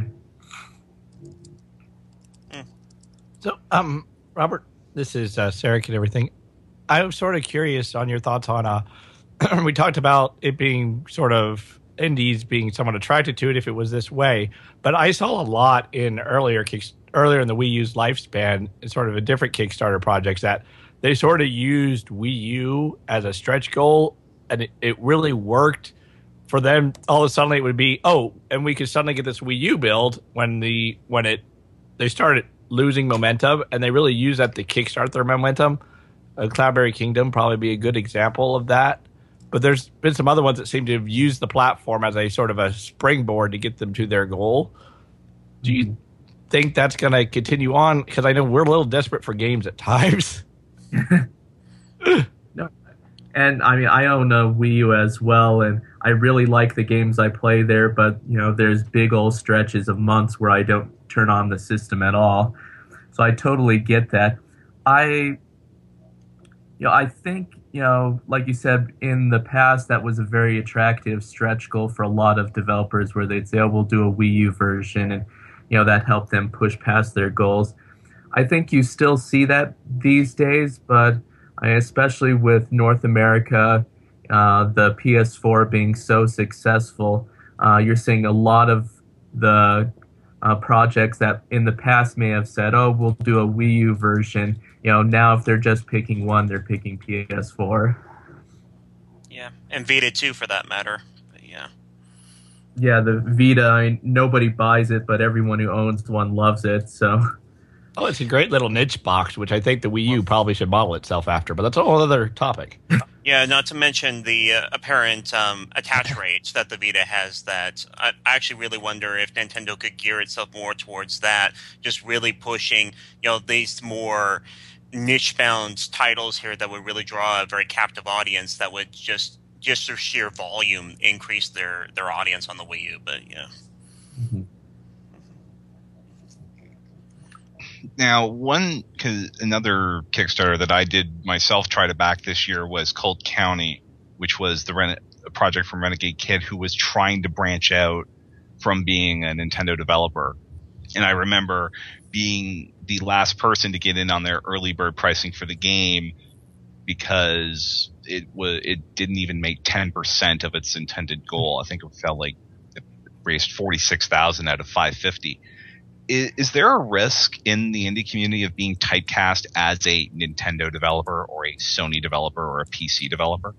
So, um, Robert, this is uh, Sarek and everything. I'm sort of curious on your thoughts on, uh, we talked about it being sort of indies being somewhat attracted to it if it was this way, but I saw a lot in earlier kicks, earlier in the Wii U's lifespan, sort of a different Kickstarter projects that they sort of used Wii U as a stretch goal, and it, it really worked for them. All of a sudden it would be, oh, and we could suddenly get this Wii U build when the, when it, they started losing momentum, and they really used that to kickstart their momentum. Uh, Cloudberry Kingdom probably be a good example of that. But there's been some other ones that seem to have used the platform as a sort of a springboard to get them to their goal. Do you think that's going to continue on? Because I know we're a little desperate for games at times. No. And I mean, I own a Wii U as well, and I really like the games I play there, but you know, there's big old stretches of months where I don't turn on the system at all. So I totally get that. I You know, I think, you know, like you said, in the past, that was a very attractive stretch goal for a lot of developers where they'd say, oh, we'll do a Wii U version, and, you know, that helped them push past their goals. I think you still see that these days, but I, especially with North America, uh, the P S four being so successful, uh, you're seeing a lot of the uh, projects that in the past may have said, oh, we'll do a Wii U version. You know, now if they're just picking one, they're picking P S four. Yeah, and Vita too, for that matter. But yeah. Yeah, the Vita, I mean, nobody buys it, but everyone who owns one loves it, so. Oh, it's a great little niche box, which I think the Wii U probably should model itself after, but that's a whole other topic. Yeah, not to mention the uh, apparent um, attach rates that the Vita has. That I, I actually really wonder if Nintendo could gear itself more towards that, just really pushing, you know, these more niche-bound titles here that would really draw a very captive audience that would just, just through sheer volume, increase their, their audience on the Wii U. But yeah. Mm-hmm. Now, one, cause another Kickstarter that I did myself try to back this year was Colt County, which was the Ren- a project from Renegade Kid, who was trying to branch out from being a Nintendo developer. And I remember being the last person to get in on their early bird pricing for the game, because it was it didn't even make ten percent of its intended goal. I think it felt like it raised forty-six thousand out of five hundred fifty. Is, is there a risk in the indie community of being typecast as a Nintendo developer or a Sony developer or a P C developer?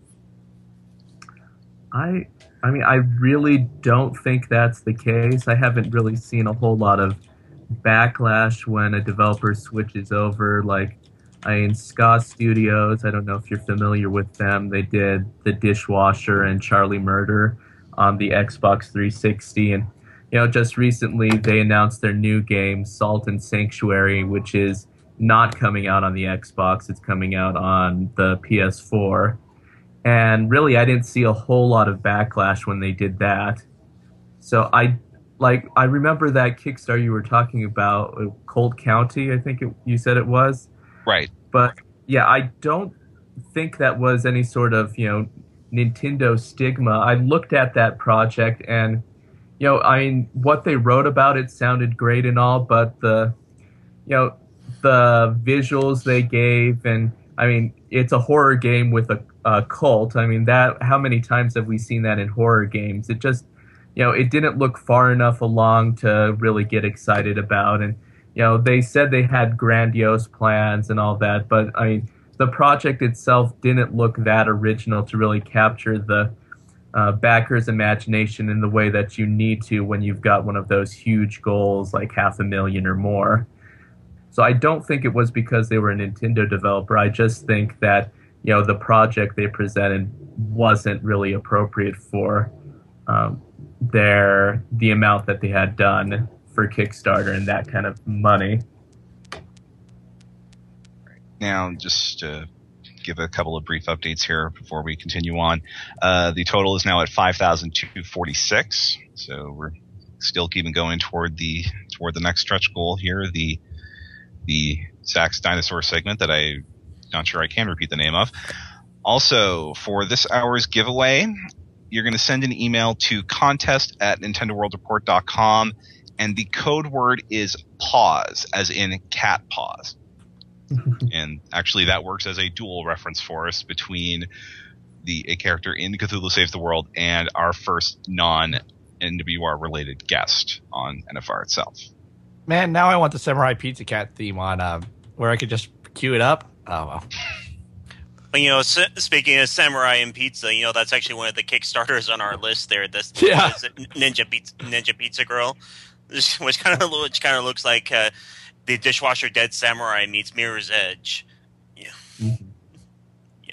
I I mean, I really don't think that's the case. I haven't really seen a whole lot of backlash when a developer switches over. Like, I mean, Ska Studios, I don't know if you're familiar with them. They did The Dishwasher and Charlie Murder on the Xbox three sixty. And, you know, just recently they announced their new game, Salt and Sanctuary, which is not coming out on the Xbox. It's coming out on the P S four. And really, I didn't see a whole lot of backlash when they did that. So I, like, I remember that Kickstarter you were talking about, Cold County, I think it, you said it was. Right. But yeah, I don't think that was any sort of, you know, Nintendo stigma. I looked at that project and, you know, I mean, what they wrote about it sounded great and all, but the, you know, the visuals they gave, and I mean, it's a horror game with a, a cult. I mean, that, how many times have we seen that in horror games? It just, you know, it didn't look far enough along to really get excited about. And, you know, they said they had grandiose plans and all that, but I mean, the project itself didn't look that original to really capture the uh, backer's imagination in the way that you need to when you've got one of those huge goals like half a million or more. So I don't think it was because they were a Nintendo developer. I just think that, you know, the project they presented wasn't really appropriate for um, their the amount that they had done for Kickstarter and that kind of money. Now, just to give a couple of brief updates here before we continue on, uh, the total is now at five thousand two hundred forty-six. So we're still keeping going toward the toward the next stretch goal here, the the Zach's Dinosaur segment that I'm not sure I can repeat the name of. Also, for this hour's giveaway, you're going to send an email to contest at nintendo world report dot com, and the code word is pause, as in cat paws. And actually, that works as a dual reference for us between the a character in Cthulhu Saves the World and our first non-N W R related guest on N F R itself. Man, now I want the Samurai Pizza Cat theme on, uh, where I could just cue it up. Oh, well. Well, you know, s- speaking of Samurai and Pizza, you know, that's actually one of the Kickstarters on our list there. This Yeah. is Ninja Pizza, Ninja Pizza Girl, which, which kind of which kind of looks like uh, the Dishwasher Dead Samurai meets Mirror's Edge. Yeah. Mm-hmm. Yeah.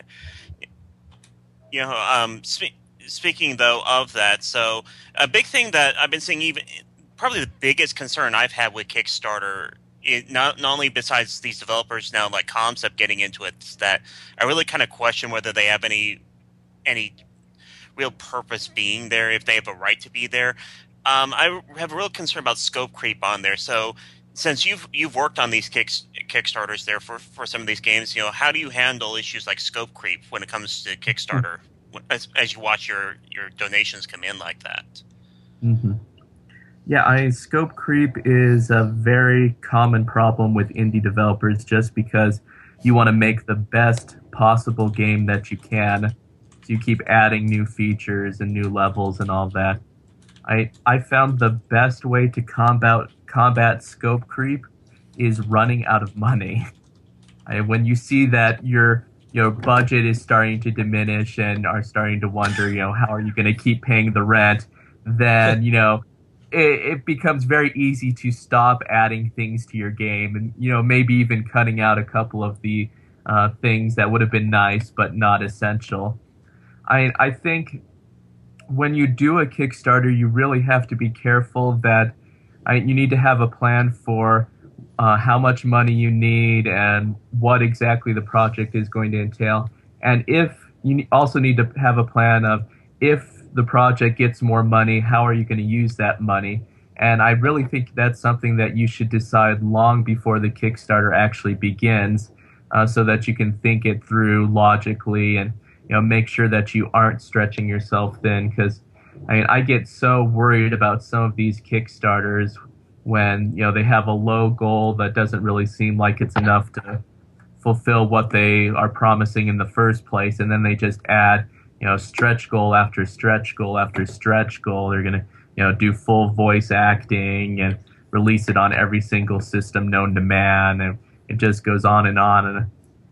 You know, um, spe- speaking though of that, so a big thing that I've been seeing, even probably the biggest concern I've had with Kickstarter, it, not not only besides these developers now like Concept getting into it, is that I really kind of question whether they have any any real purpose being there, if they have a right to be there. Um, I have a real concern about scope creep on there. So since you've you've worked on these kick, Kickstarters there for, for some of these games, you know, how do you handle issues like scope creep when it comes to Kickstarter as, as you watch your, your donations come in like that? Mm-hmm. Yeah, I scope creep is a very common problem with indie developers just because you want to make the best possible game that you can. So you keep adding new features and new levels and all that. I I found the best way to combat combat scope creep is running out of money. I, when you see that your your budget is starting to diminish and are starting to wonder, you know, how are you going to keep paying the rent, then, you know, it, it becomes very easy to stop adding things to your game and, you know, maybe even cutting out a couple of the uh, things that would have been nice but not essential. I I think when you do a Kickstarter, you really have to be careful that I, you need to have a plan for uh, how much money you need and what exactly the project is going to entail. And if you also need to have a plan of if the project gets more money, how are you going to use that money? And I really think that's something that you should decide long before the Kickstarter actually begins, uh, so that you can think it through logically and, you know, make sure that you aren't stretching yourself thin. Because I mean, I get so worried about some of these Kickstarters when, you know, they have a low goal that doesn't really seem like it's enough to fulfill what they are promising in the first place, and then they just add, you know, stretch goal after stretch goal after stretch goal. They're gonna, you know, do full voice acting and release it on every single system known to man, and it just goes on and on. And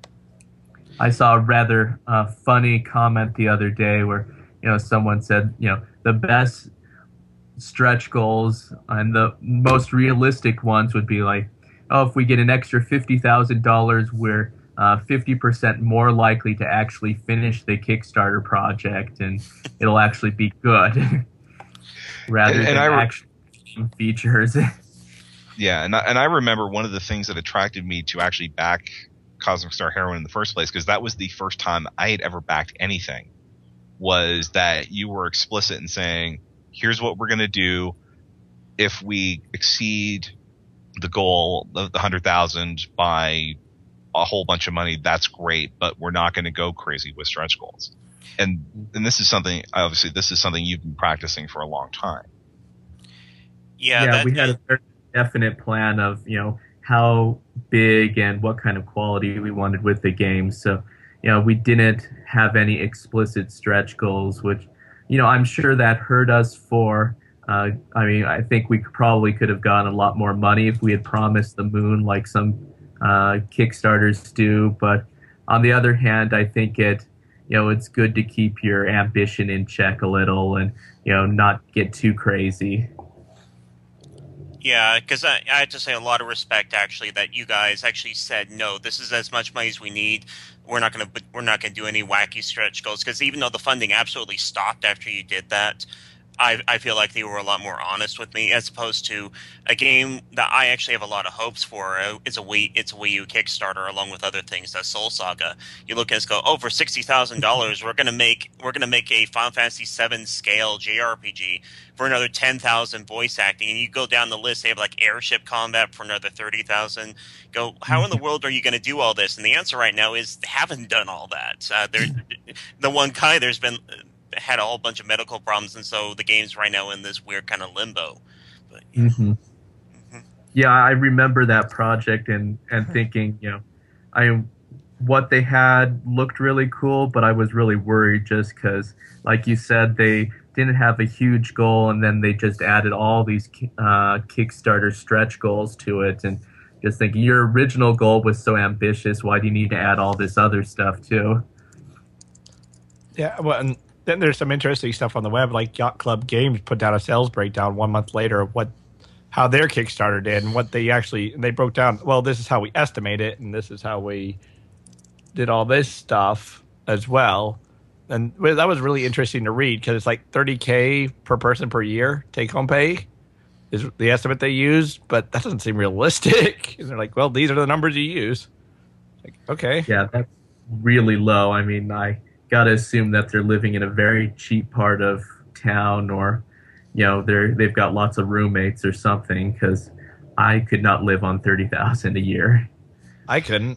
I saw a rather uh, funny comment the other day where, you know, someone said, you know, the best stretch goals and the most realistic ones would be like, oh, if we get an extra fifty thousand dollars, we're uh, fifty percent more likely to actually finish the Kickstarter project, and it'll actually be good rather and, and than I re- actual features. Yeah, and I, and I remember one of the things that attracted me to actually back Cosmic Star Heroine in the first place, because that was the first time I had ever backed anything, was that you were explicit in saying, here's what we're going to do. If we exceed the goal of the one hundred thousand by a whole bunch of money, that's great, but we're not going to go crazy with stretch goals. And and this is something, obviously, this is something you've been practicing for a long time. Yeah, yeah that, we had a very definite plan of, you know, how big and what kind of quality we wanted with the game. So, you know, we didn't have any explicit stretch goals, which, you know, I'm sure that hurt us for, uh, I mean, I think we probably could have gotten a lot more money if we had promised the moon like some uh, Kickstarters do. But on the other hand, I think it, you know, it's good to keep your ambition in check a little and, you know, not get too crazy. Yeah, because I, I have to say a lot of respect, actually, that you guys actually said, no, this is as much money as we need. We're not going to we're not going to do any wacky stretch goals, because even though the funding absolutely stopped after you did that, I, I feel like they were a lot more honest with me, as opposed to a game that I actually have a lot of hopes for. It's a Wii, it's a Wii U Kickstarter, along with other things. That Soul Saga. You look at it and go, oh, for sixty thousand dollars, we're gonna make we're gonna make a Final Fantasy seven scale J R P G for another ten thousand voice acting, and you go down the list. They have like airship combat for another thirty thousand. Go, how in the world are you going to do all this? And the answer right now is they haven't done all that. Uh, the one guy there's been. had a whole bunch of medical problems, and so the game's right now in this weird kind of limbo. But, yeah. Mm-hmm. Mm-hmm. Yeah, I remember that project and, and thinking, you know, I what they had looked really cool, but I was really worried just because, like you said, they didn't have a huge goal, and then they just added all these uh, Kickstarter stretch goals to it, and just thinking, your original goal was so ambitious, why do you need to add all this other stuff too? Yeah, well, and then there's some interesting stuff on the web, like Yacht Club Games put down a sales breakdown one month later of what, how their Kickstarter did and what they actually, and they broke down, well, this is how we estimate it, and this is how we did all this stuff as well. And well, that was really interesting to read, because it's like thirty K per person per year take-home pay is the estimate they use, but that doesn't seem realistic. And they're like, well, these are the numbers you use. Like, okay. Yeah, that's really low. I mean, I got to assume that they're living in a very cheap part of town, or, you know, they're they've got lots of roommates or something, because I could not live on thirty thousand a year. I couldn't.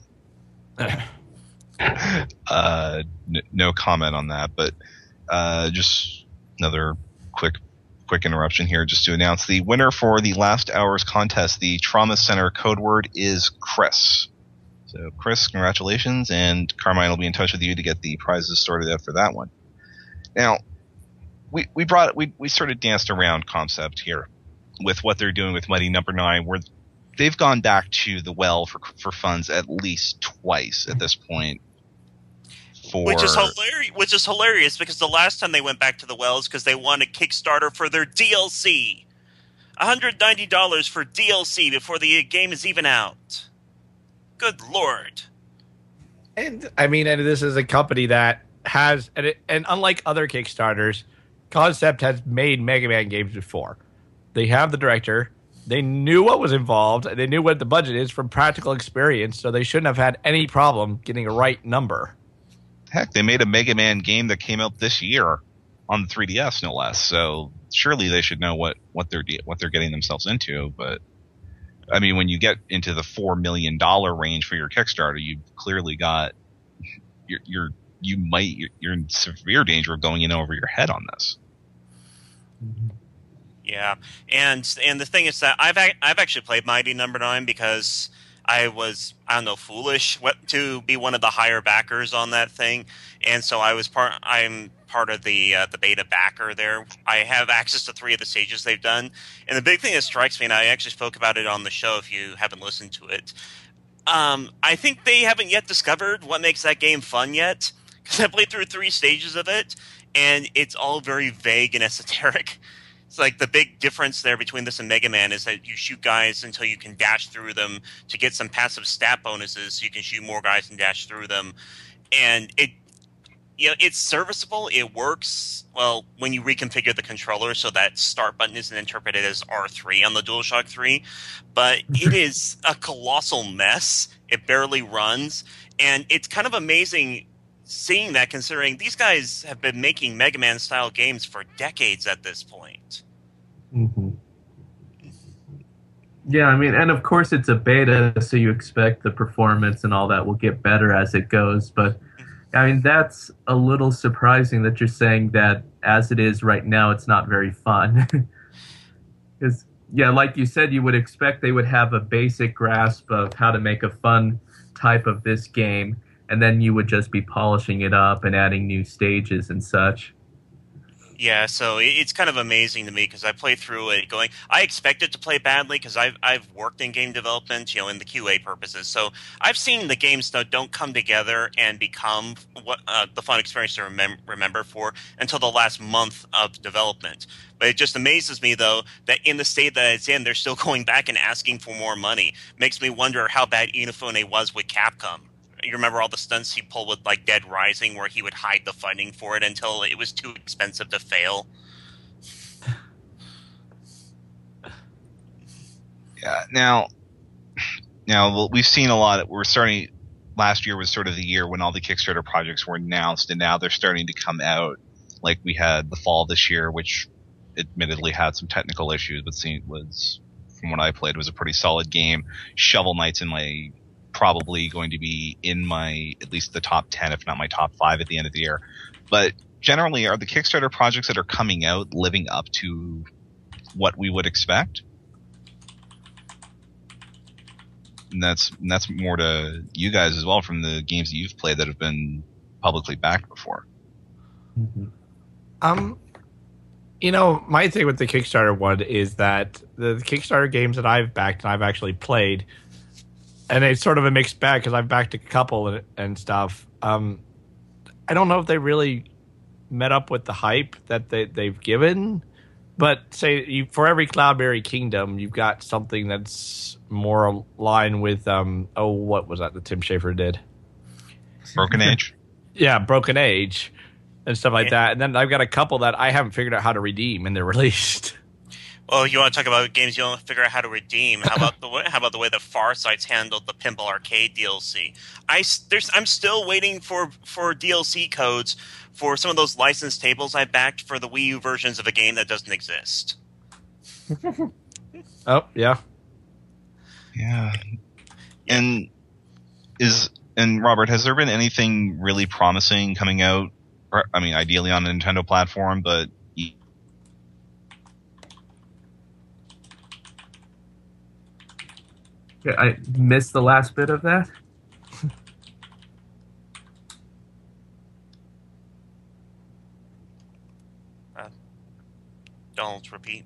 uh, n- no comment on that, but uh, just another quick quick interruption here, just to announce the winner for the last hour's contest. The Trauma Center code word is Chris. So, Chris, congratulations, and Carmine will be in touch with you to get the prizes sorted out for that one. Now, we we brought we we sort of danced around concept here with what they're doing with Mighty Number Nine, where they've gone back to the well for for funds at least twice at this point. For which is hilarious. Which is hilarious because the last time they went back to the well is because they wanted Kickstarter for their D L C, one hundred ninety dollars for D L C before the game is even out. Good Lord. And I mean, and this is a company that has, and, it, and unlike other Kickstarters, Concept has made Mega Man games before. They have the director. They knew what was involved. They knew what the budget is from practical experience, so they shouldn't have had any problem getting a right number. Heck, they made a Mega Man game that came out this year on the three D S, no less. So surely they should know what, what they're what they're getting themselves into. But I mean, when you get into the four million dollar range for your Kickstarter, you've clearly got you're, you're you might you're in severe danger of going in over your head on this. Yeah, and and the thing is that I've I've actually played Mighty Number Nine because I was, I don't know, foolish what, to be one of the higher backers on that thing, and so I was part. I'm part of the uh, the beta backer there. I have access to three of the stages they've done, and the big thing that strikes me, and I actually spoke about it on the show if you haven't listened to it. Um, I think they haven't yet discovered what makes that game fun yet, because I played through three stages of it, and it's all very vague and esoteric. It's like the big difference there between this and Mega Man is that you shoot guys until you can dash through them to get some passive stat bonuses, so you can shoot more guys and dash through them. And it, you know, it's serviceable. It works well when you reconfigure the controller so that start button isn't interpreted as R three on the DualShock three. But it is a colossal mess. It barely runs, and it's kind of amazing seeing that, considering these guys have been making Mega Man style games for decades at this point. Mm-hmm. Yeah, I mean, and of course it's a beta, so you expect the performance and all that will get better as it goes. But I mean, that's a little surprising that you're saying that as it is right now, it's not very fun. Because, yeah, like you said, you would expect they would have a basic grasp of how to make a fun type of this game, and then you would just be polishing it up and adding new stages and such. Yeah, so it's kind of amazing to me because I play through it going, I expect it to play badly because I've, I've worked in game development, you know, in the Q A purposes. So I've seen the games that don't come together and become what uh, the fun experience to remem- remember for until the last month of development. But it just amazes me, though, that in the state that it's in, they're still going back and asking for more money. Makes me wonder how bad Inafune was with Capcom. You remember all the stunts he pulled with, like, Dead Rising, where he would hide the funding for it until it was too expensive to fail? Yeah, now, now we've seen a lot. We're starting, last year was sort of the year when all the Kickstarter projects were announced, and now they're starting to come out. Like we had the fall this year, which admittedly had some technical issues, but seemed was, from what I played, was a pretty solid game. Shovel Knight's in my... probably going to be in my, at least the top ten, if not my top five at the end of the year. But generally, are the Kickstarter projects that are coming out living up to what we would expect? And that's, and that's more to you guys as well from the games that you've played that have been publicly backed before. Mm-hmm. Um, you know, my thing with the Kickstarter one is that the Kickstarter games that I've backed and I've actually played, and it's sort of a mixed bag because I've backed a couple and, and stuff. Um, I don't know if they really met up with the hype that they, they've given. But say you, for every Cloudberry Kingdom, you've got something that's more aligned with, um, oh, what was that that Tim Schafer did? Broken Age? Yeah, Broken Age and stuff like yeah. that. And then I've got a couple that I haven't figured out how to redeem, and they're released. Well, you want to talk about games you don't figure out how to redeem? How about the way, how about the way the Farsight's handled the Pinball Arcade D L C? I there's I'm still waiting for, for D L C codes for some of those licensed tables I backed for the Wii U versions of a game that doesn't exist. Oh yeah, yeah. And is and Robert, has there been anything really promising coming out? Or, I mean, ideally on a Nintendo platform, but I missed the last bit of that. uh, don't repeat.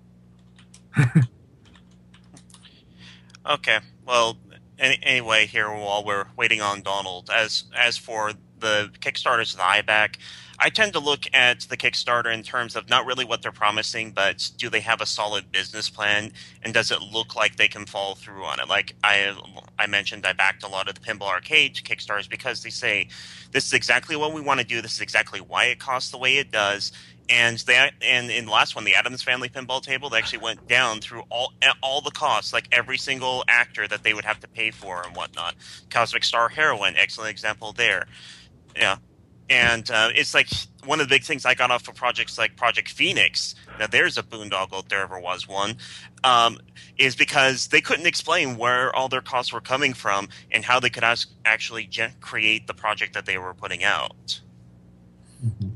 Okay. Well, any, anyway, here while we're waiting on Donald, as as for the Kickstarters that I back, I tend to look at the Kickstarter in terms of not really what they're promising, but do they have a solid business plan, and does it look like they can follow through on it? Like I I mentioned, I backed a lot of the Pinball Arcade Kickstarters because they say, this is exactly what we want to do, this is exactly why it costs the way it does, and they and in the last one, the Addams Family Pinball Table, they actually went down through all all the costs, like every single actor that they would have to pay for and whatnot. Cosmic Star Heroine, excellent example there. Yeah. And uh, it's like one of the big things I got off of projects like Project Phoenix, now there's a boondoggle if there ever was one, um, is because they couldn't explain where all their costs were coming from and how they could as- actually gen- create the project that they were putting out. Mm-hmm.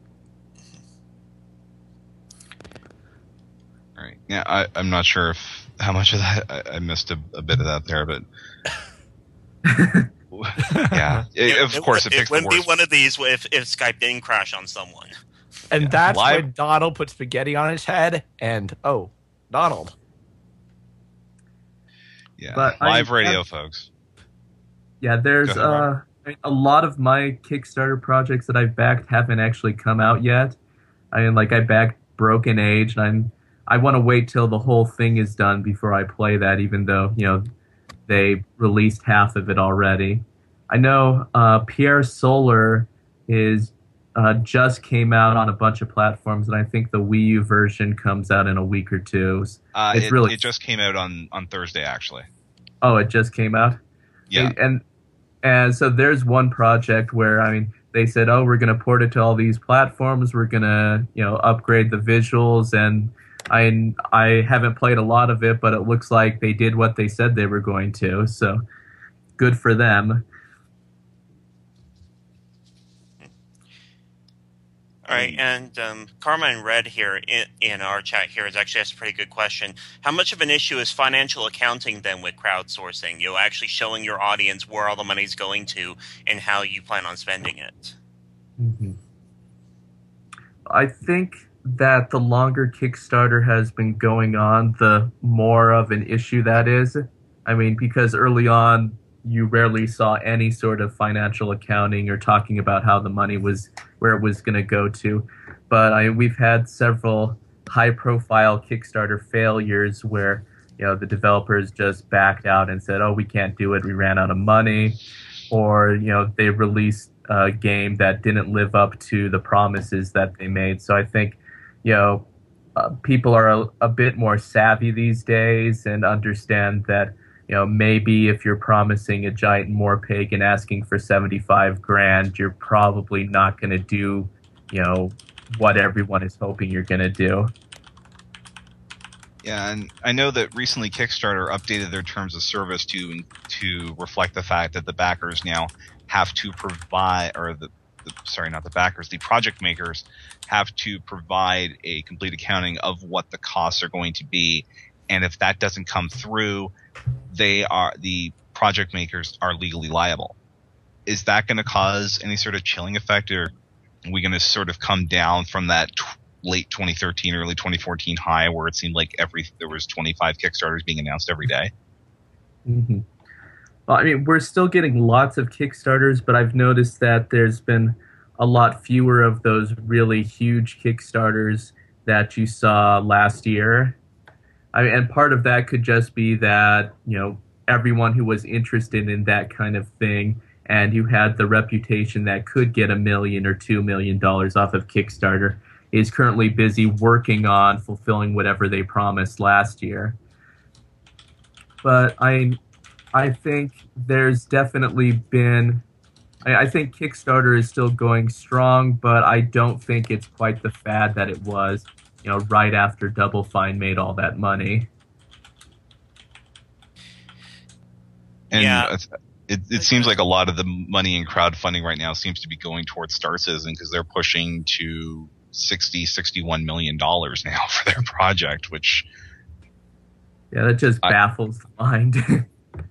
All right. Yeah, I, I'm not sure if how much of that I, I missed a, a bit of that there, but yeah, it, It- of it course would- it, it picks the wouldn't be worst. one of these if if Skype didn't crash on someone. And that's Live- when Donald put spaghetti on his head, and oh, Donald. Yeah, But I- live radio, I- folks. Yeah, there's Go ahead, Rob. uh, a lot of my Kickstarter projects that I've backed haven't actually come out yet. I mean, like I backed Broken Age, and I'm I want to wait till the whole thing is done before I play that, even though you know they released half of it already. I know uh, Pierre Solar is uh, just came out on a bunch of platforms, and I think the Wii U version comes out in a week or two. Uh, it's it, really it just came out on, on Thursday, actually. Oh, it just came out? Yeah. And and so there's one project where, I mean, they said, oh, we're going to port it to all these platforms. We're going to, you know, upgrade the visuals. And I, I haven't played a lot of it, but it looks like they did what they said they were going to. So good for them. All right, and um, Carmine Red here in, in our chat here has actually asked a pretty good question. How much of an issue is financial accounting then with crowdsourcing? You know, actually showing your audience where all the money's going to and how you plan on spending it. Mm-hmm. I think that the longer Kickstarter has been going on, the more of an issue that is. I mean, because early on, you rarely saw any sort of financial accounting or talking about how the money was, where it was going to go to. But I, we've had several high-profile Kickstarter failures where, you know, the developers just backed out and said, "Oh, we can't do it. We ran out of money," or you know, they released a game that didn't live up to the promises that they made. So I think, you know, uh, people are a, a bit more savvy these days and understand that, you know, maybe if you're promising a giant Morpig and asking for seventy-five grand, you're probably not going to do, you know, what everyone is hoping you're going to do. Yeah, and I know that recently Kickstarter updated their terms of service to to reflect the fact that the backers now have to provide, or the, the sorry, not the backers, the project makers have to provide a complete accounting of what the costs are going to be, and if that doesn't come through, they are the project makers are legally liable. Is that going to cause any sort of chilling effect, or are we going to sort of come down from that t- late twenty thirteen, early twenty fourteen high where it seemed like every there was twenty-five Kickstarters being announced every day? Mm-hmm. Well, I mean, we're still getting lots of Kickstarters, but I've noticed that there's been a lot fewer of those really huge Kickstarters that you saw last year. I mean, and part of that could just be that, you know, everyone who was interested in that kind of thing and who had the reputation that could get a million or two million dollars off of Kickstarter is currently busy working on fulfilling whatever they promised last year. But I, I think there's definitely been, I, I think Kickstarter is still going strong, but I don't think it's quite the fad that it was, you know, right after Double Fine made all that money. And Yeah. it, it seems like a lot of the money in crowdfunding right now seems to be going towards Star Citizen because they're pushing to sixty, sixty-one million dollars now for their project, which Yeah, that just I- baffles the mind.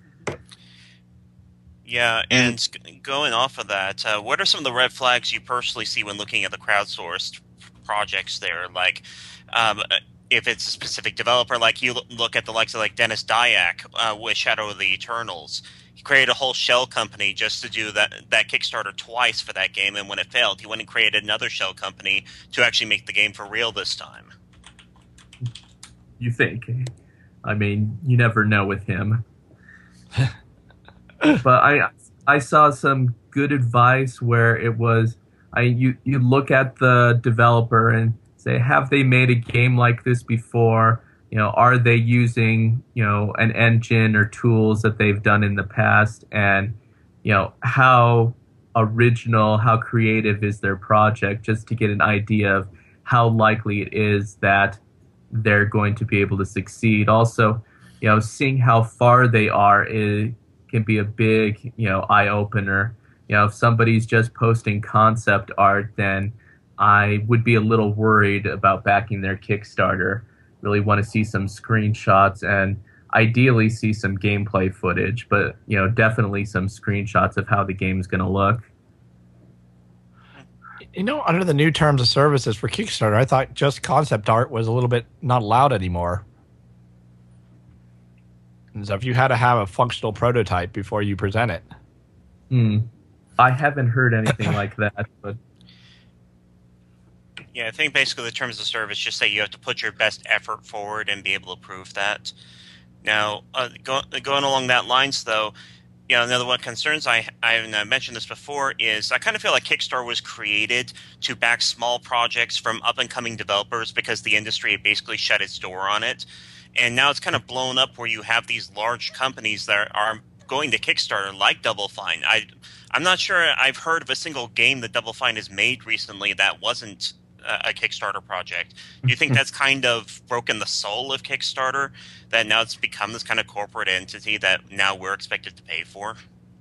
Yeah, and g- going off of that, uh, what are some of the red flags you personally see when looking at the crowdsourced projects there? Like, um, if it's a specific developer, like you lo- look at the likes of like Dennis Dyack uh, with Shadow of the Eternals. He created a whole shell company just to do that, that Kickstarter twice for that game, and when it failed, he went and created another shell company to actually make the game for real this time. You think? I mean, you never know with him. But I I saw some good advice where it was I you you look at the developer and say, have they made a game like this before? You know, are they using, you know, an engine or tools that they've done in the past? And, you know, how original, how creative is their project, just to get an idea of how likely it is that they're going to be able to succeed. Also, you know, seeing how far they are is, can be a big, you know, eye-opener. You know, if somebody's just posting concept art, then I would be a little worried about backing their Kickstarter. really want to see some screenshots and ideally see some gameplay footage, but you know, definitely some screenshots of how the game's going to look. You know, under the new terms of services for Kickstarter, I thought just concept art was a little bit not allowed anymore. And so if you had to have a functional prototype before you present it. Hmm. I haven't heard anything like that, but Yeah, I think basically the terms of service just say you have to put your best effort forward and be able to prove that. Now, uh, go, going along that lines, though, you know, another one of the concerns I I mentioned this before is I kind of feel like Kickstarter was created to back small projects from up and coming developers because the industry had basically shut its door on it, and now it's kind of blown up where you have these large companies that are going to Kickstarter like Double Fine. I I'm not sure I've heard of a single game that Double Fine has made recently that wasn't a Kickstarter project. Do you think that's kind of broken the soul of Kickstarter, that now it's become this kind of corporate entity that now we're expected to pay for?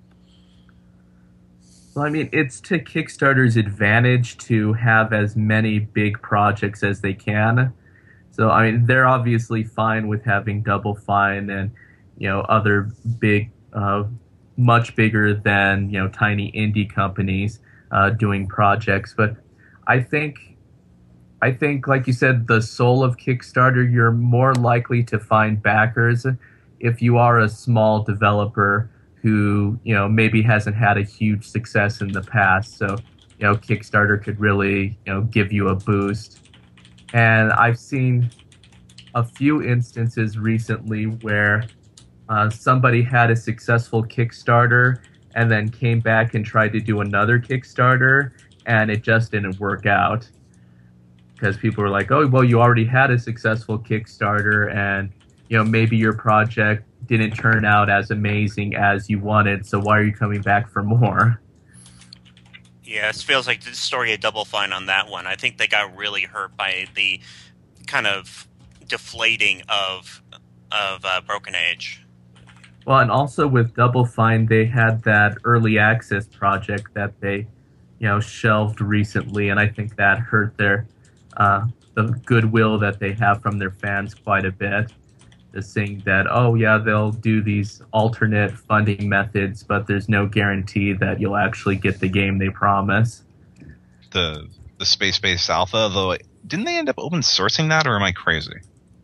Well, I mean, it's to Kickstarter's advantage to have as many big projects as they can. So, I mean, they're obviously fine with having Double Fine and, you know, other big, uh, much bigger than, you know, tiny indie companies uh, doing projects. But I think I think, like you said, the soul of Kickstarter, you're more likely to find backers if you are a small developer who, you know, maybe hasn't had a huge success in the past. So, you know, Kickstarter could really, you know, give you a boost. And I've seen a few instances recently where uh, somebody had a successful Kickstarter and then came back and tried to do another Kickstarter, and it just didn't work out. Because people were like, oh, well, you already had a successful Kickstarter, and you know maybe your project didn't turn out as amazing as you wanted, so why are you coming back for more? Yeah, it feels like the story of Double Fine on that one. I think they got really hurt by the kind of deflating of of uh, Broken Age. Well, and also with Double Fine, they had that early access project that they, you know, shelved recently, and I think that hurt their Uh, the goodwill that they have from their fans quite a bit. Just saying that, oh yeah, they'll do these alternate funding methods, but there's no guarantee that you'll actually get the game they promise. The the space-based alpha, though, didn't they end up open sourcing that, or am I crazy?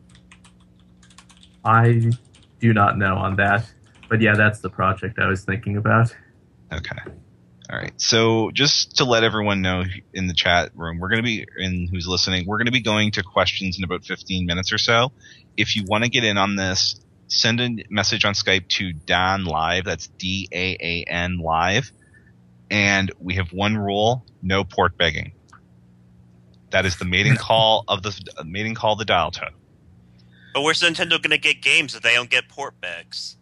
I do not know on that, but yeah, that's the project I was thinking about. Okay. All right. So just to let everyone know in the chat room, we're going to be, and who's listening, we're going to be going to questions in about fifteen minutes or so. If you want to get in on this, send a message on Skype to Dan Live. That's D A A N Live. And we have one rule: no port begging. That is the mating call of the uh, mating call of the dial tone. But where's Nintendo going to get games if they don't get port begs?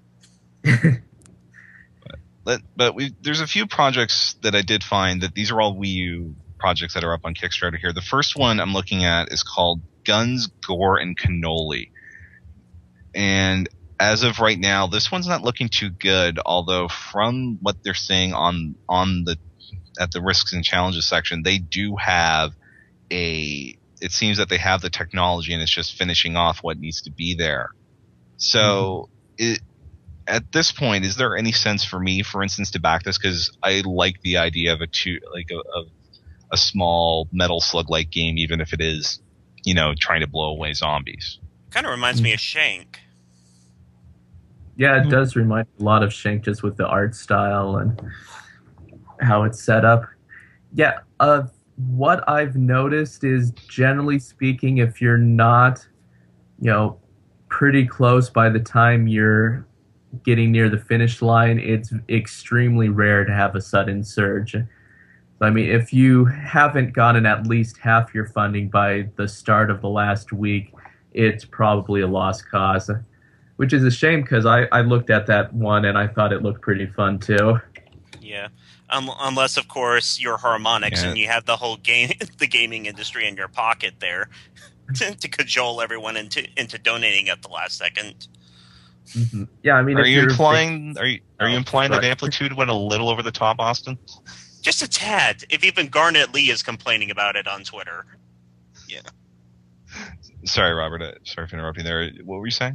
But, but we, there's a few projects that I did find that these are all Wii U projects that are up on Kickstarter here. The first one I'm looking at is called Guns, Gore, and Cannoli. And as of right now, this one's not looking too good, although from what they're saying on on the at the risks and challenges section, they do have a it seems that they have the technology and it's just finishing off what needs to be there. So mm-hmm. it at this point, is there any sense for me, for instance, to back this? Because I like the idea of a two, like a, of a small Metal Slug-like game, even if it is, you know, trying to blow away zombies. Kind of reminds me of Shank. Yeah, it does remind me a lot of Shank, just with the art style and how it's set up. Yeah, uh, what I've noticed is, generally speaking, if you're not, you know, pretty close by the time you're getting near the finish line, it's extremely rare to have a sudden surge. I mean, if you haven't gotten at least half your funding by the start of the last week, it's probably a lost cause, which is a shame because I, I looked at that one and I thought it looked pretty fun too. Yeah, um, unless of course you're Harmonix Yeah. and you have the whole game, the gaming industry in your pocket there to, to cajole everyone into into donating at the last second. Mm-hmm. Yeah, I mean, are if you you're implying are you are you Oh, implying that sorry. Amplitude went a little over the top, Austin? Just a tad. If even Garnet Lee is complaining about it on Twitter. Yeah. Sorry, Robert. Uh, sorry for interrupting there. What were you saying?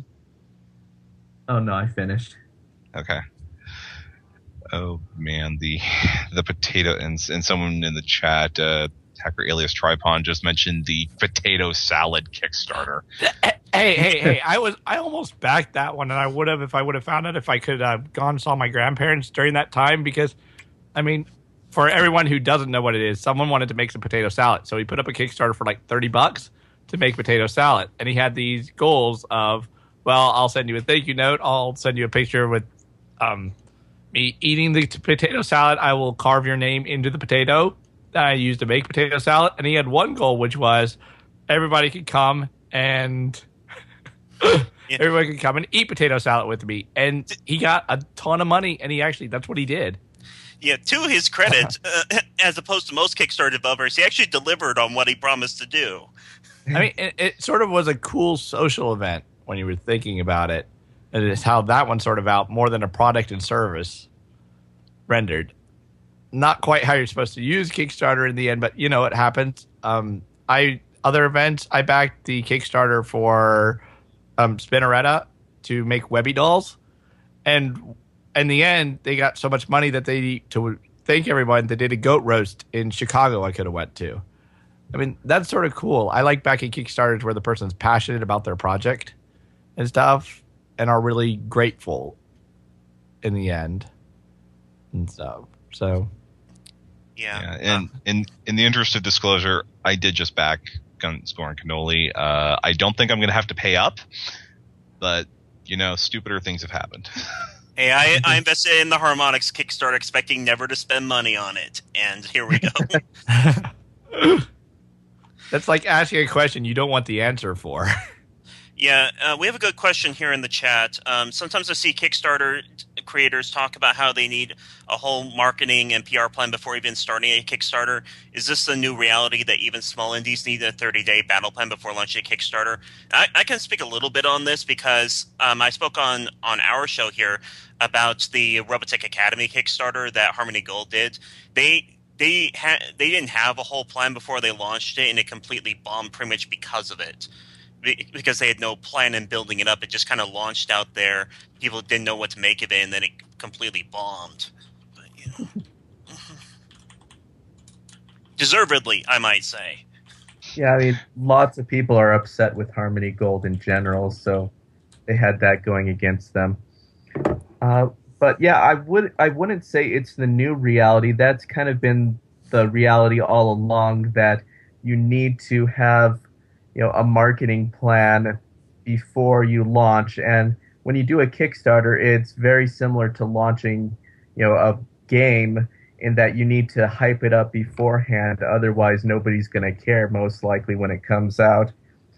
Oh no, I finished. Okay. Oh man, the the potato and and someone in the chat, uh, hacker alias Tripon, just mentioned the potato salad Kickstarter. Hey, hey, hey! I was I almost backed that one, and I would have if I would have found it if I could have gone and saw my grandparents during that time. Because, I mean, for everyone who doesn't know what it is, someone wanted to make some potato salad, so he put up a Kickstarter for like thirty bucks to make potato salad, and he had these goals of, well, I'll send you a thank you note, I'll send you a picture with um, me eating the t- potato salad, I will carve your name into the potato that I used to make potato salad, and he had one goal, which was everybody could come and everybody could come and eat potato salad with me, and he got a ton of money, and he actually, that's what he did. Yeah, to his credit, uh, as opposed to most Kickstarter developers, he actually delivered on what he promised to do. I mean, it, it sort of was a cool social event when you were thinking about it. And it's how that one sort of out more than a product and service rendered. Not quite how you're supposed to use Kickstarter in the end, but you know, it happens. Um, I other events, I backed the Kickstarter for um, Spinneretta to make Webby dolls. And in the end, they got so much money that they, to thank everyone, they did a goat roast in Chicago I could have went to. I mean, that's sort of cool. I like backing Kickstarters where the person's passionate about their project and stuff and are really grateful in the end and stuff. So, yeah. yeah and in in the interest of disclosure, I did just back Gunscore and Cannoli. Uh, I don't think I'm going to have to pay up, but, you know, stupider things have happened. Hey, I, I invested in the Harmonix Kickstarter expecting never to spend money on it, and here we go. That's like asking a question you don't want the answer for. Yeah, uh, we have a good question here in the chat. Um, sometimes I see Kickstarter creators talk about how they need a whole marketing and P R plan before even starting a Kickstarter. Is this the new reality that even small indies need a thirty-day battle plan before launching a Kickstarter? I, I can speak a little bit on this because um, I spoke on, on our show here about the Robotech Academy Kickstarter that Harmony Gold did. They... They had they didn't have a whole plan before they launched it, and it completely bombed pretty much because of it. Be- because they had no plan in building it up. It just kind of launched out there. People didn't know what to make of it, and then it completely bombed. But, you know. Deservedly, I might say. Yeah, I mean, lots of people are upset with Harmony Gold in general, so they had that going against them. Uh, But yeah, I would I wouldn't say it's the new reality. That's kind of been the reality all along, that you need to have, you know, a marketing plan before you launch. And when you do a Kickstarter, it's very similar to launching, you know, a game, in that you need to hype it up beforehand. Otherwise, nobody's going to care, most likely, when it comes out.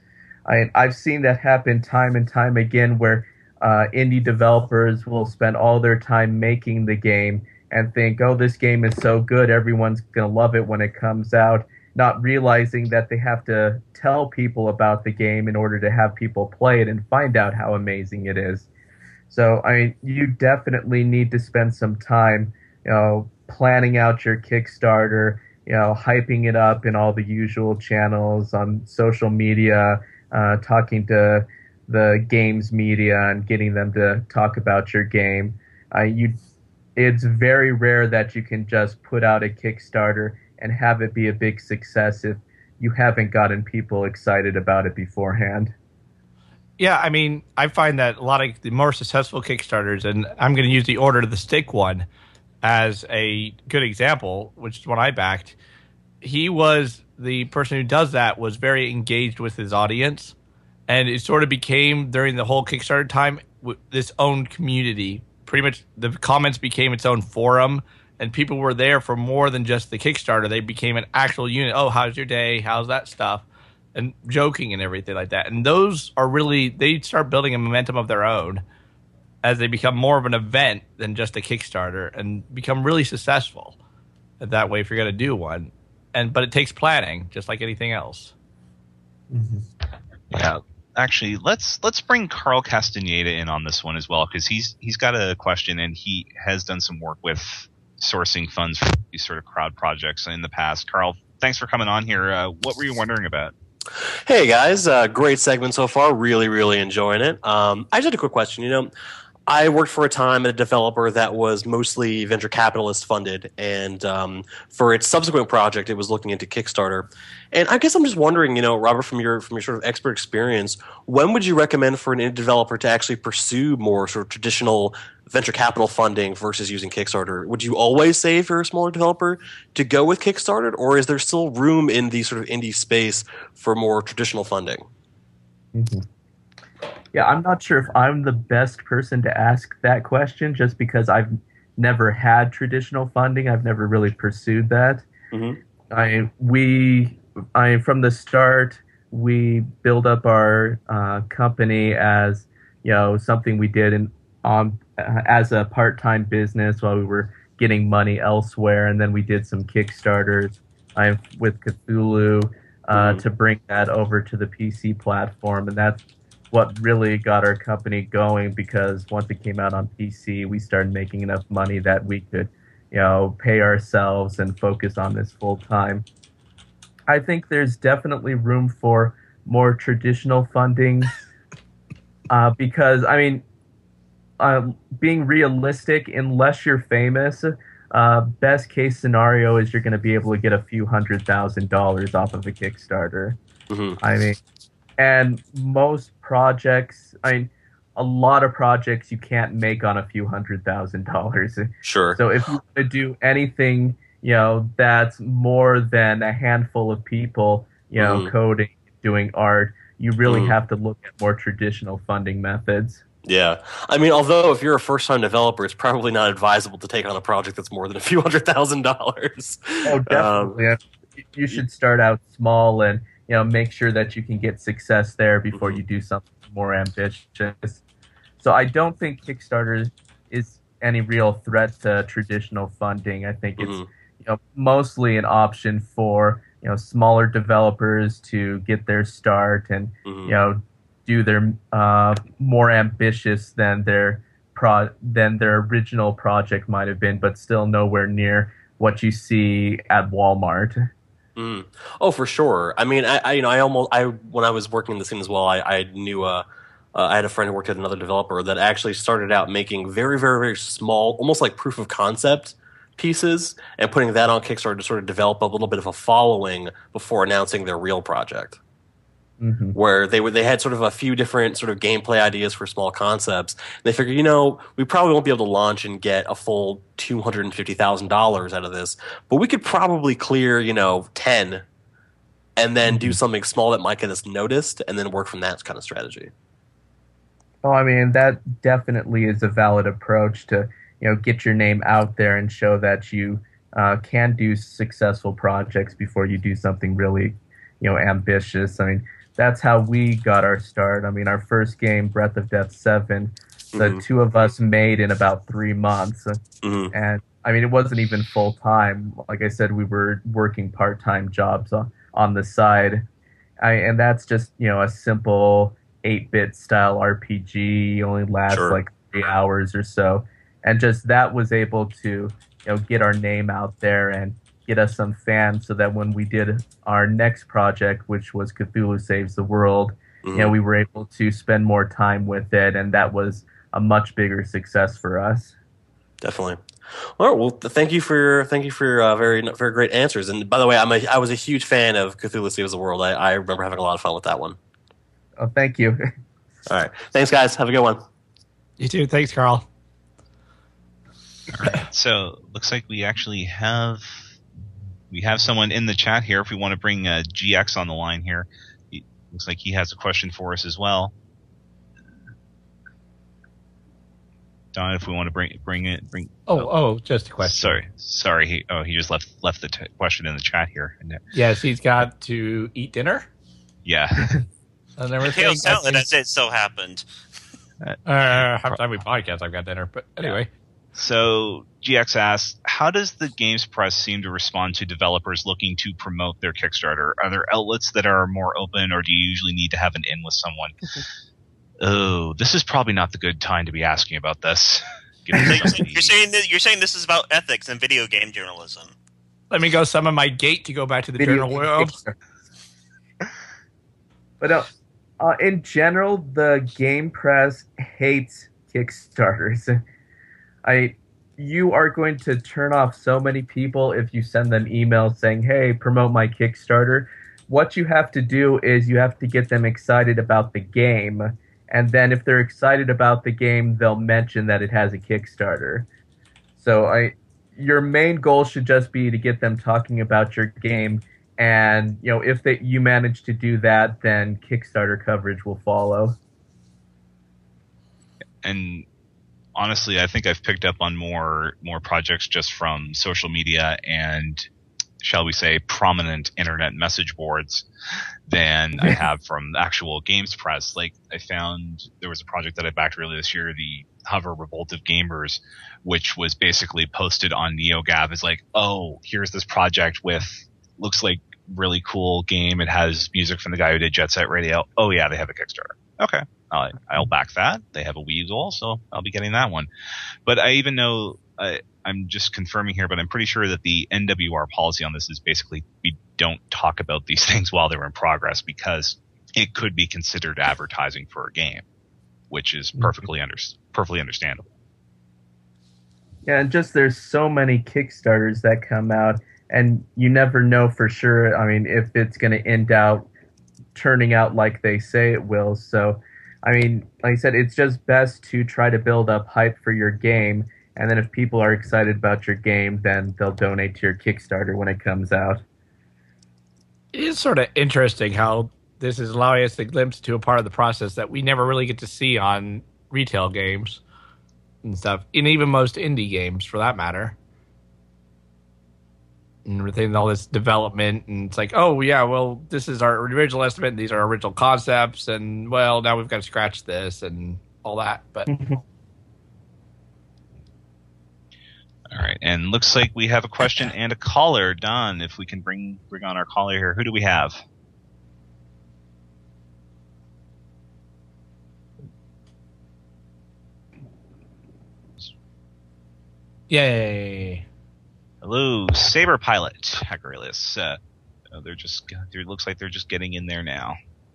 I, I've seen that happen time and time again, where Uh, indie developers will spend all their time making the game and think, oh, this game is so good, everyone's going to love it when it comes out, not realizing that they have to tell people about the game in order to have people play it and find out how amazing it is. So, I mean, you definitely need to spend some time, you know, planning out your Kickstarter, you know, hyping it up in all the usual channels on social media, uh, talking to the games media and getting them to talk about your game. Uh, you, it's very rare that you can just put out a Kickstarter and have it be a big success if you haven't gotten people excited about it beforehand. Yeah, I mean, I find that a lot of the more successful Kickstarters, and I'm going to use the Order to the Stick one as a good example, which is one I backed. He was, the person who does that was very engaged with his audience. And it sort of became, during the whole Kickstarter time, this own community. Pretty much the comments became its own forum, and people were there for more than just the Kickstarter. They became an actual unit. Oh, how's your day? How's that stuff? And joking and everything like that. And those are really, they start building a momentum of their own as they become more of an event than just a Kickstarter, and become really successful that way if you're going to do one. And But it takes planning, just like anything else. Mm-hmm. Yeah. Actually, let's let's bring Carl Castaneda in on this one as well, because he's he's got a question, and he has done some work with sourcing funds for these sort of crowd projects in the past. Carl, thanks for coming on here. Uh, what were you wondering about? Hey guys, uh, great segment so far. Really, really enjoying it. Um, I just had a quick question. You know, I worked for a time at a developer that was mostly venture capitalist funded, and um, for its subsequent project, it was looking into Kickstarter. And I guess I'm just wondering, you know, Robert, from your from your sort of expert experience, when would you recommend for an indie developer to actually pursue more sort of traditional venture capital funding versus using Kickstarter? Would you always say if you're a smaller developer to go with Kickstarter, or is there still room in the sort of indie space for more traditional funding? Mm-hmm. Yeah, I'm not sure if I'm the best person to ask that question, just because I've never had traditional funding. I've never really pursued that. Mm-hmm. I we I from the start we built up our uh, company as, you know, something we did in on uh, as a part-time business while we were getting money elsewhere, and then we did some Kickstarters uh, with Cthulhu uh, mm-hmm. to bring that over to the P C platform, and that's what really got our company going, because once it came out on P C, we started making enough money that we could, you know, pay ourselves and focus on this full time. I think there's definitely room for more traditional funding uh, because, I mean, uh, being realistic, unless you're famous, uh, best case scenario is you're going to be able to get a few hundred thousand dollars off of a Kickstarter. Mm-hmm. I mean, and most projects, I mean, a lot of projects you can't make on a few hundred thousand dollars. Sure. So if you want to do anything, you know, that's more than a handful of people, you know, mm-hmm. coding, doing art, you really mm-hmm. have to look at more traditional funding methods. Yeah. I mean, although if you're a first-time developer, it's probably not advisable to take on a project that's more than a few hundred thousand dollars. Oh, definitely. Um, you should start out small and, you know, make sure that you can get success there before you do something more ambitious. So I don't think Kickstarter is any real threat to traditional funding. I think it's, mm-hmm. you know, mostly an option for, you know, smaller developers to get their start and, mm-hmm. you know, do their uh, more ambitious than their pro than their original project might have been, but still nowhere near what you see at Walmart. Mm. Oh, for sure. I mean, I, I you know, I almost, I when I was working in the scene as well, I, I knew, uh, uh, I had a friend who worked at another developer that actually started out making very, very, very small, almost like proof of concept pieces, and putting that on Kickstarter to sort of develop a little bit of a following before announcing their real project. Mm-hmm. Where they were, they had sort of a few different sort of gameplay ideas for small concepts. And they figured, you know, we probably won't be able to launch and get a full two hundred and fifty thousand dollars out of this, but we could probably clear, you know, ten, and then do something small that might get us noticed, and then work from that kind of strategy. Oh, I mean, that definitely is a valid approach to, you know, get your name out there and show that you uh, can do successful projects before you do something really, you know, ambitious. I mean, that's how we got our start. I mean, our first game, Breath of Death seven, the mm-hmm. two of us made in about three months. Mm-hmm. And, I mean, it wasn't even full-time. Like I said, we were working part-time jobs on, on the side. I, and that's just, you know, a simple eight-bit style R P G, only lasts sure. like three hours or so. And just that was able to, you know, get our name out there and get us some fans, so that when we did our next project, which was Cthulhu Saves the World, mm-hmm. you know, we were able to spend more time with it, and that was a much bigger success for us. Definitely. All right. Well, thank you for your thank you for your uh, very very great answers. And by the way, I'm a, I was a huge fan of Cthulhu Saves the World. I, I remember having a lot of fun with that one. Oh, thank you. All right. Thanks, guys. Have a good one. You too. Thanks, Carl. All right. So looks like we actually have. We have someone in the chat here. If we want to bring uh, G X on the line here, it looks like he has a question for us as well. Don, if we want to bring bring it, bring. Oh, oh, oh just a question. Sorry, sorry. He oh he just left left the t- question in the chat here. Yes, he's got to eat dinner. Yeah. And everything. Tails salad, as it so happened. Uh, half the time we podcast, I've got dinner. But anyway. So G X asks, how does the games press seem to respond to developers looking to promote their Kickstarter? Are there outlets that are more open, or do you usually need to have an in with someone? Oh, this is probably not the good time to be asking about this. you're saying that, you're saying this is about ethics and video game journalism. Let me go summon my gate to go back to the Video journal world. But uh, uh, in general, the game press hates Kickstarters. I, you are going to turn off so many people if you send them emails saying, "Hey, promote my Kickstarter." What you have to do is you have to get them excited about the game, and then if they're excited about the game, they'll mention that it has a Kickstarter. So I, your main goal should just be to get them talking about your game. And, you know, if they, you manage to do that, then Kickstarter coverage will follow. And honestly, I think I've picked up on more more projects just from social media and, shall we say, prominent internet message boards than I have from actual games press. Like, I found there was a project that I backed earlier this year, the Hover Revolt of Gamers, which was basically posted on NeoGAF as like, oh, here's this project with, looks like really cool game. It has music from the guy who did Jet Set Radio. Oh yeah, they have a Kickstarter. Okay, I'll, I'll back that. They have a Wii goal, so I'll be getting that one. But I even know, I, I'm just confirming here, but I'm pretty sure that the N W R policy on this is basically we don't talk about these things while they're in progress because it could be considered advertising for a game, which is perfectly under, perfectly understandable. Yeah, and just there's so many Kickstarters that come out, and you never know for sure, I mean, if it's going to end out turning out like they say it will. So, I mean, like I said, it's just best to try to build up hype for your game, and then if people are excited about your game, then they'll donate to your Kickstarter when it comes out. It is sort of interesting how this is allowing us to glimpse to a part of the process that we never really get to see on retail games and stuff, and even most indie games for that matter. And everything, all this development, and it's like, oh yeah, well, this is our original estimate, and these are our original concepts, and well, now we've got to scratch this and all that. But all right, and looks like we have a question and a caller. Don, if we can bring bring on our caller here, who do we have? Yay! Hello, Saber Pilot, Hackerilius. Uh, oh, they're just. It looks like they're just getting in there now.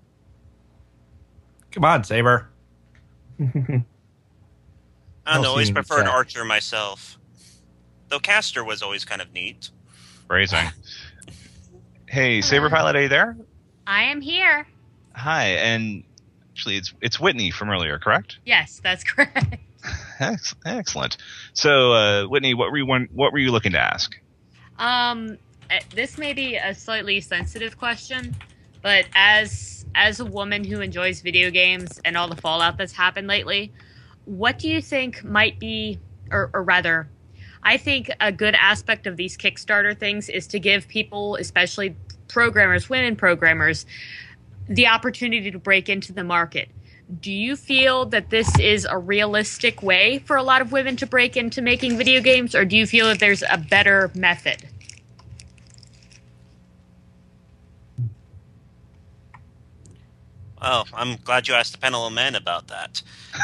Come on, Saber. I don't know. Always preferred Archer myself, though Caster was always kind of neat. Phrasing. Hey, Saber Pilot, are you there? I am here. Hi, and actually, it's it's Whitney from earlier, correct? Yes, that's correct. Excellent. So, uh, Whitney, what were you what were you looking to ask? Um, this may be a slightly sensitive question, but as as a woman who enjoys video games and all the fallout that's happened lately, what do you think might be, or, or rather, I think a good aspect of these Kickstarter things is to give people, especially programmers, women programmers, the opportunity to break into the market. Do you feel that this is a realistic way for a lot of women to break into making video games, or do you feel that there's a better method? Oh, I'm glad you asked the panel of men about that.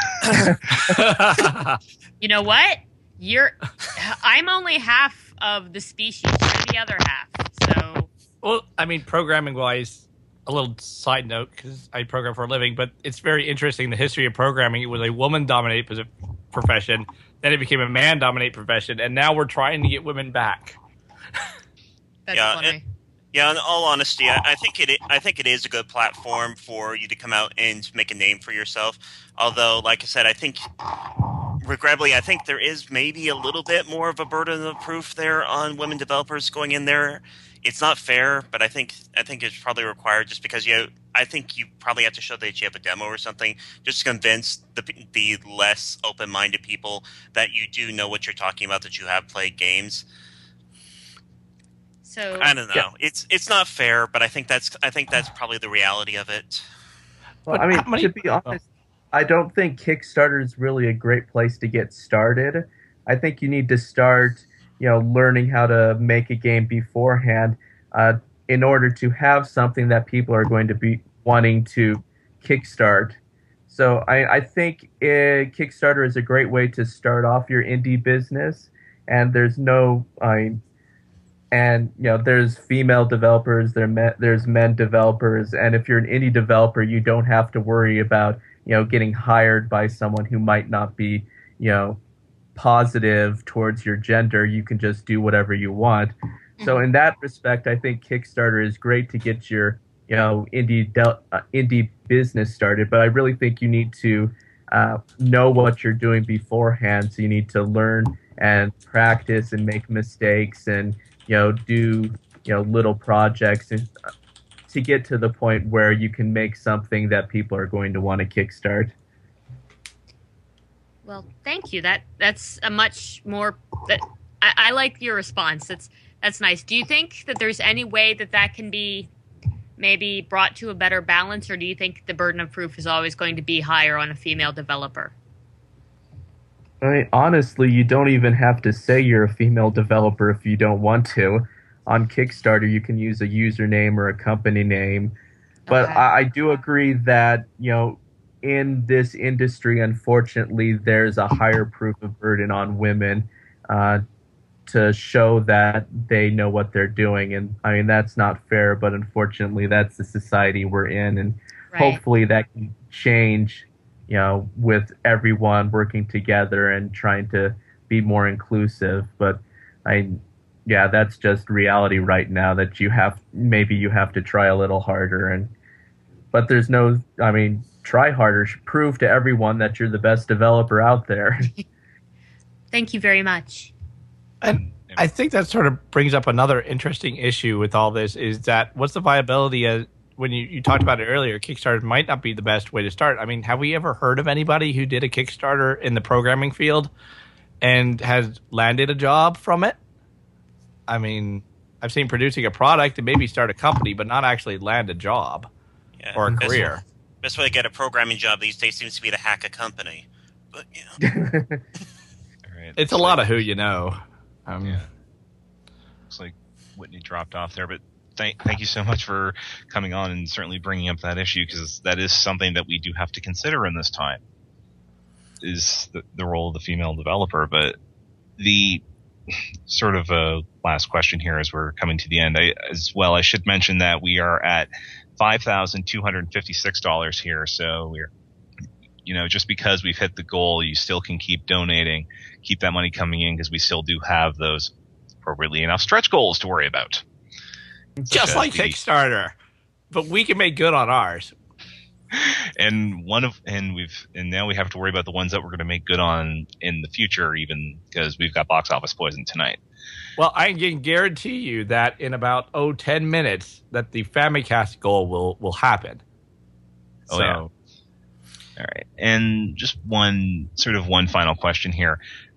You know what? You're. I'm only half of the species. You're the other half. So. Well, I mean, programming wise, a little side note because I program for a living, but it's very interesting. The history of programming, it was a woman-dominated profession, then it became a man-dominated profession, and now we're trying to get women back. That's yeah, funny. It, yeah. In all honesty, I, I think it. I think it is a good platform for you to come out and make a name for yourself. Although, like I said, I think, regrettably, I think there is maybe a little bit more of a burden of proof there on women developers going in there. It's not fair, but I think I think it's probably required just because you. I think you probably have to show that you have a demo or something just to convince the the less open-minded people that you do know what you're talking about, that you have played games. So I don't know. Yeah. It's it's not fair, but I think that's I think that's probably the reality of it. Well, I mean, many- to be honest, I don't think Kickstarter is really a great place to get started. I think you need to start, you know, learning how to make a game beforehand uh, in order to have something that people are going to be wanting to kickstart. So I, I think it, Kickstarter is a great way to start off your indie business, and there's no, I, and you know there's female developers, there me- there's men developers, and if you're an indie developer, you don't have to worry about you know getting hired by someone who might not be you know positive towards your gender. You can just do whatever you want. So in that respect, I think Kickstarter is great to get your you know indie de- uh, indie business started, but I really think you need to uh, know what you're doing beforehand. So you need to learn and practice and make mistakes and you know do you know little projects and, uh, to get to the point where you can make something that people are going to want to kickstart. Well, thank you. That that's a much more that I, I like your response. That's that's nice. Do you think that there's any way that that can be maybe brought to a better balance, or do you think the burden of proof is always going to be higher on a female developer? I mean, honestly, you don't even have to say you're a female developer if you don't want to. On Kickstarter, you can use a username or a company name. But Okay. I, I do agree that, you know, in this industry, unfortunately, there's a higher proof of burden on women uh, to show that they know what they're doing. And, I mean, that's not fair, but unfortunately, that's the society we're in. And Right. hopefully that can change, you know, with everyone working together and trying to be more inclusive. But I, yeah, that's just reality right now, that you have, maybe you have to try a little harder. And, but there's no, I mean, try harder, prove to everyone that you're the best developer out there. Thank you very much. And I think that sort of brings up another interesting issue with all this, is that what's the viability of, when you, you talked about it earlier, Kickstarter might not be the best way to start. I mean, have we ever heard of anybody who did a Kickstarter in the programming field and has landed a job from it? I mean, I've seen producing a product and maybe start a company, but not actually land a job Yeah, or a best career. Way, best way to get a programming job these days seems to be to hack a company. But you know. It's a lot of who you know. Um, Yeah. Looks like Whitney dropped off there, but thank thank you so much for coming on and certainly bringing up that issue, because that is something that we do have to consider in this time, is the, the role of the female developer. But the sort of uh, last question here as we're coming to the end, I, as well, I should mention that we are at five thousand two hundred fifty-six dollars here. So we're, you know, just because we've hit the goal, you still can keep donating, keep that money coming in, because we still do have those appropriately enough stretch goals to worry about. Just like the- Kickstarter. But we can make good on ours. And one of and we've and now we have to worry about the ones that we're going to make good on in the future, even because we've got box office poison tonight. Well, I can guarantee you that in about oh ten minutes that the Famicast goal will will happen. Oh, so, yeah. All right. And just one sort of one final question here.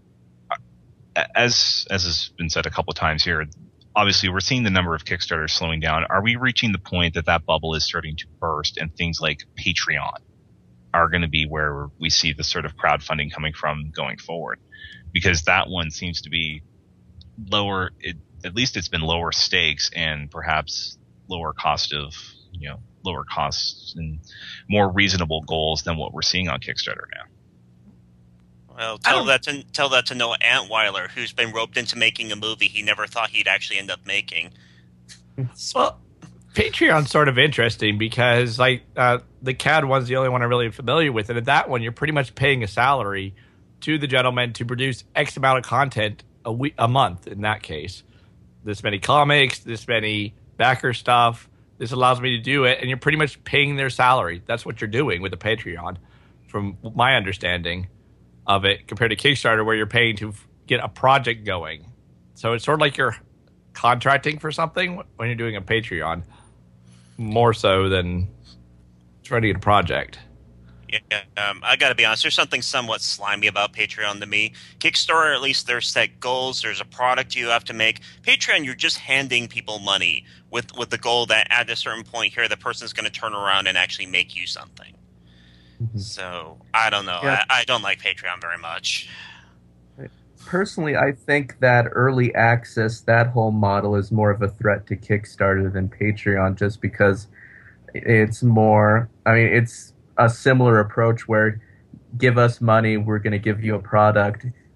As as has been said a couple of times here, obviously we're seeing the number of Kickstarters slowing down. Are we reaching the point that that bubble is starting to burst and things like Patreon are going to be where we see the sort of crowdfunding coming from going forward? Because that one seems to be lower, it, at least it's been lower stakes and perhaps lower cost of, you know, lower costs and more reasonable goals than what we're seeing on Kickstarter now. Well, tell that to tell that to Noah Antweiler, who's been roped into making a movie he never thought he'd actually end up making. Well, Patreon's sort of interesting because, like, uh, the C A D one's the only one I'm really familiar with, and at that one, you're pretty much paying a salary to the gentleman to produce X amount of content a week, a month. In that case, this many comics, this many backer stuff. This allows me to do it, and you're pretty much paying their salary. That's what you're doing with the Patreon, from my understanding of it, compared to Kickstarter, where you're paying to f- get a project going. So it's sort of like you're contracting for something when you're doing a Patreon, more so than trying to get a project. Yeah, um, I got to be honest. There's something somewhat slimy about Patreon to me. Kickstarter, at least there's set goals. There's a product you have to make. Patreon, you're just handing people money with with the goal that at a certain point here, the person's going to turn around and actually make you something. Mm-hmm. So I don't know. Yeah. I, I don't like Patreon very much. Personally, I think that early access, that whole model, is more of a threat to Kickstarter than Patreon, just because it's more, I mean, it's a similar approach where give us money, we're going to give you a product.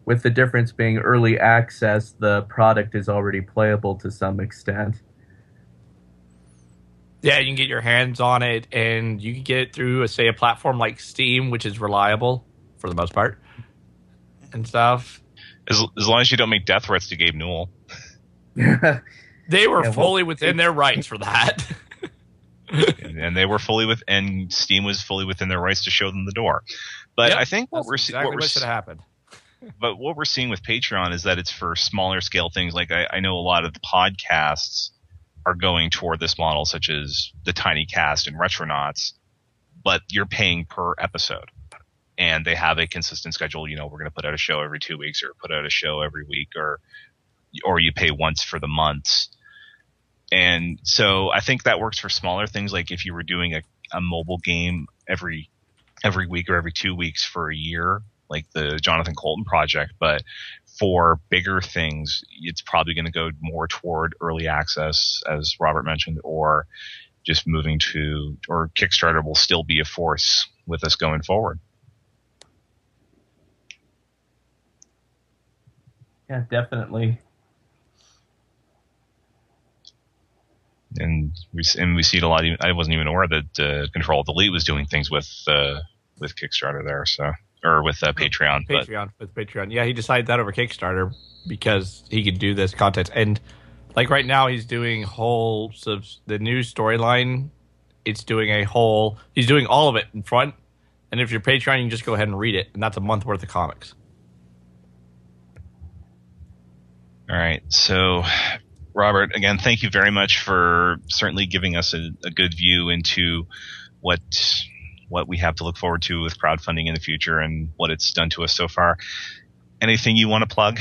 with the difference being early access, the product is already playable to some extent. Yeah, you can get your hands on it, and you can get it through, say, a platform like Steam, which is reliable for the most part, and stuff. As, as long as you don't make death threats to Gabe Newell. They were Yeah, well, fully within their rights for that. and, and they were fully with, and Steam was fully within their rights to show them the door. But Yep, I think what that's we're see- exactly what we're what should s- have happened. But what we're seeing with Patreon is that it's for smaller scale things. Like I, I know a lot of the podcasts are going toward this model, such as the Tiny Cast and Retronauts, but you're paying per episode. And they have a consistent schedule. You know, we're going to put out a show every two weeks or put out a show every week, or or you pay once for the months. And so I think that works for smaller things. Like if you were doing a, a mobile game every every week or every two weeks for a year, like the Jonathan Colton project. But for bigger things, it's probably going to go more toward early access, as Robert mentioned, or just moving to, or Kickstarter will still be a force with us going forward. Yeah, definitely. And we and we see it a lot. I wasn't even aware that uh, Control Delete was doing things with uh, with Kickstarter there, so or with uh, Patreon. But Patreon with Patreon. Yeah, he decided that over Kickstarter because he could do this content. And like right now, he's doing whole subs, the new storyline. It's doing a whole. He's doing all of it in front. And if you're Patreon, you can just go ahead and read it, and that's a month worth of comics. all right, so Robert, again, thank you very much for certainly giving us a, a good view into what what we have to look forward to with crowdfunding in the future and what it's done to us so far. Anything you want to plug?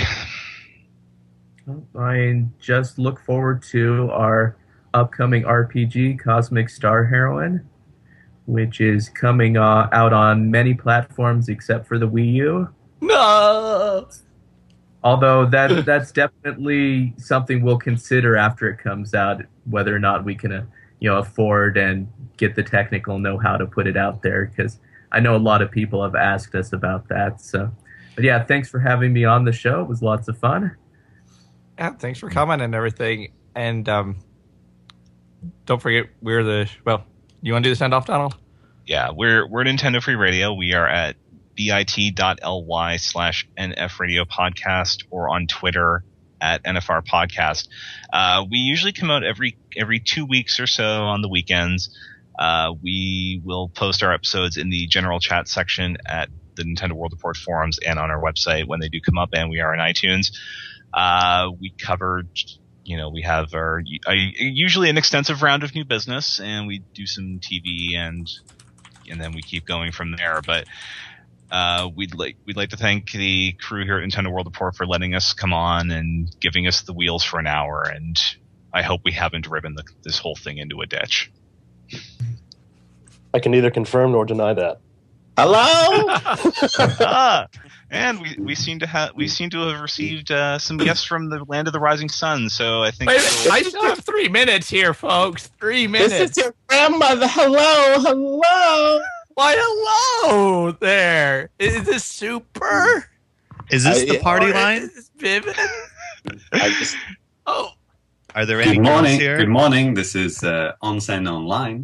I just look forward to our upcoming R P G, Cosmic Star Heroine, which is coming uh, out on many platforms except for the Wii U. No! Although that that's definitely something we'll consider after it comes out, whether or not we can, uh, you know, afford and get the technical know-how to put it out there. Because I know a lot of people have asked us about that. So, but yeah, thanks for having me on the show. It was lots of fun. Yeah, thanks for coming and everything. And um, don't forget, we're the well. You want to do the send off, Donald? Yeah, we're we're Nintendo Free Radio. We are at bit.ly slash NF Radio Podcast or on Twitter at N F R Podcast. Uh, we usually come out every every two weeks or so on the weekends. Uh, we will post our episodes in the general chat section at the Nintendo World Report forums and on our website when they do come up, and we are on iTunes. Uh, we covered, you know, we have our uh, usually an extensive round of new business, and we do some T V, and and then we keep going from there. But Uh, we'd like we'd like to thank the crew here at Nintendo World Report for letting us come on and giving us the wheels for an hour, and I hope we haven't driven the, this whole thing into a ditch. I can neither confirm nor deny that. Hello. ah, and we, we seem to have we seem to have received uh, some guests from the Land of the Rising Sun. So I think Wait, I still have three minutes here, folks. Three minutes. This is your grandmother. Hello, hello. Why, hello there. Is this Super? Is this I- the party Or line? Is this Vivid? I just, Oh, Are there any Good girls morning. here? Good morning. This is uh, Onsen Online.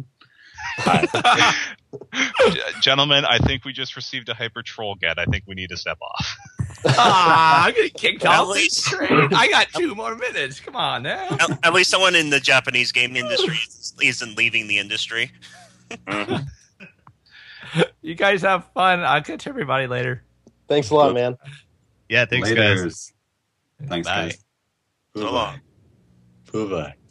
G- gentlemen, I think we just received a hyper troll get. I think we need to step off. ah, I'm getting kicked At off the least- train. I got two more minutes. Come on now. At, at least someone in the Japanese game industry isn't leaving the industry. You guys have fun. I'll catch everybody later. Thanks a lot, man. Yeah, thanks, guys. Laters. Thanks, Bye. guys. So long. Bye-bye.